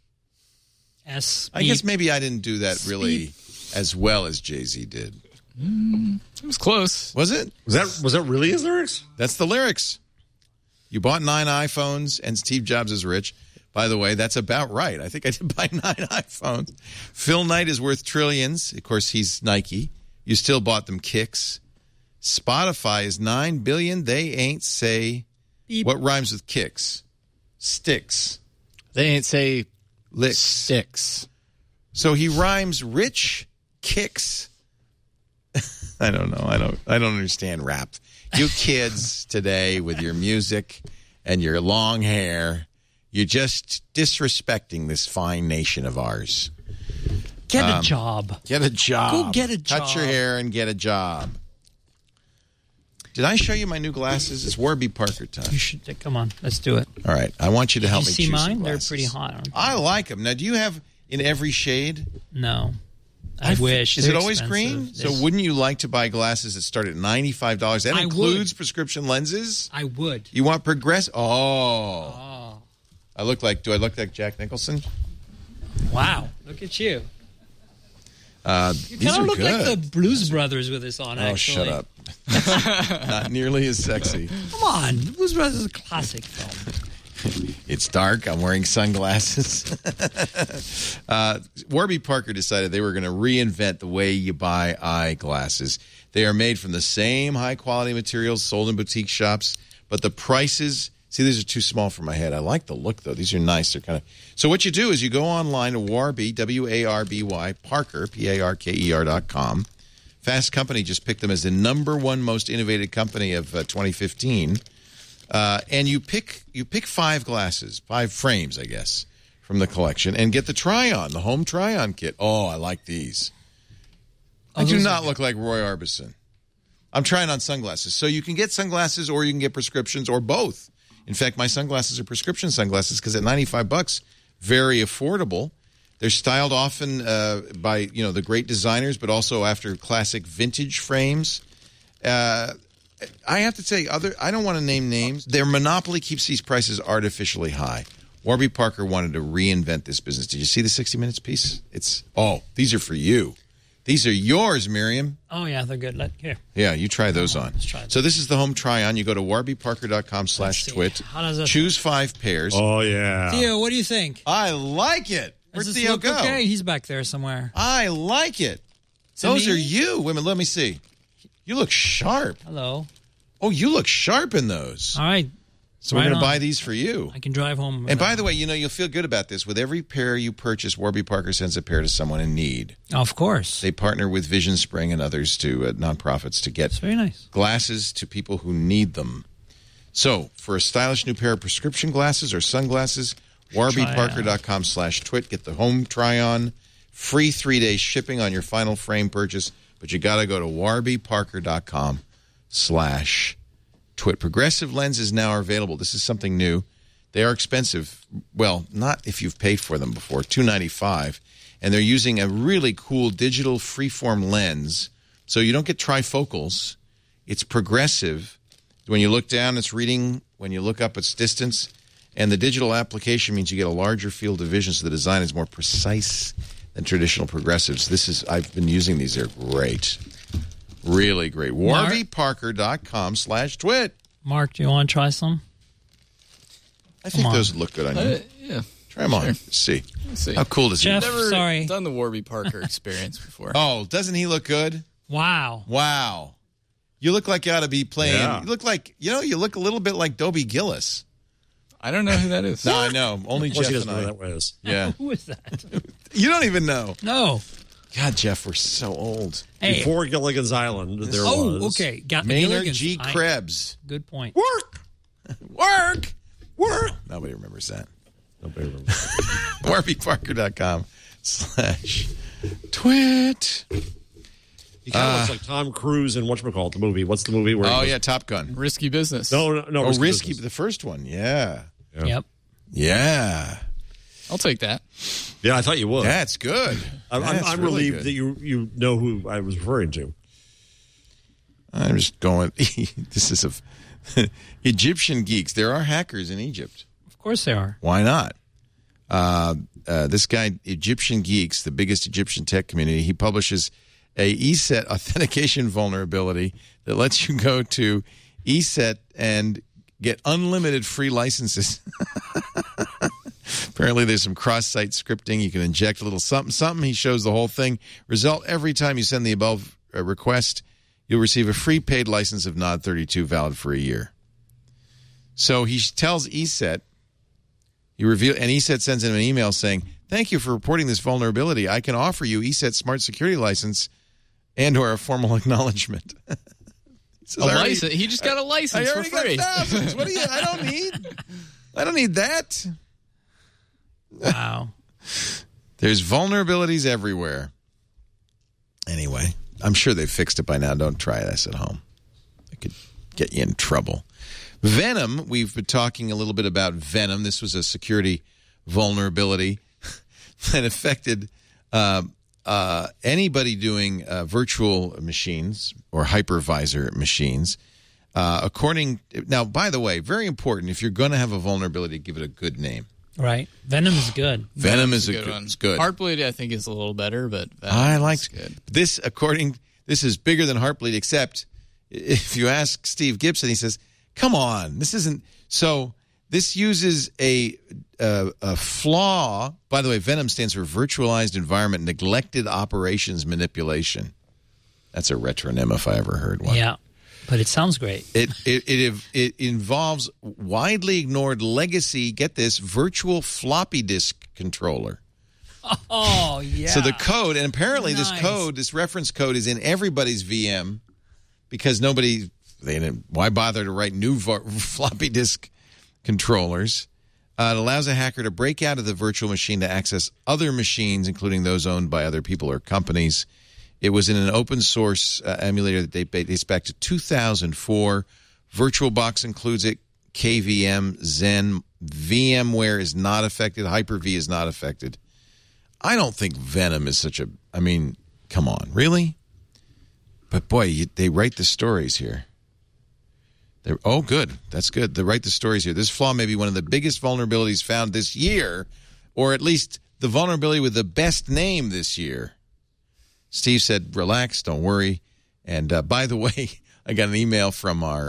I guess maybe I didn't do that really as well as Jay-Z did. It was close. Was it? Was that really his lyrics? That's the lyrics. You bought 9 iPhones and Steve Jobs is rich. By the way, that's about right. I think I did buy 9 iPhones. Phil Knight is worth trillions. Of course, he's Nike. You still bought them kicks. Spotify is 9 billion. They ain't say beep. What rhymes with kicks? Sticks. They ain't say licks. Sticks. So he rhymes rich, kicks. I don't know. I don't understand rap. You kids today with your music and your long hair, you're just disrespecting this fine nation of ours. Get a job. Get a job. Go get a job. Cut your hair and get a job. Did I show you my new glasses? It's Warby Parker time. You should. Come on, let's do it. All right. I want you to help me see choose mine? some They're glasses. pretty hot. Aren't they? I like them. Now, do you have in every shade? No. I wish. Is it always green? So wouldn't you like to buy glasses that start at $95? That includes prescription lenses? I would. You want Progressive? Oh. Do I look like Jack Nicholson? Wow. Look at you. You kind of look like the Blues Brothers with this on, actually. Oh, shut up. Not nearly as sexy. Come on. The Blues Brothers is a classic film. It's dark. I'm wearing sunglasses. Warby Parker decided they were going to reinvent the way you buy eyeglasses. They are made from the same high-quality materials sold in boutique shops, but the prices... See, these are too small for my head. I like the look, though. These are nice. They're kind of... So what you do is you go online to Warby, W-A-R-B-Y, Parker, P-A-R-K-E-R.com. Fast Company just picked them as the #1 most innovative company of 2015. And you pick 5 glasses, 5 frames, I guess, from the collection, and get the try-on, the home try-on kit. Oh, I like these. I do not look like Roy Orbison. I'm trying on sunglasses. So you can get sunglasses or you can get prescriptions or both. In fact, my sunglasses are prescription sunglasses because at $95, very affordable. They're styled often by the great designers, but also after classic vintage frames. I have to say, I don't want to name names. Their monopoly keeps these prices artificially high. Warby Parker wanted to reinvent this business. Did you see the 60 Minutes piece? These are for you. These are yours, Miriam. Oh, yeah, they're good. Here. Yeah, you try those on. Let's try them. So this is the home try-on. You go to warbyparker.com/twit. How does that choose 5 pairs. Oh, yeah. Theo, what do you think? I like it. Where'd Theo go? Okay, he's back there somewhere. I like it. Those are you. Wait a minute, let me see. You look sharp. Hello. Oh, you look sharp in those. All right. So we're going to buy these for you. I can drive home. And by the way, you'll feel good about this. With every pair you purchase, Warby Parker sends a pair to someone in need. Of course. They partner with Vision Spring and others to nonprofits to get very nice glasses to people who need them. So for a stylish new pair of prescription glasses or sunglasses, warbyparker.com/twit. Get the home try-on, free 3-day shipping on your final frame purchase. But you got to go to warbyparker.com/twit. Progressive lenses now are available. This is something new. They are expensive. Well, not if you've paid for them before. $295, and they're using a really cool digital freeform lens, so you don't get trifocals. It's progressive. When you look down, it's reading. When you look up, it's distance. And the digital application means you get a larger field of vision, so the design is more precise than traditional progressives. I've been using these. They're great. Really great. warbyparker.com/twit. Mark, do you want to try some? I think those look good on you. Yeah. Try them on. See. How cool does he look? look? Never sorry. done the Warby Parker experience before. Oh, doesn't he look good? Wow. You look like you ought to be playing. Yeah. You look like, you look a little bit like Dobie Gillis. I don't know who that is. No, I know. Only Jeff and know I. that was. Yeah. Who is that? You don't even know. No. God, Jeff, we're so old. Hey. Before Gilligan's Island, there was. Oh, okay. Maynard G. Krebs. Good point. Work. Nobody remembers that. Nobody remembers. warbyparker.com/twit. He kind of looks like Tom Cruise in whatchamacallit, the movie. What's the movie? Where Top Gun. Risky Business. No. Risky. The first one. Yeah. Yep. Yeah. I'll take that. Yeah, I thought you would. That's good. I'm really relieved good. that you know who I was referring to. I'm just going. This is Egyptian geeks. There are hackers in Egypt. Of course there are. Why not? This guy, Egyptian Geeks, the biggest Egyptian tech community, he publishes a ESET authentication vulnerability that lets you go to ESET and get unlimited free licenses. Apparently, there's some cross-site scripting. You can inject a little something. He shows the whole thing. Result, every time you send the above request, you'll receive a free paid license of Nod 32 valid for a year. So he tells ESET, and ESET sends him an email saying, "Thank you for reporting this vulnerability. I can offer you ESET Smart Security License and/or a formal acknowledgement." License? He just got a license for free. Got thousands. What do you? I don't need that. Wow. There's vulnerabilities everywhere. Anyway, I'm sure they've fixed it by now. Don't try this at home. It could get you in trouble. Venom, we've been talking a little bit about Venom. This was a security vulnerability that affected anybody doing virtual machines or hypervisor machines. Now, by the way, very important, if you're going to have a vulnerability, give it a good name. Right. Venom is good. Venom is a good one. It's good. Heartbleed, I think, is a little better, but I like good. This. This is bigger than Heartbleed, except if you ask Steve Gibson, he says, "Come on, this isn't." So this uses a flaw. By the way, Venom stands for Virtualized Environment Neglected Operations Manipulation. That's a retronym if I ever heard one. Yeah. But it sounds great. It involves widely ignored legacy, get this, virtual floppy disk controller. Oh, yeah. So the code, and apparently this reference code is in everybody's VM because why bother to write new floppy disk controllers? It allows a hacker to break out of the virtual machine to access other machines, including those owned by other people or companies. It was in an open source emulator that dates back to 2004. VirtualBox includes it. KVM, Zen, VMware is not affected. Hyper-V is not affected. I don't think Venom is such a... I mean, come on. Really? But boy, they write the stories here. Oh, good. That's good. They write the stories here. This flaw may be one of the biggest vulnerabilities found this year, or at least the vulnerability with the best name this year. Steve said, "Relax, don't worry." And by the way, I got an email from our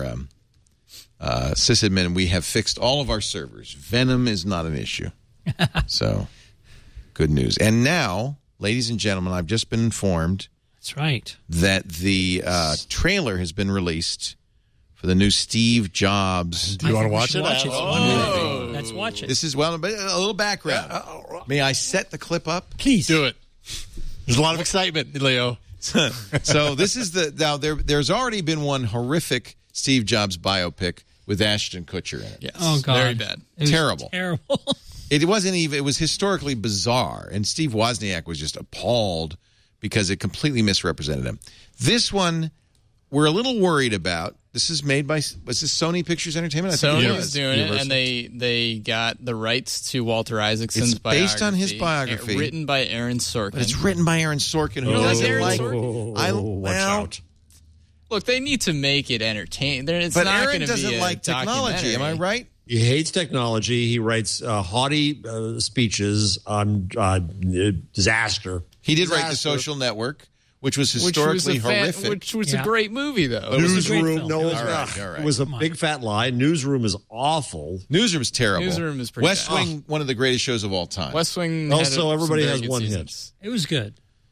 sysadmin. We have fixed all of our servers. Venom is not an issue. So, good news. And now, ladies and gentlemen, I've just been informed. That's right. That the trailer has been released for the new Steve Jobs. Do you want to watch it? Let's watch it. This is, well, a little background. May I set the clip up? Please. Do it. There's a lot of excitement, Leo. So this is there's already been one horrific Steve Jobs biopic with Ashton Kutcher in it. Yes. Oh, God. Very bad. Terrible. Terrible. It wasn't even, it was historically bizarre, and Steve Wozniak was just appalled because it completely misrepresented him. This one, we're a little worried about. This is made by, was this Sony Pictures Entertainment? I think Sony's doing it, and they got the rights to Walter Isaacson's biography. It's based on his biography. Written by Aaron Sorkin. But it's written by Aaron Sorkin, who like doesn't Aaron like... Sorkin? Watch out. Look, they need to make it entertaining. It's but not Aaron doesn't be like technology, am I right? He hates technology. He writes haughty speeches on disaster. He did write The Social Network, which was historically horrific. Which was a great movie, though. Newsroom, no, all right. It was a big fat lie. Newsroom is awful. Newsroom's terrible. Newsroom is pretty West Wing, one of the greatest shows of all time. West Wing. Also, everybody has one hit. It was good.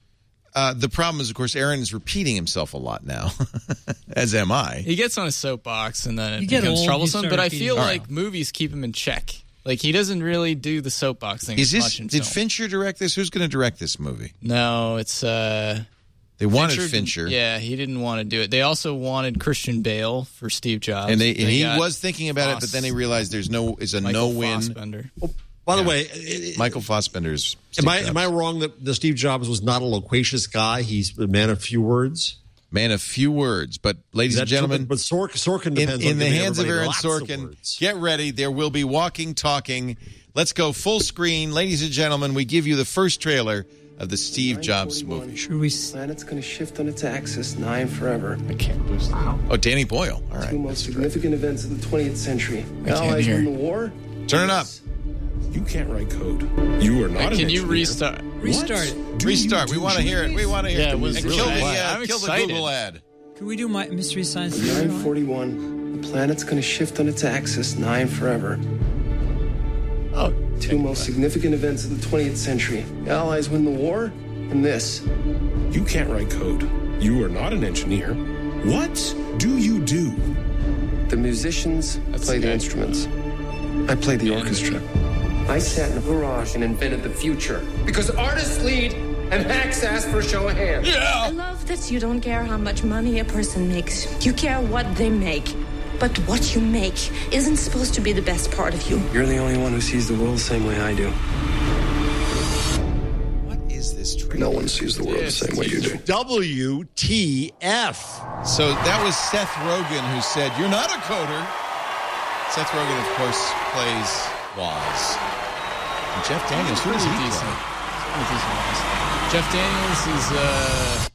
The problem is, of course, Aaron is repeating himself a lot now, as am I. He gets on a soapbox and then it get becomes old, troublesome, but I feel like right. movies keep him in check. Like, he doesn't really do the soapbox thing as much in Did film. Fincher direct this? Who's going to direct this movie? No, it's... They wanted Fincher. Yeah, he didn't want to do it. They also wanted Christian Bale for Steve Jobs. And he was thinking about it, but then he realized there's a no-win. Fassbender. By the way, Michael Fassbender's. Am I wrong that the Steve Jobs was not a loquacious guy? He's a man of few words. Man of few words, but ladies and gentlemen, but Sorkin depends in on the hands of everybody Aaron lots Sorkin. words. Get ready, there will be walking, talking. Let's go full screen, ladies and gentlemen. We give you the first trailer of the Steve Jobs movie. Should we? Planet's going to shift on its axis 9 forever. I can't lose the house. Oh, Danny Boyle. All right, Two most significant events of the 20th century. Allies win the war. turn it up. You can't write code. You are not. Can you restart? Restart it. Restart. We want to hear it. We want to hear it. it was really kill bad. the Google ad. Could we do my Mystery Science 941. The planet's going to shift on its axis 9 forever. Oh, Two most significant events of the 20th century. The Allies win the war, and this. You can't write code. You are not an engineer. What do you do? The musicians play the instruments. I play the orchestra. I sat in a garage and invented the future. Because artists lead and hacks ask for a show of hands. I love that you don't care how much money a person makes. You care what they make. But what you make isn't supposed to be the best part of you. You're the only one who sees the world the same way I do. What is this trailer? No one sees the world the same way you do. WTF. So that was Seth Rogen who said, "You're not a coder." Seth Rogen, of course, plays Woz. And Jeff Daniels, who does he play? Jeff Daniels is...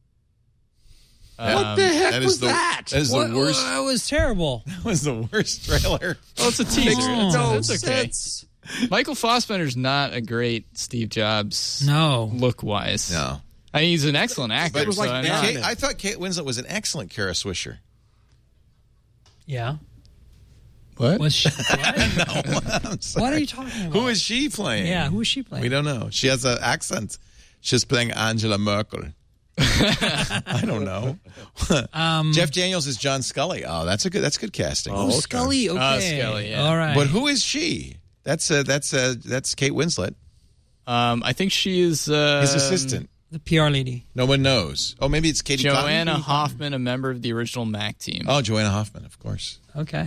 What the heck was that? That is the worst. That was terrible. That was the worst trailer. Oh, it's a teaser. No That's okay. Michael Fassbender's not a great Steve Jobs. No. Look-wise. No. I mean, he's an excellent actor. But so I thought Kate Winslet was an excellent Kara Swisher. Yeah. What? Was she? What? No, I'm sorry. What are you talking about? Who is she playing? Yeah, who is she playing? We don't know. She has an accent. She's playing Angela Merkel. I don't know. Jeff Daniels is John Scully. Oh, that's good casting. Oh, okay. Scully. Okay. Scully. Yeah. All right. But who is she? That's Kate Winslet. I think she is his assistant. The PR lady. No one knows. Oh, maybe it's Katie Joanna Cotton? Hoffman, a member of the original Mac team. Oh, Joanna Hoffman, of course. Okay.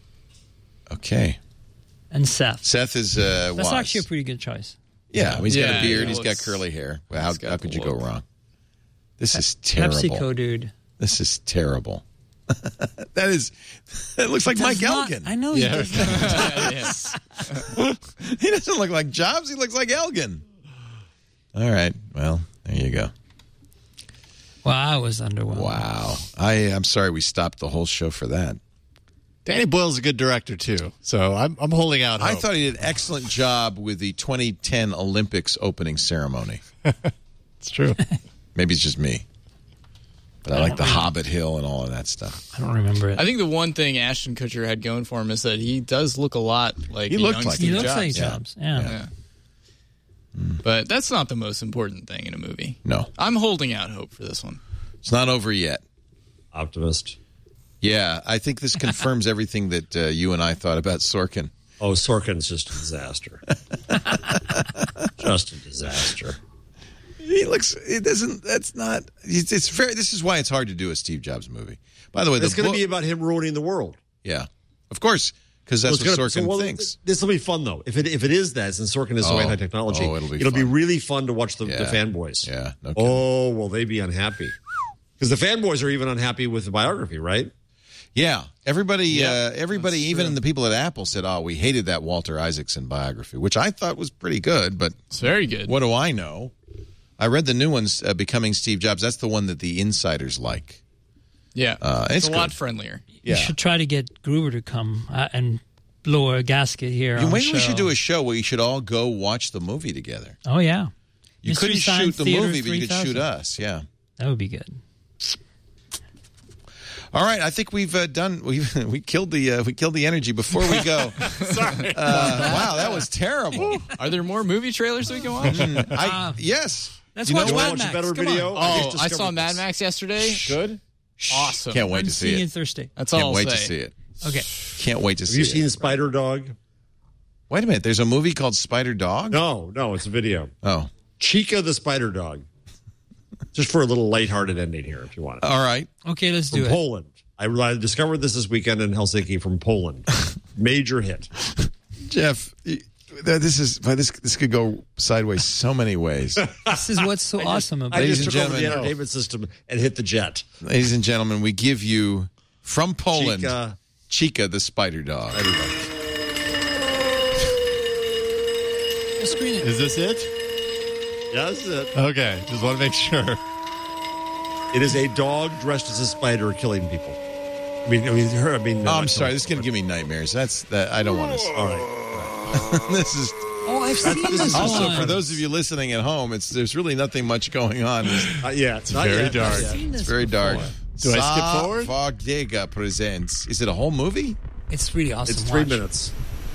And Seth. Seth is That's actually a pretty good choice. Yeah, he's got a beard. He's got curly hair. Well, how could you go wrong? This is terrible. PepsiCo dude. This is terrible. It looks like Mike Elgin. I know he does not. He doesn't look like Jobs. He looks like Elgin. All right. Well, there you go. Wow, I was underwhelmed. Wow. I'm sorry we stopped the whole show for that. Danny Boyle's a good director, too, so I'm holding out hope. I thought he did an excellent job with the 2010 Olympics opening ceremony. It's true. Maybe it's just me. But I like the Hobbit Hill and all of that stuff. I don't remember it. I think the one thing Ashton Kutcher had going for him is that he does look a lot like He looks like Jobs. Yeah. But that's not the most important thing in a movie. No. I'm holding out hope for this one. It's not over yet. Optimist. Yeah, I think this confirms everything that you and I thought about Sorkin. Oh, Sorkin's just a disaster. Just a disaster. It's fair. This is why it's hard to do a Steve Jobs movie. By the way, it's going to be about him ruining the world. Yeah, of course, because that's what Sorkin thinks. This will be fun, though. If it is that, since Sorkin is so anti-technology, it'll be really fun to watch the fanboys. Yeah. No kidding. Oh, will they be unhappy? Because the fanboys are even unhappy with the biography, right? Yeah. Everybody, even the people at Apple said, we hated that Walter Isaacson biography, which I thought was pretty good, but it's very good. What do I know? I read the new ones, Becoming Steve Jobs. That's the one that the insiders like. Yeah. It's a lot friendlier. You should try to get Gruber to come and blow a gasket here. Maybe we should do a show where you should all go watch the movie together. Oh, yeah. You couldn't shoot the movie, but you could shoot us. Yeah. That would be good. All right, I think we've done. We killed the energy before we go. Sorry. Wow, that was terrible. Are there more movie trailers we can watch? Yes. Let's watch Mad Max. A better video? I saw Mad Max yesterday. Good. Awesome. Can't wait to see it. Thursday. That's all. Can't wait to see it. Okay. Can't wait to see it. Have you seen Spider Dog? Wait a minute. There's a movie called Spider Dog? No, it's a video. Oh. Chica the Spider Dog. Just for a little lighthearted ending here, if you want it. All right. Okay, let's do it. Poland. I discovered this weekend in Helsinki from Poland. Major hit. Jeff, this could go sideways so many ways. This is what's so awesome about it. I just took over the entertainment system and hit the jet. Ladies and gentlemen, we give you, from Poland, Chica the Spider Dog. Is this it? Yeah, this is it. Okay, just want to make sure. It is a dog dressed as a spider killing people. I'm sorry. This is going to give me nightmares. I don't want to. All right. This is. Oh, I've seen this Also, one. for those of you listening at home, there's really nothing much going on. It's very dark. It's very dark. Do I skip forward? Fagdega presents. Is it a whole movie? It's really awesome. It's 3 minutes.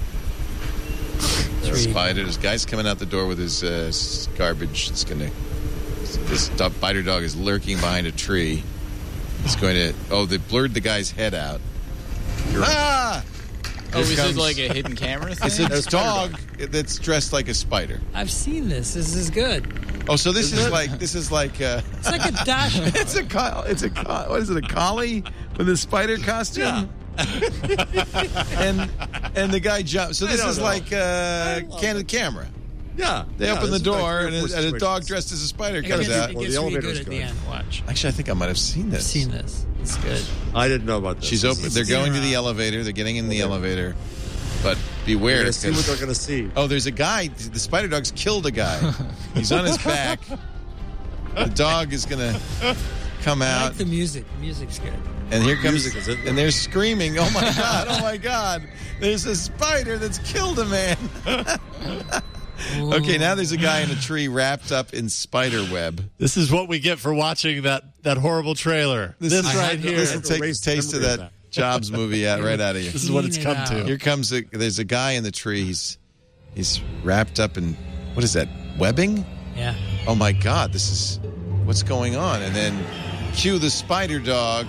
Spider. This guy's coming out the door with his garbage. This spider dog is lurking behind a tree. It's going to. Oh, they blurred the guy's head out. Is it like a hidden camera thing? It's a dog that's dressed like a spider. I've seen this. This is good. Oh, so this is like. It's like a dash. It's a what is it? A collie with a spider costume. Yeah. and the guy jumps. So this is like candid camera. Yeah. They open the door and a dog dressed as a spider comes out. It gets really good at the end. Watch. Actually, I think I might have seen this. I've seen this. It's good. I didn't know about this. She's open. They're going to the elevator. They're getting in the elevator. But beware. Let's see what they're going to see. Oh, there's a guy. The spider dog's killed a guy. He's on his back. The dog is going to come out. I like the music. The music's good. And here comes, and they're screaming, "Oh my God! Oh my God! There's a spider that's killed a man." Okay, now there's a guy in a tree wrapped up in spider web. This is what we get for watching that horrible trailer. This right here. This will take the taste of that Jobs movie right out of you. This is what it's come to. Here comes there's a guy in the tree. He's wrapped up in, what is that, webbing? Yeah. Oh my God! This is what's going on, and then. Cue the spider dog.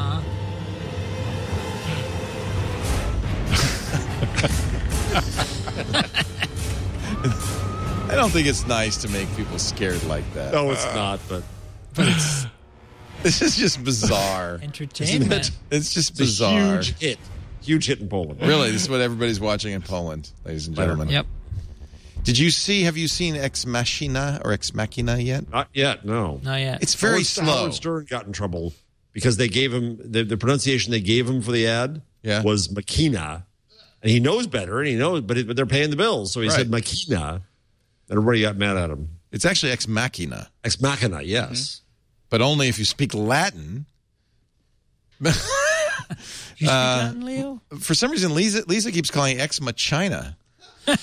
I don't think it's nice to make people scared like that. No, it's not, but it's, this is just bizarre. Entertainment. It's just bizarre. Huge hit in Poland. Really, this is what everybody's watching in Poland, ladies and gentlemen. Yep. Have you seen Ex Machina or Ex Machina yet? Not yet, no. Not yet. It's very slow. Howard Stern got in trouble because they gave him, the pronunciation they gave him for the ad was Machina. And he knows better, but they're paying the bills. So he said Machina, and everybody got mad at him. It's actually Ex Machina. Ex Machina, yes. Mm-hmm. But only if you speak Latin. You speak Latin, Leo? For some reason, Lisa keeps calling it Ex Machina. I've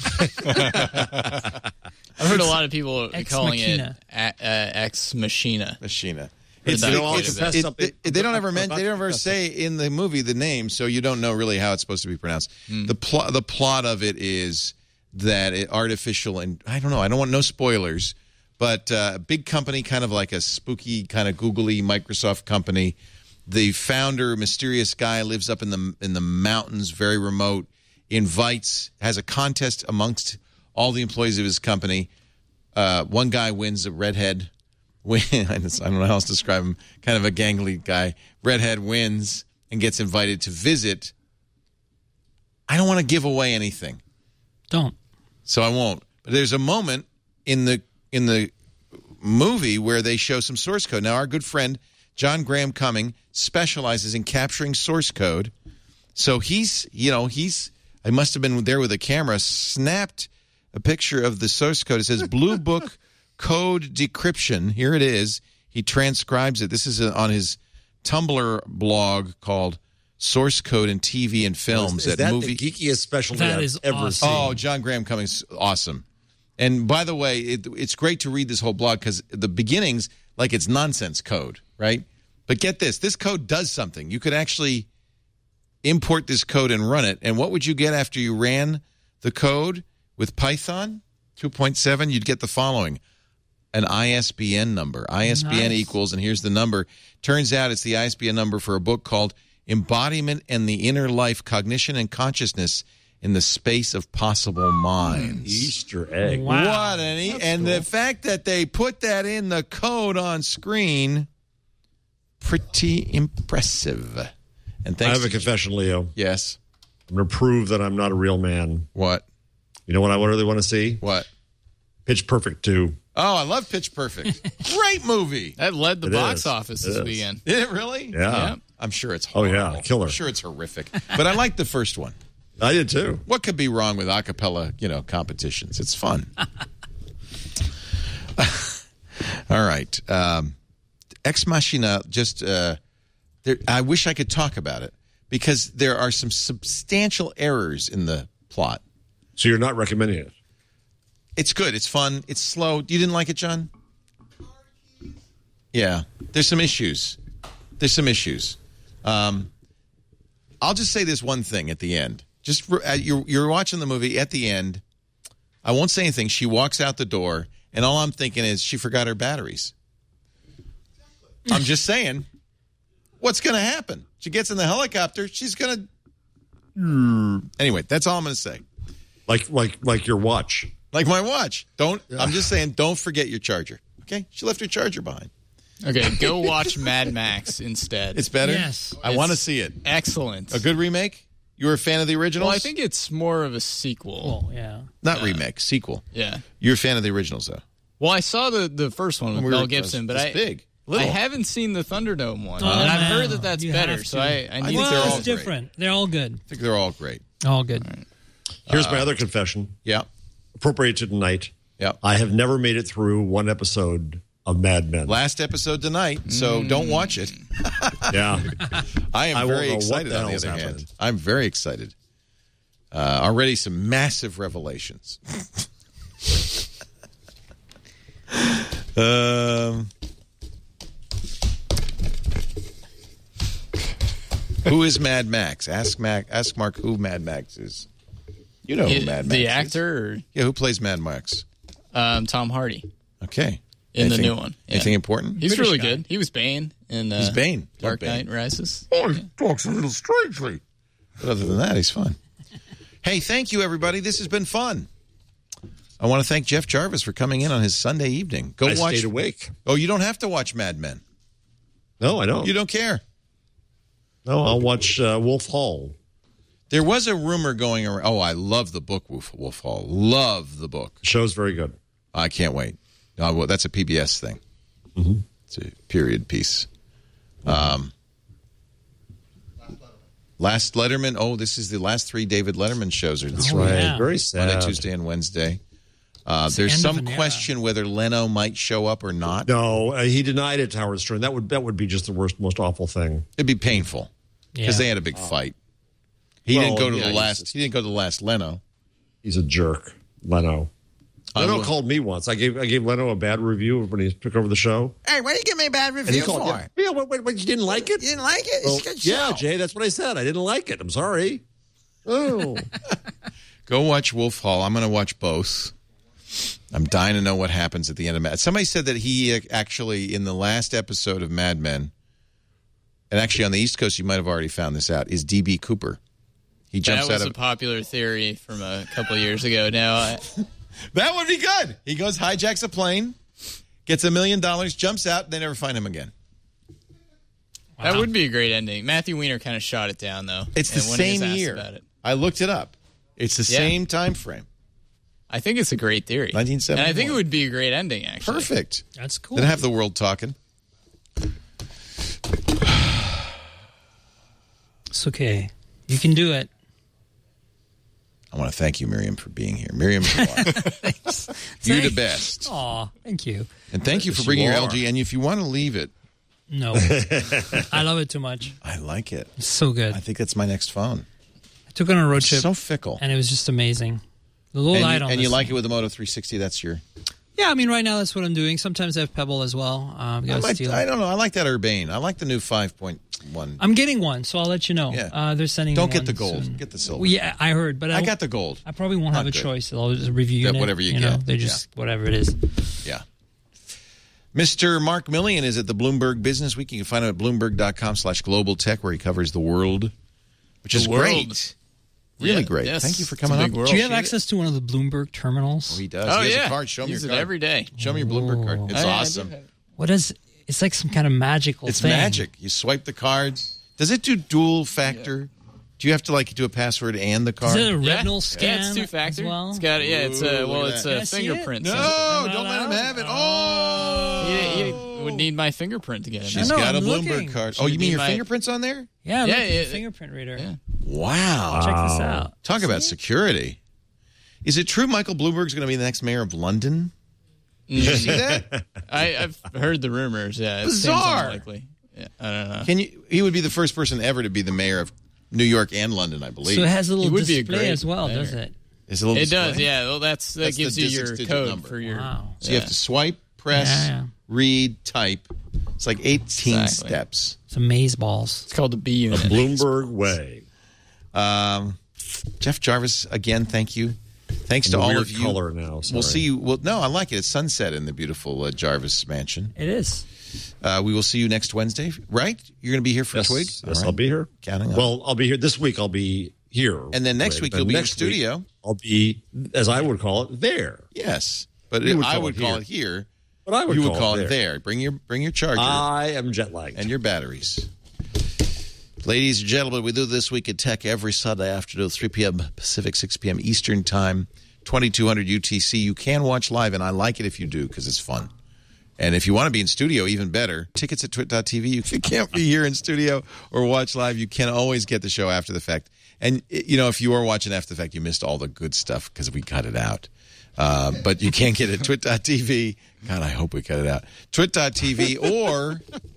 heard a lot of people calling it Ex Machina. Machina. They don't ever say in the movie the name, so you don't know really how it's supposed to be pronounced. The plot of it is that artificial, and I don't know, I don't want no spoilers, but a big company, kind of like a spooky, kind of googly Microsoft company, The founder, mysterious guy, lives up in the mountains, very remote, has a contest amongst all the employees of his company. One guy wins, a redhead. I don't know how else to describe him. Kind of a gangly guy. Redhead wins and gets invited to visit. I don't want to give away anything. Don't. So I won't. But there's a moment in the movie where they show some source code. Now, our good friend John Graham Cumming specializes in capturing source code. So I must have been there with a camera, snapped a picture of the source code. It says Blue Book Code Decryption. Here it is. He transcribes it. This is on his Tumblr blog called Source Code in TV and Films. Is that the geekiest specialty I've ever seen? Oh, John Graham Cummings, awesome. And by the way, it's great to read this whole blog because the beginnings, like it's nonsense code, right? But get this. This code does something. You could actually import this code and run it. And what would you get after you ran the code with Python 2.7? You'd get the following. An ISBN number. ISBN equals, and here's the number. Turns out it's the ISBN number for a book called Embodiment and the Inner Life, Cognition and Consciousness in the Space of Possible Minds. Easter egg. Wow. And cool. The fact that they put that in the code on screen, pretty impressive. And thanks. I have a confession, Leo. Yes. I'm going to prove that I'm not a real man. What? You know what I really want to see? What? Pitch Perfect 2. Oh, I love Pitch Perfect. Great movie. That led the box office this weekend. Did it really? Yeah. I'm sure it's horrible. Oh, yeah. Killer. I'm sure it's horrific. But I like the first one. I did, too. What could be wrong with a cappella, competitions? It's fun. All right. Ex Machina, I wish I could talk about it because there are some substantial errors in the plot. So you're not recommending it? It's good. It's fun. It's slow. You didn't like it, John? Yeah. There's some issues. I'll just say this one thing at the end. Just you're watching the movie at the end. I won't say anything. She walks out the door, and all I'm thinking is she forgot her batteries. I'm just saying, what's going to happen? She gets in the helicopter. She's going to. Anyway, that's all I'm going to say. Like your watch. Like my watch. I'm just saying, don't forget your charger. Okay? She left her charger behind. Okay, go watch Mad Max instead. It's better? Yes. I want to see it. Excellent. A good remake? You were a fan of the originals? Well, I think it's more of a sequel. Oh, yeah. Not remake, sequel. Yeah. You're a fan of the originals, though. Well, I saw the first one with Mel Gibson, but big. I haven't seen the Thunderdome one, Oh, and I've no. heard that that's You better. have So to. I need think to. they're all It's great. different. They're all good. I think they're all great. All good. Here's my other confession. Yeah. Appropriate to tonight. Yeah. I have never made it through one episode of Mad Men. Last episode tonight, so don't watch it. Yeah. I am I very won't know excited what the on the hell's other happening. hand. I'm very excited. Already some massive revelations. Who is Mad Max? Ask Mark who Mad Max is. You know who Mad Max the is. actor? Or? Yeah, who plays Mad Max? Tom Hardy. Okay. The new one. Yeah. Anything important? He's really good. He was Bane in He's Bane. Dark Bane. Knight Rises. Oh, he talks a little strangely. But other than that, he's fun. Hey, thank you, everybody. This has been fun. I want to thank Jeff Jarvis for coming in on his Sunday evening. I stayed awake. Oh, you don't have to watch Mad Men. No, I don't. You don't care. No, I'll watch Wolf Hall. There was a rumor going around. Oh, I love the book, Wolf Hall. Love the book. The show's very good. I can't wait. Well, that's a PBS thing. Mm-hmm. It's a period piece. Last Letterman. Oh, this is the last 3 David Letterman shows are this right. Yeah. Very sad. Monday, Tuesday, and Wednesday. There's some question whether Leno might show up or not. No, he denied it to Howard Stern. That would be just the worst, most awful thing. It'd be painful because they had a big fight. He didn't go to the last. He didn't go to the last Leno. He's a jerk, Leno. Leno called me once. I gave Leno a bad review when he took over the show. Hey, what did you give me a bad review for? Yeah, what, you didn't like it? You didn't like it? Well, It's a good yeah, show. Jay, that's what I said. I didn't like it. I'm sorry. Oh. Go watch Wolf Hall. I'm going to watch both. I'm dying to know what happens at the end of Mad. Somebody said that he actually, in the last episode of Mad Men, and actually on the East Coast, you might have already found this out, is D.B. Cooper. He jumps that was out of a popular theory from a couple of years ago. Now, that would be good. He goes, hijacks a plane, gets $1 million, jumps out, they never find him again. Wow. That would be a great ending. Matthew Weiner kind of shot it down, though. It's the same year. I looked it up. It's the same time frame. I think it's a great theory. 1971. And I think it would be a great ending, actually. Perfect. That's cool. Then have the world talking. It's okay. You can do it. I want to thank you, Miriam, for being here. Miriam, you're the best. Aw, thank you. And thank you for bringing your LG. And if you want to leave it. No. I love it too much. I like it. It's so good. I think that's my next phone. I took it on a road trip. So fickle. And it was just amazing. The little light on and you like it with the Moto 360? That's your... Yeah, I mean, right now that's what I'm doing. Sometimes I have Pebble as well. I don't know. I like that Urbane. I like the new 5.1. I'm getting one, so I'll let you know. Yeah. They're sending Don't me get the gold. soon. Get the silver. Well, yeah, I heard. But I got the gold. I probably won't have a choice. They'll just review it. Whatever you know, get. They're just whatever it is. Yeah. Mr. Mark Millian is at the Bloomberg Business Week. You can find him at Bloomberg.com/global tech, where he covers the world, which is great. Really great. Yes. Thank you for coming up. Do you have access to one of the Bloomberg terminals? Oh, he does. Oh, he has a card. Show me your card. Use it every day. Show me your Bloomberg card. It's awesome. What is... It's like some kind of magical thing. It's magic. You swipe the card. Does it do dual factor? Yeah. Do you have to do a password and the card? Is it a retinal scan? Yeah, it's two-factor. Well? It's got it's a fingerprint. No, don't let him have it. Oh, you would need my fingerprint to get it. She's got a Bloomberg card. Oh, you mean your fingerprint's on there? Yeah, fingerprint reader. Yeah. Wow. Check this out. Talk about security. Is it true Michael Bloomberg's going to be the next mayor of London? Did you see that? I've heard the rumors. Yeah, bizarre. Unlikely. Yeah, I don't know. He would be the first person ever to be the mayor of New York and London, I believe. So it has a little display as well, does it? It does, yeah. Well, that gives you your code number. for your. Wow. So you have to swipe, press, read, type. It's like 18 steps. It's amaze balls. It's called the B unit. The Bloomberg way. Jeff Jarvis, again, thank you. Thanks to all of you. Color now. Sorry. We'll see you. Well, no, I like it. It's sunset in the beautiful Jarvis mansion. It is. We will see you next Wednesday, right? You're going to be here for Twig? Yes, right. I'll be here. Counting on. Well, I'll be here this week. I'll be here. And then next week you'll be in studio. I'll be, as I would call it, there. Yes, but I would call it here. But I would you would call it there. Bring your charger. I am jet lagged. And your batteries. Ladies and gentlemen, we do This Week in Tech every Sunday afternoon, 3 p.m. Pacific, 6 p.m. Eastern Time, 2200 UTC. You can watch live, and I like it if you do because it's fun. And if you want to be in studio, even better. Tickets at twit.tv. If you can't be here in studio or watch live, you can always get the show after the fact. And, if you are watching after the fact, you missed all the good stuff because we cut it out. But you can't get it at twit.tv. God, I hope we cut it out. Twit.tv or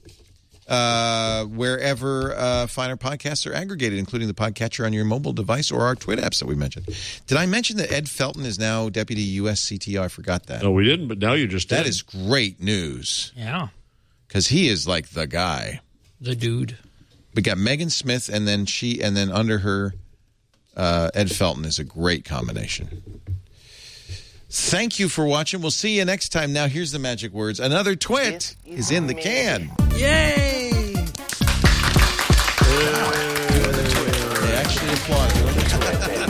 wherever finer podcasts are aggregated, including the podcatcher on your mobile device or our Twit apps that we mentioned. Did I mention that Ed Felton is now Deputy U.S. CTO? I forgot that. No, we didn't, but now you just did. That is great news. Yeah. Because he is like the guy. The dude. We got Megan Smith, and then under her, Ed Felton is a great combination. Thank you for watching. We'll see you next time. Now, here's the magic words. Another Twit is in the can. Yay! They actually applauded.